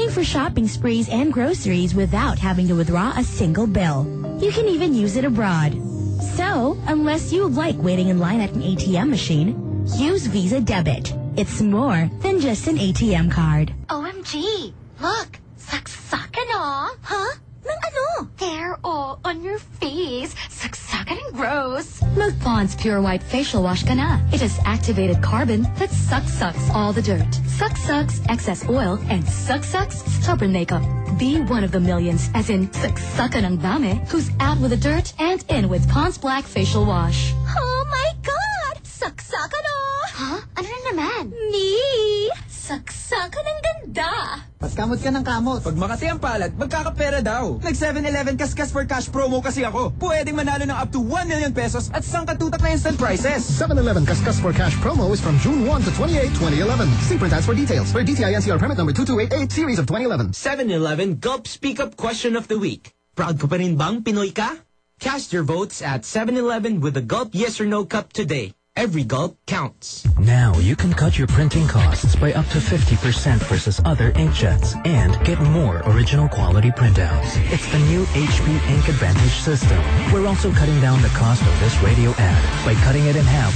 you for shopping sprees and groceries without having to withdraw a single bill. You can even use it abroad. So, unless you like waiting in line at an ATM machine, use Visa Debit. It's more than just an ATM card.
OMG! Look! Saksakan oh! Huh? Nang ano? Hair all on your face. Saksakan and gross. Milk Bond's Pure White Facial Wash ka na. It has activated carbon that sucks all the dirt. Sucks excess oil and sucks stubborn makeup. Be one of the millions, as in saksakan ang dami, who's out with the dirt and in with Pond's Black Facial Wash. Oh my God! Saksakan oh! Huh? Ano na naman? Me! Saksakan ang ganda!
Kamot ka ng kamot. Pag Makati ang palad, magkakapera daw. Nag 7-Eleven Kaskas for Cash promo kasi ako. Pwedeng manalo ng up to 1 million pesos at sangkatutak na instant prizes.
7-Eleven Kaskas for Cash promo is from June 1 to 28, 2011. See print ads for details. For DTI NCR permit number 2288 series of 2011.
7-Eleven Gulp Speak Up Question of the Week. Proud ko pa rin bang Pinoy ka? Cast your votes at 7-Eleven with the Gulp Yes or No Cup today. Every gulp counts.
Now you can cut your printing costs by up to 50% versus other inkjets and get more original quality printouts. It's the new HP Ink Advantage system. We're also cutting down the cost of this radio ad by cutting it in half.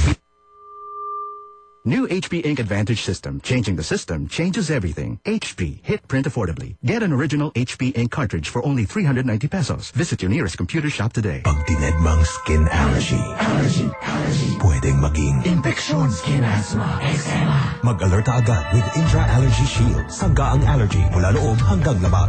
New HP Ink Advantage system. Changing the system changes everything. HP. Hit print affordably. Get an original HP Ink cartridge for only 390 pesos. Visit your nearest computer shop today.
Pag tinedmang skin allergy. Pwedeng maging
infection, skin asthma, eczema. Mag-alerta agad with Intra-Allergy Shield. Sangga ang allergy mula loob hanggang labas.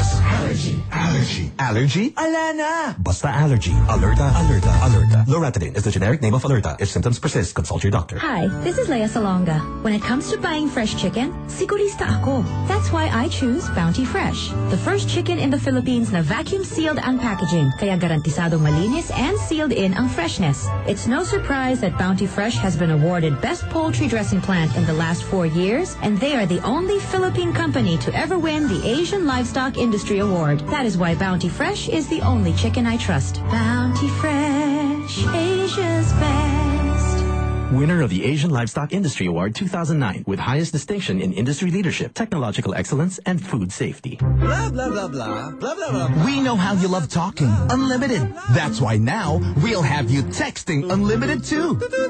Allergy?
Ala na!
Basta allergy. Alerta. Loratadine is the generic name of Alerta. If symptoms persist, consult your doctor.
Hi, this is Leia Salonga. When it comes to buying fresh chicken, sigurista ako. That's why I choose Bounty Fresh. The first chicken in the Philippines na vacuum-sealed ang packaging, kaya garantisadong malinis and sealed in ang freshness. It's no surprise that Bounty Fresh has been awarded Best Poultry Dressing Plant in the last 4 years, and they are the only Philippine company to ever win the Asian Livestock Industry Award. That is why Bounty Fresh is the only chicken I trust. Bounty Fresh, Asia's best.
Winner of the Asian Livestock Industry Award 2009 with highest distinction in industry leadership, technological excellence, and food safety.
Blah, blah, blah, blah. Blah, blah, blah.
We know how you love talking. Unlimited. That's why now we'll have you texting unlimited too.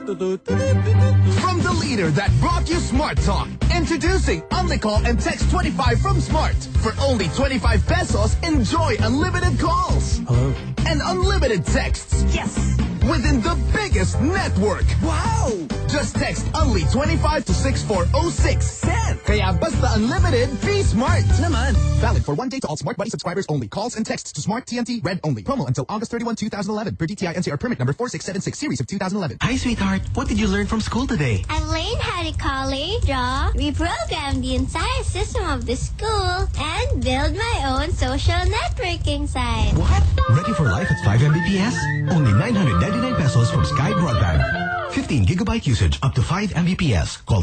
From the leader that brought you Smart Talk. Introducing Unlicall and Text 25 from Smart. For only 25 pesos, enjoy unlimited calls.
Hello.
And unlimited texts.
Yes.
Within the biggest network.
Wow!
Just text Unli 25 to 6406. Send! Kaya basta unlimited, be smart.
Naman.
Valid for 1 day to all Smart Buddy subscribers only. Calls and texts to Smart TNT Red only. Promo until August 31, 2011. Per DTI NCR permit number 4676 series of 2011.
Hi, sweetheart. What did you learn from school today?
I learned how to college, draw, reprogram the entire system of the school, and build my own social networking site.
What? Ready for life at 5 Mbps? Only 999 pesos from Sky Broadband. 15 gigabyte usage up to 5 Mbps. Call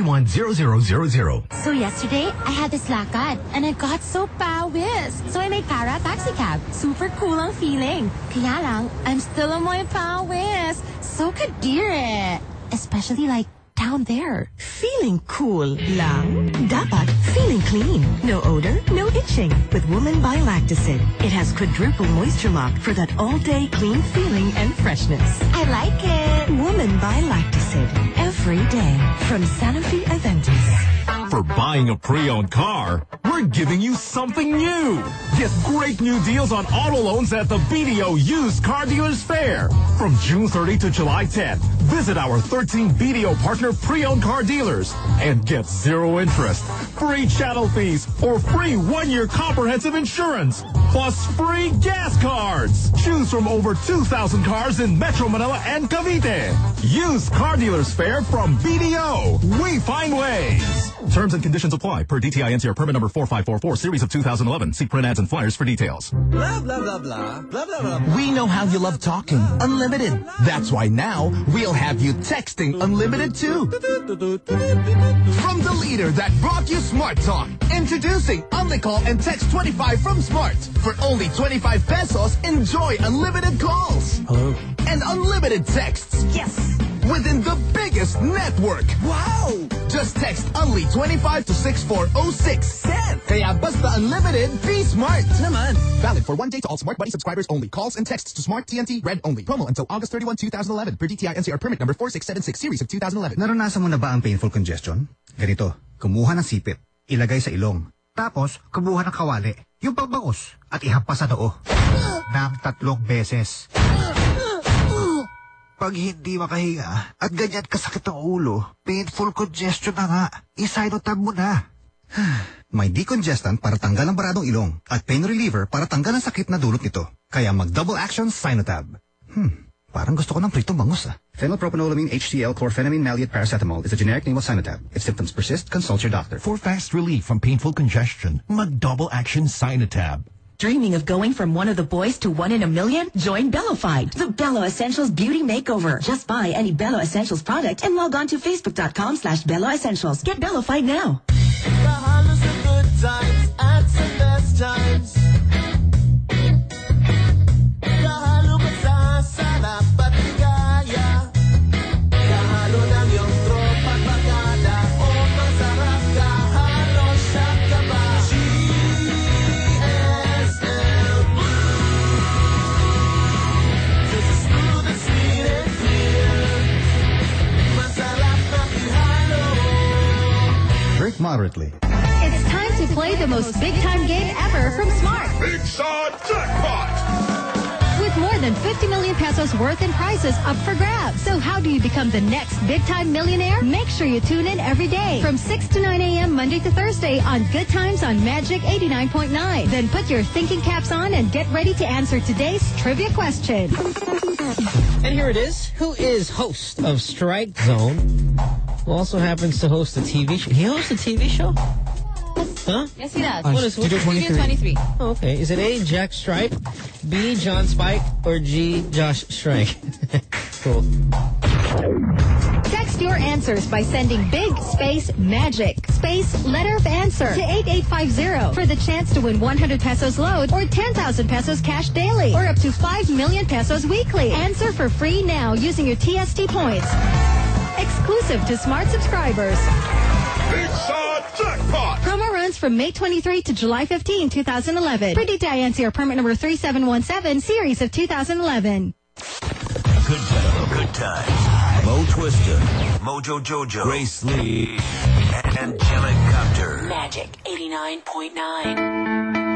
631-0000.
So yesterday, I had this lakad, and I got so pawis. So I made Para Taxi Cab. Super cool ang feeling. Kaya lang, I'm still on my pawis. So kadire. Especially like down there.
Feeling cool lang? Dapat feeling clean. No odor, no itching. With Woman by Lactacid. It has quadruple moisture lock for that all-day clean feeling and freshness.
I like it.
Woman by Lactacid. Every day. From Sanofi Aventis.
For buying a pre-owned car, we're giving you something new. Get great new deals on auto loans at the BDO Used Car Dealers Fair. From June 30 to July 10, visit our 13 BDO partner pre-owned car dealers and get 0 interest, free channel fees, or free 1-year comprehensive insurance, plus free gas cards. Choose from over 2,000 cars in Metro Manila and Cavite. Used Car Dealers Fair from BDO. We find ways. Terms and conditions apply per DTI NCR permit number 4544 series of 2011. See print ads and flyers for details.
Blah, blah, blah, blah. Blah, blah, blah.
We know how you love talking. Unlimited. That's why now we'll have you texting unlimited too. From the leader that brought you Smart Talk. Introducing Unlicall and Text 25 from Smart. For only 25 pesos, enjoy unlimited calls.
Hello.
And unlimited texts.
Yes.
within the biggest network.
Wow!
Just text Unli 25 to 6406.
Send!
Kaya basta unlimited, be smart.
Naman.
Valid for 1 day to all Smart Buddy subscribers only. Calls and texts to Smart TNT Red only. Promo until August 31, 2011 per DTI NCR permit number 4676 series of 2011.
Naranasan mo na ba ang painful congestion? Ganito, kumuha ng sipit, ilagay sa ilong. Tapos, kumuha ng kawali, yung pagbangus, at ihampas sa noo. Nang 3 beses. Pag hindi makahinga at ganyan kasakit ang ulo, painful congestion na nga, isinotab mo na.
May decongestant para tanggal ang baradong ilong at pain reliever para tanggal ang sakit na dulot nito. Kaya mag-double action Sinotab. Parang gusto ko ng pritong bangus ah. Phenylpropanolamine HCl chlorphenamine maleate paracetamol is a generic name of Sinotab. If symptoms persist, consult your doctor.
For fast relief from painful congestion, mag-double action Sinotab.
Dreaming of going from one of the boys to 1 in a million? Join Bellofide, the Bello Essentials Beauty Makeover. Just buy any Bello Essentials product and log on to facebook.com/Bello Essentials. Get Bellofide now.
Kahalos sa good times at sa best times. Kahalo ka sa sarap at ligaya. Kahalo ng iyong tropa at bagada. O masarap kahalo siya ka ba?
Drink moderately.
It's time to play the most big-time game ever from Smart.
Big Shot Jackpot!
With more than 50 million pesos worth in prizes up for grabs. So how do you become the next big-time millionaire? Make sure you tune in every day from 6 to 9 a.m. Monday to Thursday on Good Times on Magic 89.9. Then put your thinking caps on and get ready to answer today's trivia question.
And here it is. Who is host of Strike Zone? Who also happens to host a TV show. He hosts a TV show? Huh?
Yes, he does.
What is
Studio 23.
Oh, okay. Is it A, Jack Stripe, B, John Spike, or G, Josh Strike? Cool.
Text your answers by sending big space magic space letter of answer to 8850 for the chance to win 100 pesos load or 10,000 pesos cash daily or up to 5 million pesos weekly. Answer for free now using your TST points. Exclusive to Smart subscribers.
Big Shot Jackpot!
Promo runs from May 23 to July 15, 2011. For DTI NCR permit number 3717, series of 2011.
Good times. Mo Twister, Mojo Jojo, Grace Lee, and Angelic Copter.
Magic 89.9.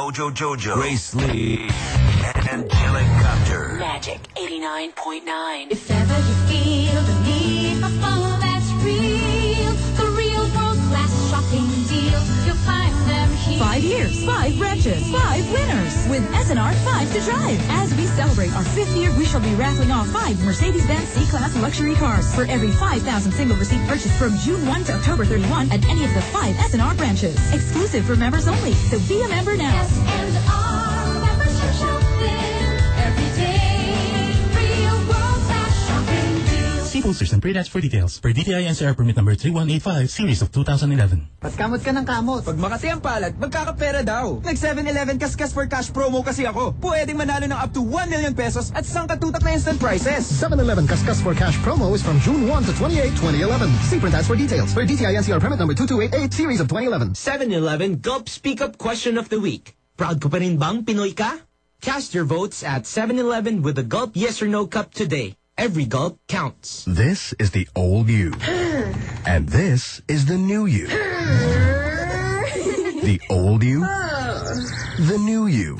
Mojo Jojo, Grace Lee, and Angelic Copter.
Magic 89.9.
If ever you feel the need for fun that's real, the real world-class shopping deal, you'll find them here.
5 years, 5 branches, 5 winners. With SNR 5 to drive. As we celebrate our 5th year, we shall be raffling off 5 Mercedes-Benz C-Class luxury cars for every 5,000 single receipt purchase from June 1 to October 31 at any of the 5 SNR branches. Exclusive for members only. So be a member now.
SNR membership shopping every day. Real world-class shopping deals.
See posters and pre-ads for details. Per DTI NCR permit number 3185, series of 2011.
Kamot ka ng kamot. Pag Makati ang palad, magkakapera daw. Nag 7-Eleven Kaskas for Cash promo kasi ako. Pwedeng manalo ng up to 1 million pesos at sangkatutak na instant prizes.
7-Eleven Kaskas for Cash promo is from June 1 to 28, 2011. See print ads for details. For DTI NCR permit number 2288, series of 2011.
7-Eleven Gulp Speak Up Question of the Week. Proud ko pa rin bang Pinoy ka? Cast your votes at 7-Eleven with the Gulp Yes or No Cup today. Every gulp counts.
This is the old you. And this is the new you. The old you. The new you.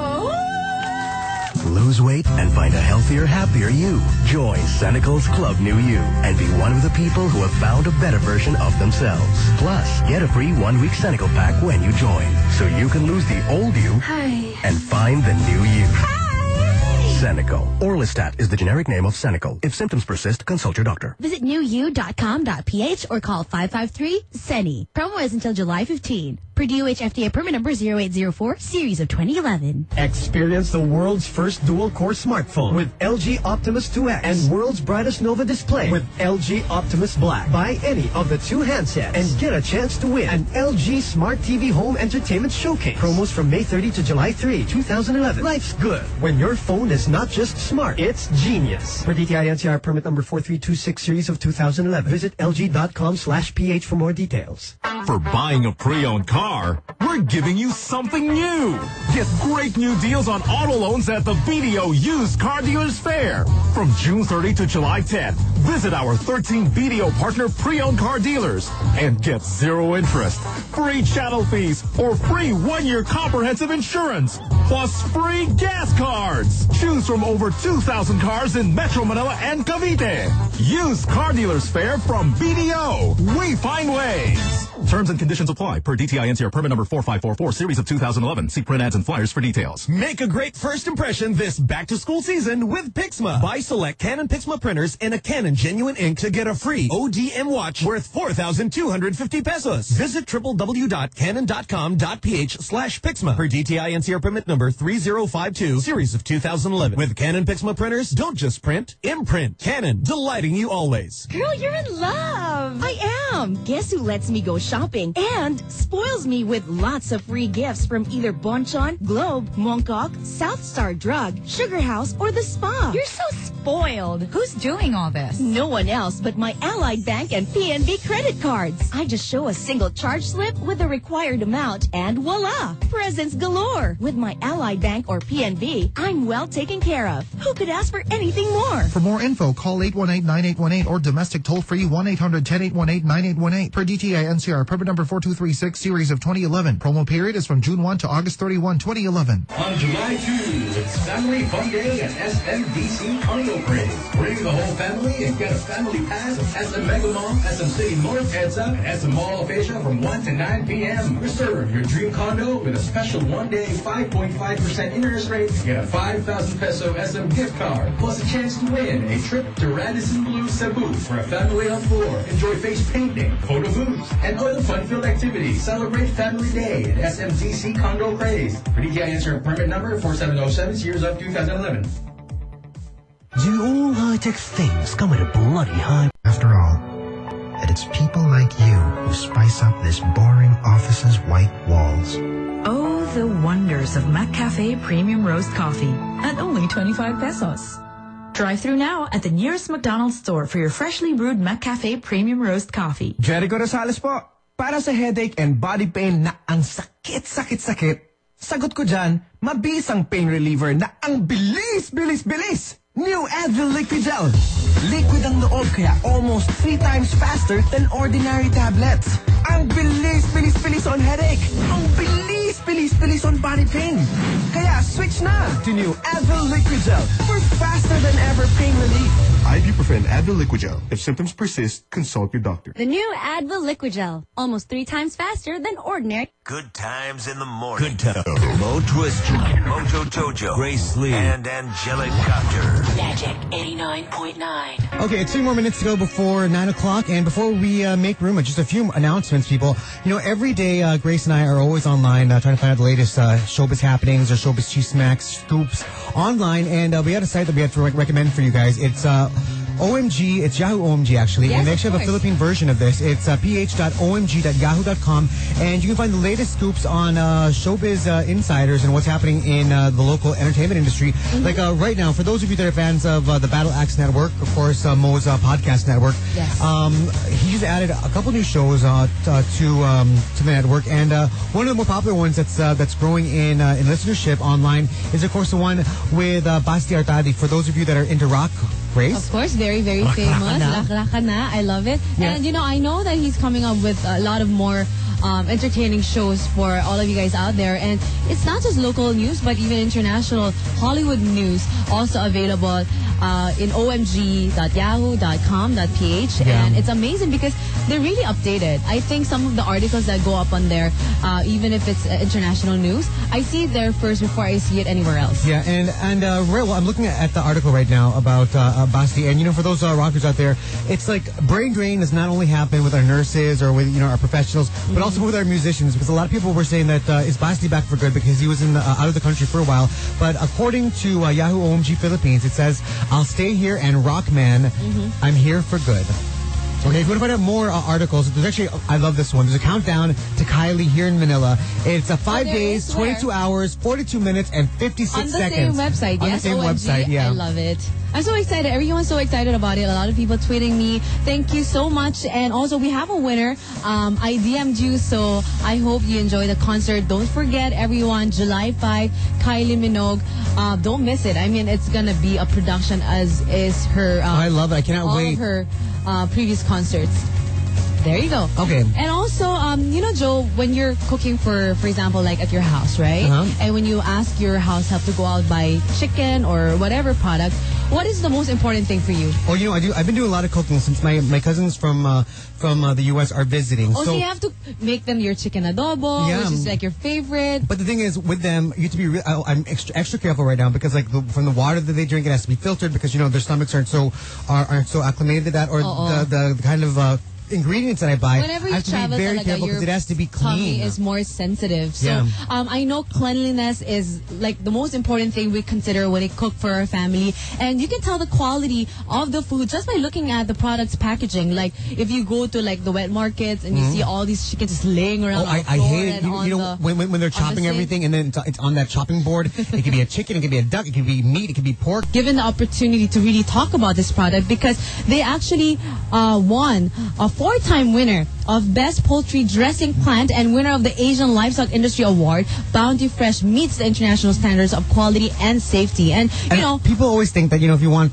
Lose weight and find a healthier, happier you. Join Senecal's Club New You and be one of the people who have found a better version of themselves. Plus, get a free 1-week Senecal pack when you join. So you can lose the old you and find the new you. Senecal. Orlistat is the generic name of Senecal. If symptoms persist, consult your doctor.
Visit newyou.com.ph or call 553-SENI. Promo is until July 15. Purdue FDA permit number 0804, series of 2011.
Experience the world's first dual-core smartphone with LG Optimus 2X and world's brightest Nova display with LG Optimus Black. Buy any of the 2 handsets and get a chance to win an LG Smart TV Home Entertainment Showcase. Promos from May 30 to July 3, 2011. Life's good when your phone is not just smart, it's genius. For DTI NCR permit number 4326, series of 2011. Visit lg.com/ph for more details.
For buying a pre-owned car, we're giving you something new. Get great new deals on auto loans at the BDO Used Car Dealers Fair. From June 30 to July 10, visit our 13 BDO partner pre-owned car dealers and get 0 interest, free channel fees, or free 1-year comprehensive insurance, plus free gas cards. Choose from over 2,000 cars in Metro Manila and Cavite. Used Car Dealers Fair from BDO. We find ways. Terms and conditions apply per DTI NCR permit number 4544, series of 2011. See print ads and flyers for details.
Make a great first impression this back-to-school season with Pixma. Buy select Canon Pixma printers and a Canon Genuine Ink to get a free ODM watch worth 4,250 pesos. Visit www.canon.com.ph/Pixma per DTI NCR permit number 3052, series of 2011. With Canon Pixma printers, don't just print, imprint. Canon, delighting you always.
Girl, you're in love. I am. Guess who lets me go shopping and spoils me with lots of free gifts from either Bonchon, Globe, Mongkok, South Star Drug, Sugar House, or the spa. You're so spoiled. Who's doing all this? No one else but my Allied Bank and PNB credit cards. I just show a single charge slip with the required amount and voila, presents galore. With my Allied Bank or PNB, I'm well taken care of. Who could ask for anything more?
For more info, call 818-9818 or domestic toll-free 1-800-1081-9818 per DTI NCR permit number 4236, series of 2011. Promo period is from June 1 to August 31, 2011.
On July 2, it's Family Fun Day at SMDC Condo Craze. Bring the whole family and get a family pass of SM Mega Mall, SM City North, EDSA, and SM Mall of Asia from 1 to 9 p.m. Reserve your dream condo with a special one-day 5.5% interest rate to get a 5,000 peso SM gift card, plus a chance to win a trip to Radisson Blu Cebu for a family of 4. Enjoy face painting, photo booths, and other fun-filled activities. Celebrate Family Day at SMDC Condo Craze. For DTI answer permit number 4707, series of 2011.
Do all high-tech things come at a bloody high?
After all, it's people like you who spice up this boring office's white walls.
Oh, the wonders of McCafe Premium Roast Coffee at only 25 pesos. Drive through now at the nearest McDonald's store for your freshly brewed McCafe Premium Roast Coffee.
Jericho Rosales po. Para sa headache and body pain na ang sakit, sagot ko dyan, mabis ang pain reliever na ang bilis. New Advil Liquid Gel. Liquid ang loob kaya almost 3 times faster than ordinary tablets. Ang bilis on headache. Ang bilis bilis on body pain. Kaya switch na to new Advil Liquid Gel for faster than ever pain relief.
Ibuprofen Advil Liquid Gel. If symptoms persist, consult your doctor.
The new Advil Liquid Gel, almost 3 times faster than ordinary.
Good times in the morning. Good times. Mo Twister, Mojo Jojo, Grace Lee, and Angelic Doctor.
Magic 89.9.
Okay, it's 3 more minutes to go before 9 o'clock. And before we make room, just a few announcements, people. You know, every day, Grace and I are always online trying to find out the latest showbiz happenings or showbiz chismacks, scoops online. And we had a site that we have to recommend for you guys. It's OMG, it's Yahoo OMG actually,
Yes,
and they actually have a Philippine version of this. It's ph.omg.yahoo.com, and you can find the latest scoops on showbiz insiders and what's happening in the local entertainment industry. Like right now, for those of you that are fans of the Battle Axe Network, of course, Mo's podcast network,
Yes.
He's added a couple new shows to the network, and one of the more popular ones that's growing in listenership online is, of course, the one with Basti Artadi. For those of you that are into rock, Grace.
Of course, very, very famous. Laklaka na. I love it.
Yeah.
And, I know that he's coming up with a lot of more entertaining shows for all of you guys out there. And it's not just local news, but even international Hollywood news also available in omg.yahoo.com.ph.
Yeah.
And it's amazing because they're really updated. I think some of the articles that go up on there, even if it's international news, I see it there first before I see it anywhere else.
Yeah, and well, I'm looking at the article right now about Basti, and for those rockers out there, it's like brain drain does not only happen with our nurses or with our professionals, but also with our musicians, because a lot of people were saying that is Basti back for good because he was out of the country for a while. But according to Yahoo OMG Philippines, it says, "I'll stay here and rock, man. I'm here for good." Okay, if you want to find out more articles, there's actually, I love this one. There's a countdown to Kylie here in Manila. It's 5 days, 22 hours, 42 minutes, and 56
on the
seconds.
same website,
On
yes,
the same
OMG.
website, yeah.
I love it. I'm so excited. Everyone's so excited about it. A lot of people tweeting me. Thank you so much. And also, we have a winner. I DM'd you, so I hope you enjoy the concert. Don't forget, everyone, July 5, Kylie Minogue. Don't miss it. I mean, it's going to be a production as is her...
I love it. I cannot wait.
All of her previous concerts. There you go.
Okay.
And also, Joe, when you're cooking for example, like at your house, right? And when you ask your house help to go out buy chicken or whatever product, what is the most important thing for you?
Oh, I've been doing a lot of cooking since my cousins from the U.S. are visiting.
So you have to make them your chicken adobo, which is like your favorite.
But the thing is, with them, you have to be. I'm extra careful right now because from the water that they drink, it has to be filtered because their stomachs aren't so acclimated to that, or the kind of ingredients that I buy.
Whenever
I
you
have to
travel,
be very careful because it has to be clean.
Tummy is more sensitive. So
Yeah.
I know cleanliness is like the most important thing we consider when we cook for our family. And you can tell the quality of the food just by looking at the product's packaging. Like if you go to like the wet markets and you see all these chickens just laying around on the
I
floor
hate it.
and
When they're chopping
sink.
everything and then it's on that chopping board. It could be a chicken, it could be a duck, it could be meat, it could be pork.
Given the opportunity to really talk about this product because they actually won a 4-time winner of Best Poultry Dressing Plant and winner of the Asian Livestock Industry Award. Bounty Fresh meets the international standards of quality and safety. And
people always think that if you want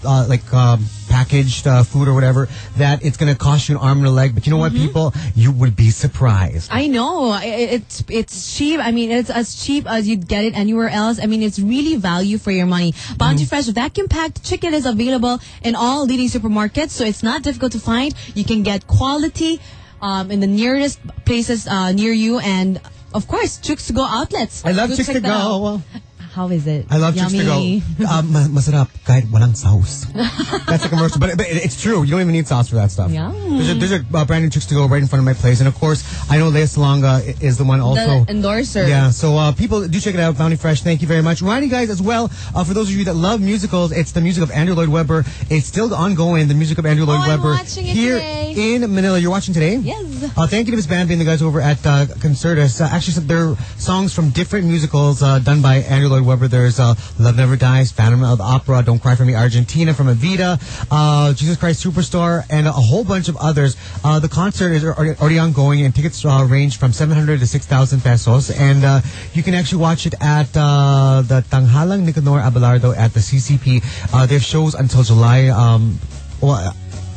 packaged food or whatever, that it's going to cost you an arm and a leg. But you know what, people, you would be surprised.
I know it's cheap. I mean, it's as cheap as you'd get it anywhere else. I mean, it's really value for your money. Bounty Fresh vacuum packed chicken is available in all leading supermarkets, so it's not difficult to find. You can get quality in the nearest places near you, and of course, Chooks to Go outlets.
I love
Go
Chooks
check
to
that
Go.
out. How is it?
I love Chooks to Go.
Yummy.
Masarap kahit walang sauce. That's a commercial, but it's true. You don't even need sauce for that stuff.
Yum.
There's a brand new Chooks to Go right in front of my place, and of course, I know Lea Salonga is the one also.
The endorser.
Yeah, so people do check it out, Bounty Fresh. Thank you very much. Reminding you guys as well, for those of you that love musicals, it's the music of Andrew Lloyd Webber. It's still ongoing, the music of Andrew Lloyd Webber.
I'm watching it
here
today.
in Manila. You're watching today?
Yes.
Thank you to this band and the guys over at Concertus. Actually, they're songs from different musicals done by Andrew Lloyd Webber. There's Love Never Dies, Phantom of the Opera, Don't Cry For Me, Argentina from Evita, Jesus Christ Superstar, and a whole bunch of others. The concert is already ongoing, and tickets range from 700 to 6,000 pesos. And you can actually watch it at the Tanghalang Nicanor Abelardo at the CCP. They have shows until July.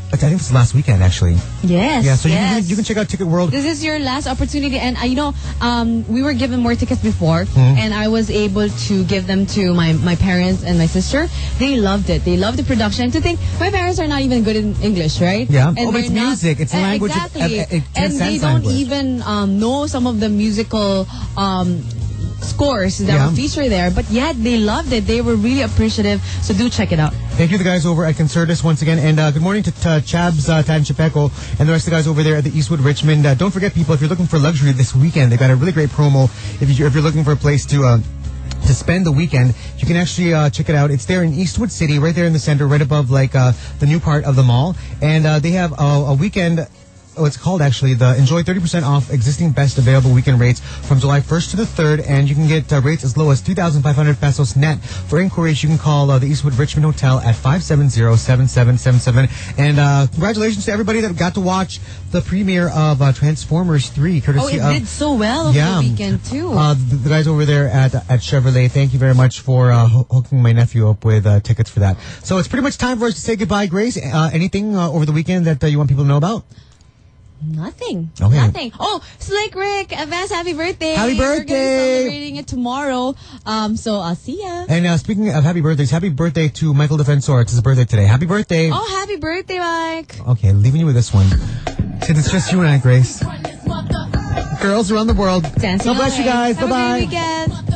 I think it's last weekend, actually.
Yes.
Yeah, so
yes.
you can check out Ticket World.
This is your last opportunity, and we were given more tickets before, and I was able to give them to my parents and my sister. They loved it. They loved the production. To think, my parents are not even good in English, right?
Yeah.
And
but it's music. It's a language.
Exactly.
It
and they don't
language.
even know some of the musical scores that were featured there, but yet they loved it. They were really appreciative, so do check it out.
Thank you, the guys over at Concertus once again, and good morning to Chabs Tan Chipeco and the rest of the guys over there at the Eastwood Richmond. Don't forget, people, if you're looking for luxury this weekend, they've got a really great promo. If you're looking for a place to spend the weekend, you can actually check it out. It's there in Eastwood City, right there in the center, right above the new part of the mall, and they have a weekend. Oh, it's called actually the Enjoy 30% off existing best available weekend rates from July 1st to the 3rd, and you can get rates as low as 3,500 pesos net. For inquiries, you can call the Eastwood Richmond Hotel at 570-7777. And congratulations to everybody that got to watch the premiere of Transformers 3, courtesy
it did so well over the weekend too.
The guys over there at Chevrolet, thank you very much for hooking my nephew up with tickets for that. So it's pretty much time for us to say goodbye, Grace. Anything over the weekend that you want people to know about?
Nothing.
Okay.
Nothing. Oh, Slick Rick, advance happy birthday.
Happy birthday.
We're going to be celebrating it tomorrow. So I'll see ya.
And speaking of happy birthdays, happy birthday to Michael Defensor. It's his birthday today. Happy birthday.
Oh, happy birthday, Mike.
Okay, leaving you with this one. Since it's just you and I, Grace. Girls around the world.
Dancing
God bless you guys.
Have
Bye-bye.
a great weekend.